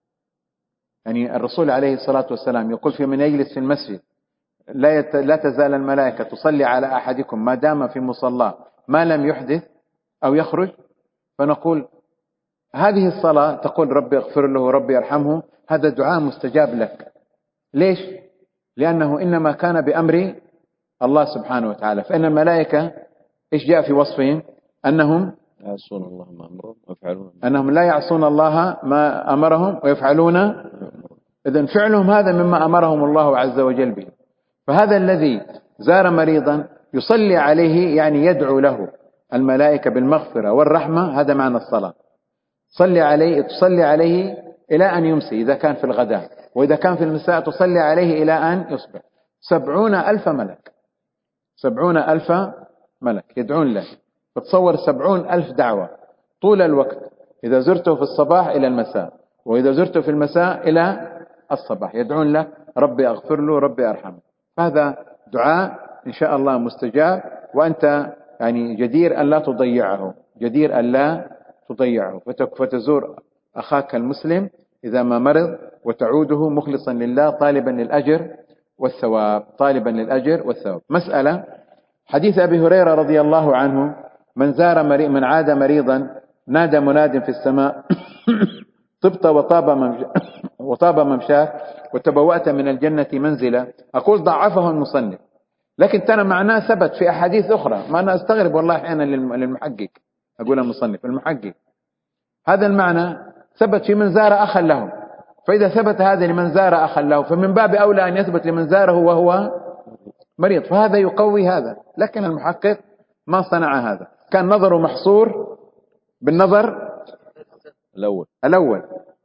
يعني الرسول عليه الصلاة والسلام يقول في من يجلس في المسجد لا, يت... لا تزال الملائكة تصلي على أحدكم ما دام في مصلاه ما لم يحدث أو يخرج. فنقول هذه الصلاة تقول ربي اغفر له وربي يرحمه، هذا دعاء مستجاب لك. ليش؟ لأنه إنما كان بأمر الله سبحانه وتعالى. فإن الملائكة إيش جاء في وصفهم؟ أنهم يعصون الله ما أمرهم ويفعلون أنهم لا يعصون الله ما أمرهم ويفعلون. إذن فعلهم هذا مما أمرهم الله عز وجل به. فهذا الذي زار مريضا يصلي عليه يعني يدعو له الملائكة بالمغفرة والرحمة، هذا معنى الصلاة. صلي عليه تصلي عليه إلى أن يمسي إذا كان في الغداء، وإذا كان في المساء تصلي عليه إلى أن يصبح. سبعون ألف ملك سبعون ألف ملك يدعون له. فتصور سبعون ألف دعوة طول الوقت، إذا زرته في الصباح إلى المساء، وإذا زرته في المساء إلى الصباح، يدعون له ربي أغفر له ربي أرحمه. هذا دعاء إن شاء الله مستجاب، وأنت يعني جدير أن لا تضيعه، جدير أن لا تضيعه. فتزور أخاك المسلم إذا ما مرض وتعوده مخلصا لله طالبا للأجر والثواب، طالبا للأجر والثواب. مسألة حديث أبي هريرة رضي الله عنه: من زار مريض من عاد مريضا نادى مناد في السماء طبت وطاب وطاب ممشاك وتبوأت من الجنة منزلا. أقول ضعفه المصنف، لكن ترى معناه ثبت في أحاديث أخرى. ما أنا أستغرب والله أحيانا للمحقق، أقول المصنف المحقق، هذا المعنى ثبت في من زار أخا له. فإذا ثبت هذا لمن زار أخا له فمن باب أولى أن يثبت لمن زاره وهو مريض، فهذا يقوي هذا. لكن المحقق ما صنع هذا، كان نظره محصور بالنظر الأول الأول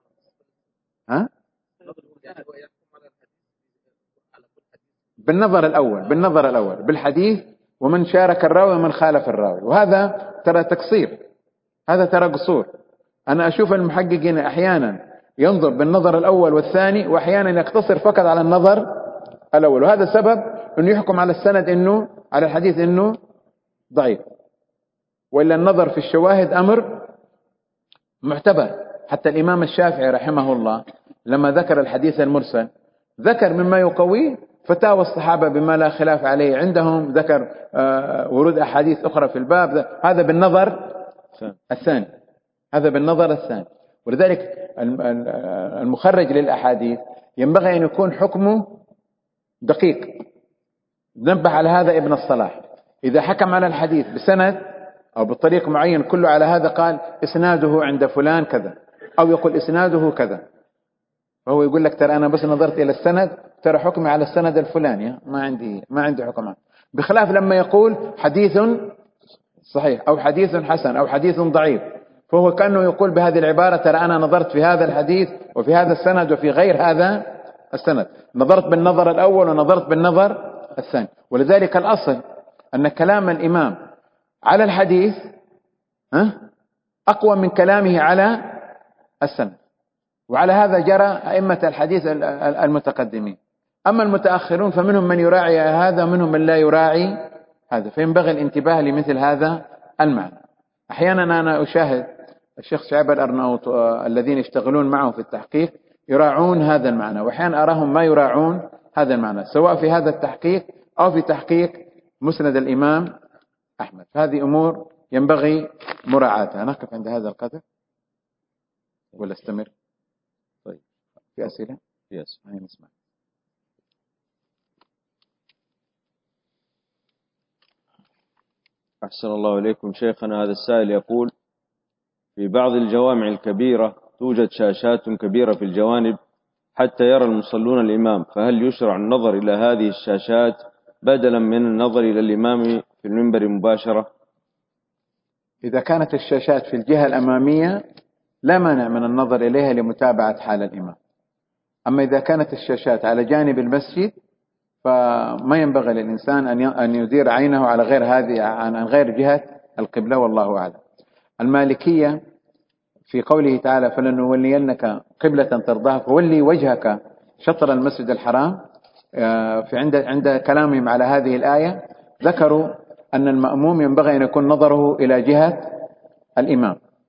ها؟ بالنظر الأول بالنظر الأول بالحديث، ومن شارك الراوي ومن خالف الراوي. وهذا ترى تقصير، هذا ترى قصور. أنا أشوف المحققين أحيانا ينظر بالنظر الأول والثاني، وأحيانا يقتصر فقط على النظر الأول، وهذا سبب أنه يحكم على السند إنه على الحديث إنه ضعيف. وإلا النظر في الشواهد أمر معتبر. حتى الإمام الشافعي رحمه الله لما ذكر الحديث المرسل ذكر مما يقويه فتاوى الصحابة بما لا خلاف عليه عندهم، ذكر ورود أحاديث أخرى في الباب. هذا بالنظر الثاني هذا بالنظر الثاني ولذلك المخرج للأحاديث ينبغي أن يكون حكمه دقيق. نبه على هذا ابن الصلاح، إذا حكم على الحديث بسند أو بطريق معين كله على هذا، قال إسناده عند فلان كذا، أو يقول إسناده كذا، فهو يقول لك ترى أنا بس نظرت إلى السند، ترى حكمي على السند الفلاني، ما عندي ما عندي حكم عنه. بخلاف لما يقول حديث صحيح أو حديث حسن أو حديث ضعيف، فهو كأنه يقول بهذه العبارة ترى أنا نظرت في هذا الحديث وفي هذا السند وفي غير هذا السند، نظرت بالنظر الأول ونظرت بالنظر الثاني. ولذلك الأصل أن كلام الإمام على الحديث أقوى من كلامه على السند، وعلى هذا جرى أئمة الحديث المتقدمين. أما المتأخرون فمنهم من يراعي هذا ومنهم من لا يراعي هذا، فينبغي الانتباه لمثل هذا المعنى. أحيانا أنا أشاهد الشيخ شعيب الأرناؤوط الذين يشتغلون معه في التحقيق يراعون هذا المعنى، وأحيانا أراهم ما يراعون هذا المعنى، سواء في هذا التحقيق أو في تحقيق مسند الإمام أحمد. هذه أمور ينبغي مراعاتها. نقف عند هذا القدر ولا استمر؟ طيب، في أسئلة؟ يس. هاي نسمع. أحسن الله إليكم شيخنا. هذا السائل يقول: في بعض الجوامع الكبيرة توجد شاشات كبيرة في الجوانب حتى يرى المصلون الإمام، فهل يشرع النظر إلى هذه الشاشات بدلا من النظر إلى الإمام في المنبر مباشرة؟ إذا كانت الشاشات في الجهة الأمامية لا مانع من النظر إليها لمتابعة حال الإمام. أما إذا كانت الشاشات على جانب المسجد فما ينبغي للإنسان أن يدير عينه على غير هذه عن غير جهة القبلة، والله أعلم. المالكية في قوله تعالى: فلنولينك قبلة ترضاها فولي وجهك شطر المسجد الحرام، في عند عند كلامهم على هذه الآية ذكروا أن المأموم ينبغي أن يكون نظره إلى جهة الإمام،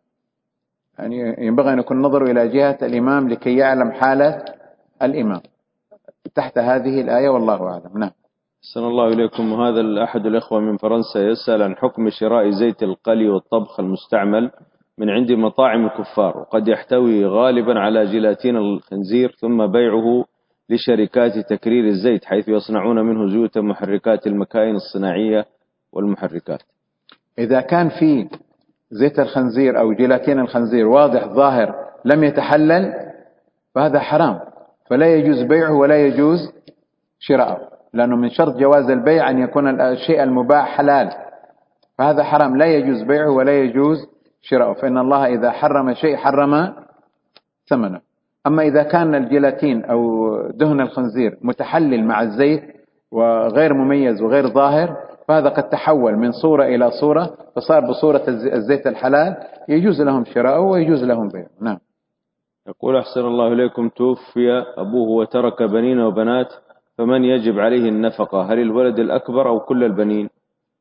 يعني ينبغي أن يكون النظر إلى جهة الإمام لكي يعلم حالة الإمام تحت هذه الآية، والله أعلم. نعم. أحسن الله إليكم. وهذا أحد الإخوة من فرنسا يسأل عن حكم شراء زيت القلي والطبخ المستعمل من عند مطاعم الكفار، وقد يحتوي غالبا على جيلاتين الخنزير، ثم بيعه لشركات تكرير الزيت حيث يصنعون منه زيوت محركات المكاين الصناعية والمحركات. إذا كان في زيت الخنزير أو جيلاتين الخنزير واضح ظاهر لم يتحلل فهذا حرام، فلا يجوز بيعه ولا يجوز شراءه، لأنه من شرط جواز البيع أن يكون الشيء المباح حلال، فهذا حرام لا يجوز بيعه ولا يجوز شراءه، فإن الله إذا حرم شيء حرم ثمنه. أما إذا كان الجيلاتين أو دهن الخنزير متحلل مع الزيت وغير مميز وغير ظاهر فهذا قد تحول من صورة إلى صورة فصار بصورة الزيت الحلال، يجوز لهم شراءه ويجوز لهم بيعه. نعم. يقول أحسن الله إليكم: توفي أبوه وترك بنين وبنات، فمن يجب عليه النفقة؟ هل الولد الأكبر أو كل البنين؟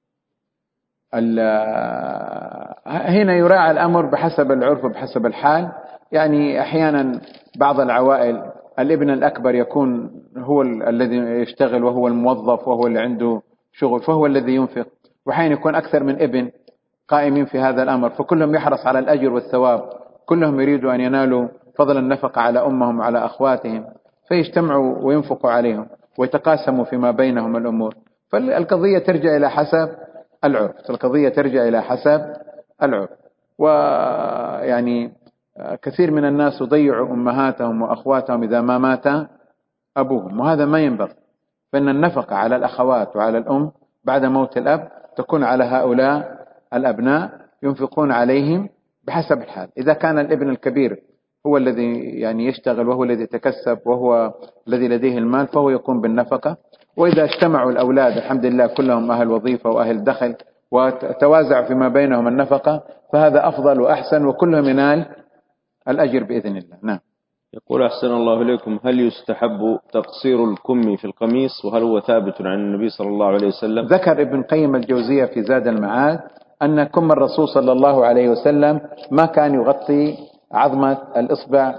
هنا يراعى الأمر بحسب العرف وبحسب الحال. يعني أحيانا بعض العوائل الابن الأكبر يكون هو الذي يشتغل وهو الموظف وهو اللي عنده شغل فهو الذي ينفق، وحين يكون أكثر من ابن قائمين في هذا الأمر فكلهم يحرص على الأجر والثواب، كلهم يريدوا أن ينالوا فضل النفقة على أمهم وعلى أخواتهم، فيجتمعوا وينفقوا عليهم ويتقاسموا فيما بينهم الأمور. فالقضية ترجع إلى حسب العرف، القضية ترجع إلى حسب العرف. ويعني كثير من الناس يضيعوا أمهاتهم وأخواتهم إذا ما مات أبوهم، وهذا ما ينبغي، فإن النفقة على الأخوات وعلى الأم بعد موت الأب تكون على هؤلاء الأبناء، ينفقون عليهم بحسب الحال. إذا كان الابن الكبير هو الذي يعني يشتغل وهو الذي يتكسب وهو الذي لديه المال فهو يقوم بالنفقة، وإذا اجتمعوا الأولاد الحمد لله كلهم أهل وظيفة وأهل دخل وتوازع فيما بينهم النفقة فهذا أفضل وأحسن وكلهم ينال الأجر بإذن الله. نعم. يقول أحسن الله إليكم: هل يستحب تقصير الكم في القميص، وهل هو ثابت عن النبي صلى الله عليه وسلم؟ ذكر ابن قيم الجوزية في زاد المعاد أن كم الرسول صلى الله عليه وسلم ما كان يغطي عظمة الإصبع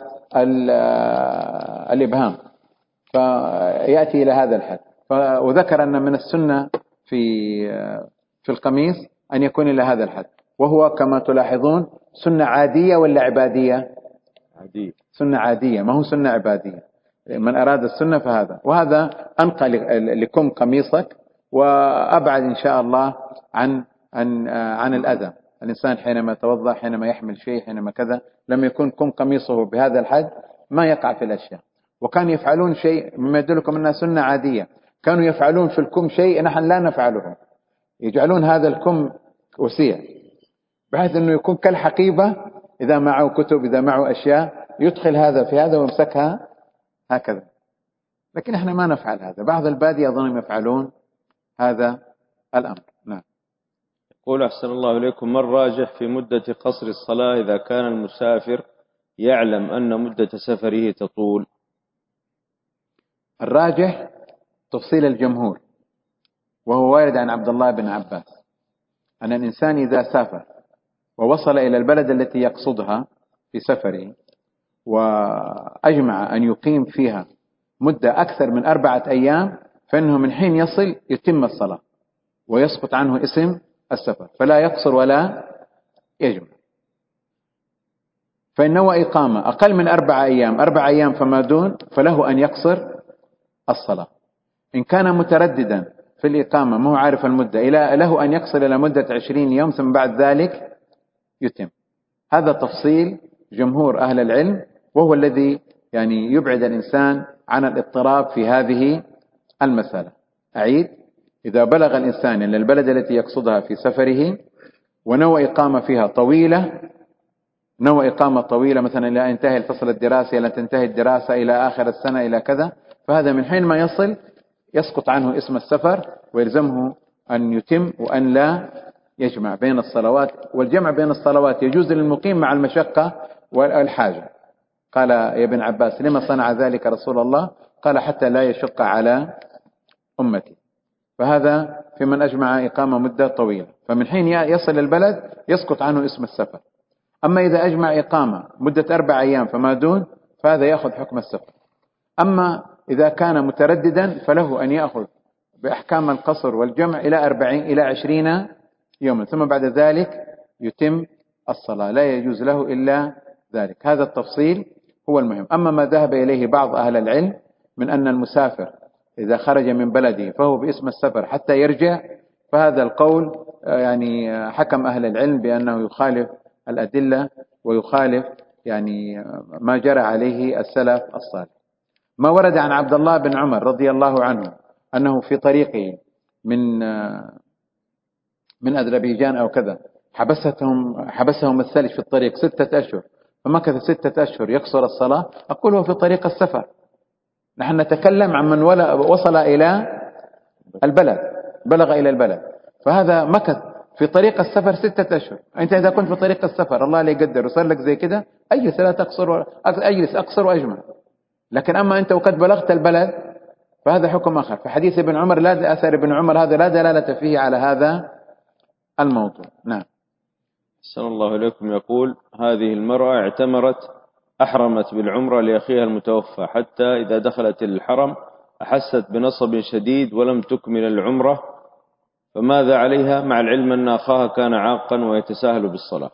الإبهام فيأتي إلى هذا الحد، وذكر أن من السنة في في القميص أن يكون إلى هذا الحد، وهو كما تلاحظون سنة عادية ولا عبادية؟ عادية. سنة عادية ما هو سنة عبادية. من أراد السنة فهذا، وهذا أنقى لكم قميصك وأبعد إن شاء الله عن عن عن الأذى. الإنسان حينما يتوضأ حينما يحمل شيء حينما كذا لم يكن كم قميصه بهذا الحد ما يقع في الأشياء. وكان يفعلون شيء مما يدلكم أنها سنة عادية، كانوا يفعلون في الكم شيء نحن لا نفعله، يجعلون هذا الكم وسيع بحيث أنه يكون كالحقيبة، إذا معه كتب إذا معه أشياء يدخل هذا في هذا ويمسكها هكذا، لكن احنا ما نفعل هذا. بعض البادية أظنهم يفعلون هذا الأمر. نعم. يقول أحسن الله إليكم: ما الراجح في مدة قصر الصلاة إذا كان المسافر يعلم أن مدة سفره تطول؟ الراجح تفصيل الجمهور، وهو وارد عن عبد الله بن عباس أن الإنسان إذا سافر ووصل إلى البلد التي يقصدها في سفره وأجمع أن يقيم فيها مدة أكثر من أربعة أيام فإنه من حين يصل يتم الصلاة ويسقط عنه اسم السفر، فلا يقصر ولا يجمع. فإن نوى إقامة أقل من أربعة أيام أربع أيام فما دون فله أن يقصر الصلاة. إن كان مترددا في الإقامة ما هو عارف المدة إلى له أن يقصر إلى مدة عشرين يوم ثم بعد ذلك يتم. هذا تفصيل جمهور أهل العلم، وهو الذي يعني يبعد الإنسان عن الاضطراب في هذه المسألة. أعيد: إذا بلغ الإنسان إلى البلد التي يقصدها في سفره ونوى إقامة فيها طويلة، نوى إقامة طويلة مثلا إلى انتهى الفصل الدراسي إلى تنتهي الدراسة إلى آخر السنة إلى كذا، فهذا من حين ما يصل يسقط عنه اسم السفر ويلزمه أن يتم وأن لا يجمع بين الصلوات. والجمع بين الصلوات يجوز للمقيم مع المشقة والحاجة. قال يا ابن عباس: لما صنع ذلك رسول الله؟ قال: حتى لا يشق على أمتي. فهذا في من أجمع إقامة مدة طويلة، فمن حين يصل البلد يسقط عنه اسم السفر. أما إذا أجمع إقامة مدة أربع أيام فما دون فهذا يأخذ حكم السفر. أما إذا كان مترددا فله أن يأخذ بأحكام القصر والجمع إلى أربعين إلى عشرين يوما، ثم بعد ذلك يتم الصلاة، لا يجوز له إلا ذلك. هذا التفصيل هو المهم. أما ما ذهب إليه بعض أهل العلم من أن المسافر إذا خرج من بلده فهو باسم السفر حتى يرجع، فهذا القول يعني حكم أهل العلم بأنه يخالف الأدلة ويخالف يعني ما جرى عليه السلف الصالح. ما ورد عن عبد الله بن عمر رضي الله عنه أنه في طريقه من من أذربيجان أو كذا حبستهم حبسهم الثلج في الطريق ستة أشهر، فمكث ستة أشهر يقصر الصلاة. أقول هو في طريق السفر، نحن نتكلم عن من وصل إلى البلد، بلغ إلى البلد، فهذا مكث في طريق السفر ستة أشهر. أنت إذا كنت في طريق السفر الله لا يقدر وصار لك زي كده أجلس لا تقصر، أجلس أقصر وأجمع. لكن أما أنت وقد بلغت البلد فهذا حكم آخر. فحديث ابن عمر لا أثر ابن عمر هذا لا دلالة فيه على هذا الموضوع. نعم. أحسن الله إليكم. يقول: هذه المرأة اعتمرت أحرمت بالعمرة لأخيها المتوفى، حتى إذا دخلت الحرم أحست بنصب شديد ولم تكمل العمرة، فماذا عليها مع العلم أن أخاها كان عاقا ويتساهل بالصلاة؟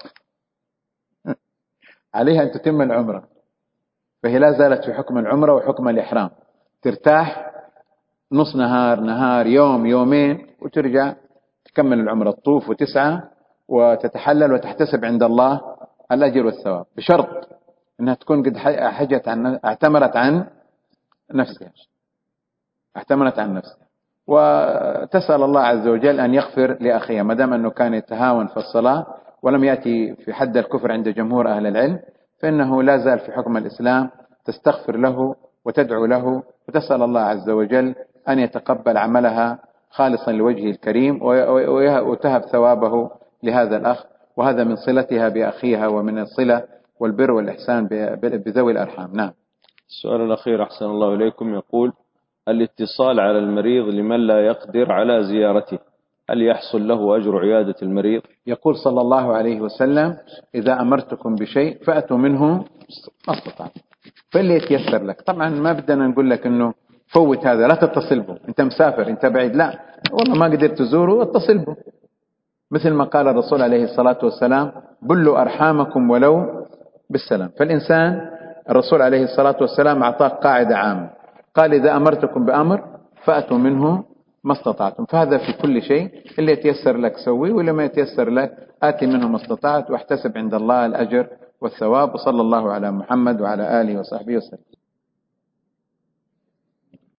عليها أن تتم العمرة، فهي لا زالت في حكم العمرة وحكم الإحرام، ترتاح نص نهار نهار يوم يومين وترجع تكمل العمرة، تطوف وتسعى وتتحلل وتحتسب عند الله الأجر والثواب، بشرط أنها تكون قد حجت عن اعتمرت عن نفسها اعتمرت عن نفسها وتسأل الله عز وجل أن يغفر لأخيها، ما دام أنه كان يتهاون في الصلاة ولم يأتي في حد الكفر عند جمهور أهل العلم، فإنه لا زال في حكم الإسلام، تستغفر له وتدعو له وتسأل الله عز وجل أن يتقبل عملها خالصا لوجهه الكريم وتهب ثوابه لهذا الأخ، وهذا من صلتها بأخيها ومن الصلة والبر والإحسان بذوي الأرحام. نعم. السؤال الأخير أحسن الله إليكم، يقول: الاتصال على المريض لمن لا يقدر على زيارته، هل يحصل له أجر عيادة المريض؟ يقول صلى الله عليه وسلم: إذا أمرتكم بشيء فأتوا منه ما استطعتم، فاللي يتيسر لك. طبعا ما بدنا نقول لك أنه فوت هذا لا تتصل به، أنت مسافر أنت بعيد، لا والله ما قدرت تزوره اتصل به، مثل ما قال الرسول عليه الصلاة والسلام: بلوا أرحامكم ولو بالسلام. فالإنسان الرسول عليه الصلاة والسلام أعطاك قاعدة عامة، قال: إذا أمرتكم بأمر فأتوا منه ما استطعتم. فهذا في كل شيء، اللي يتيسر لك سوي، واللي ما يتيسر لك آتي منه ما استطعت، واحتسب عند الله الأجر والثواب. وصلى الله على محمد وعلى آله وصحبه وسلم.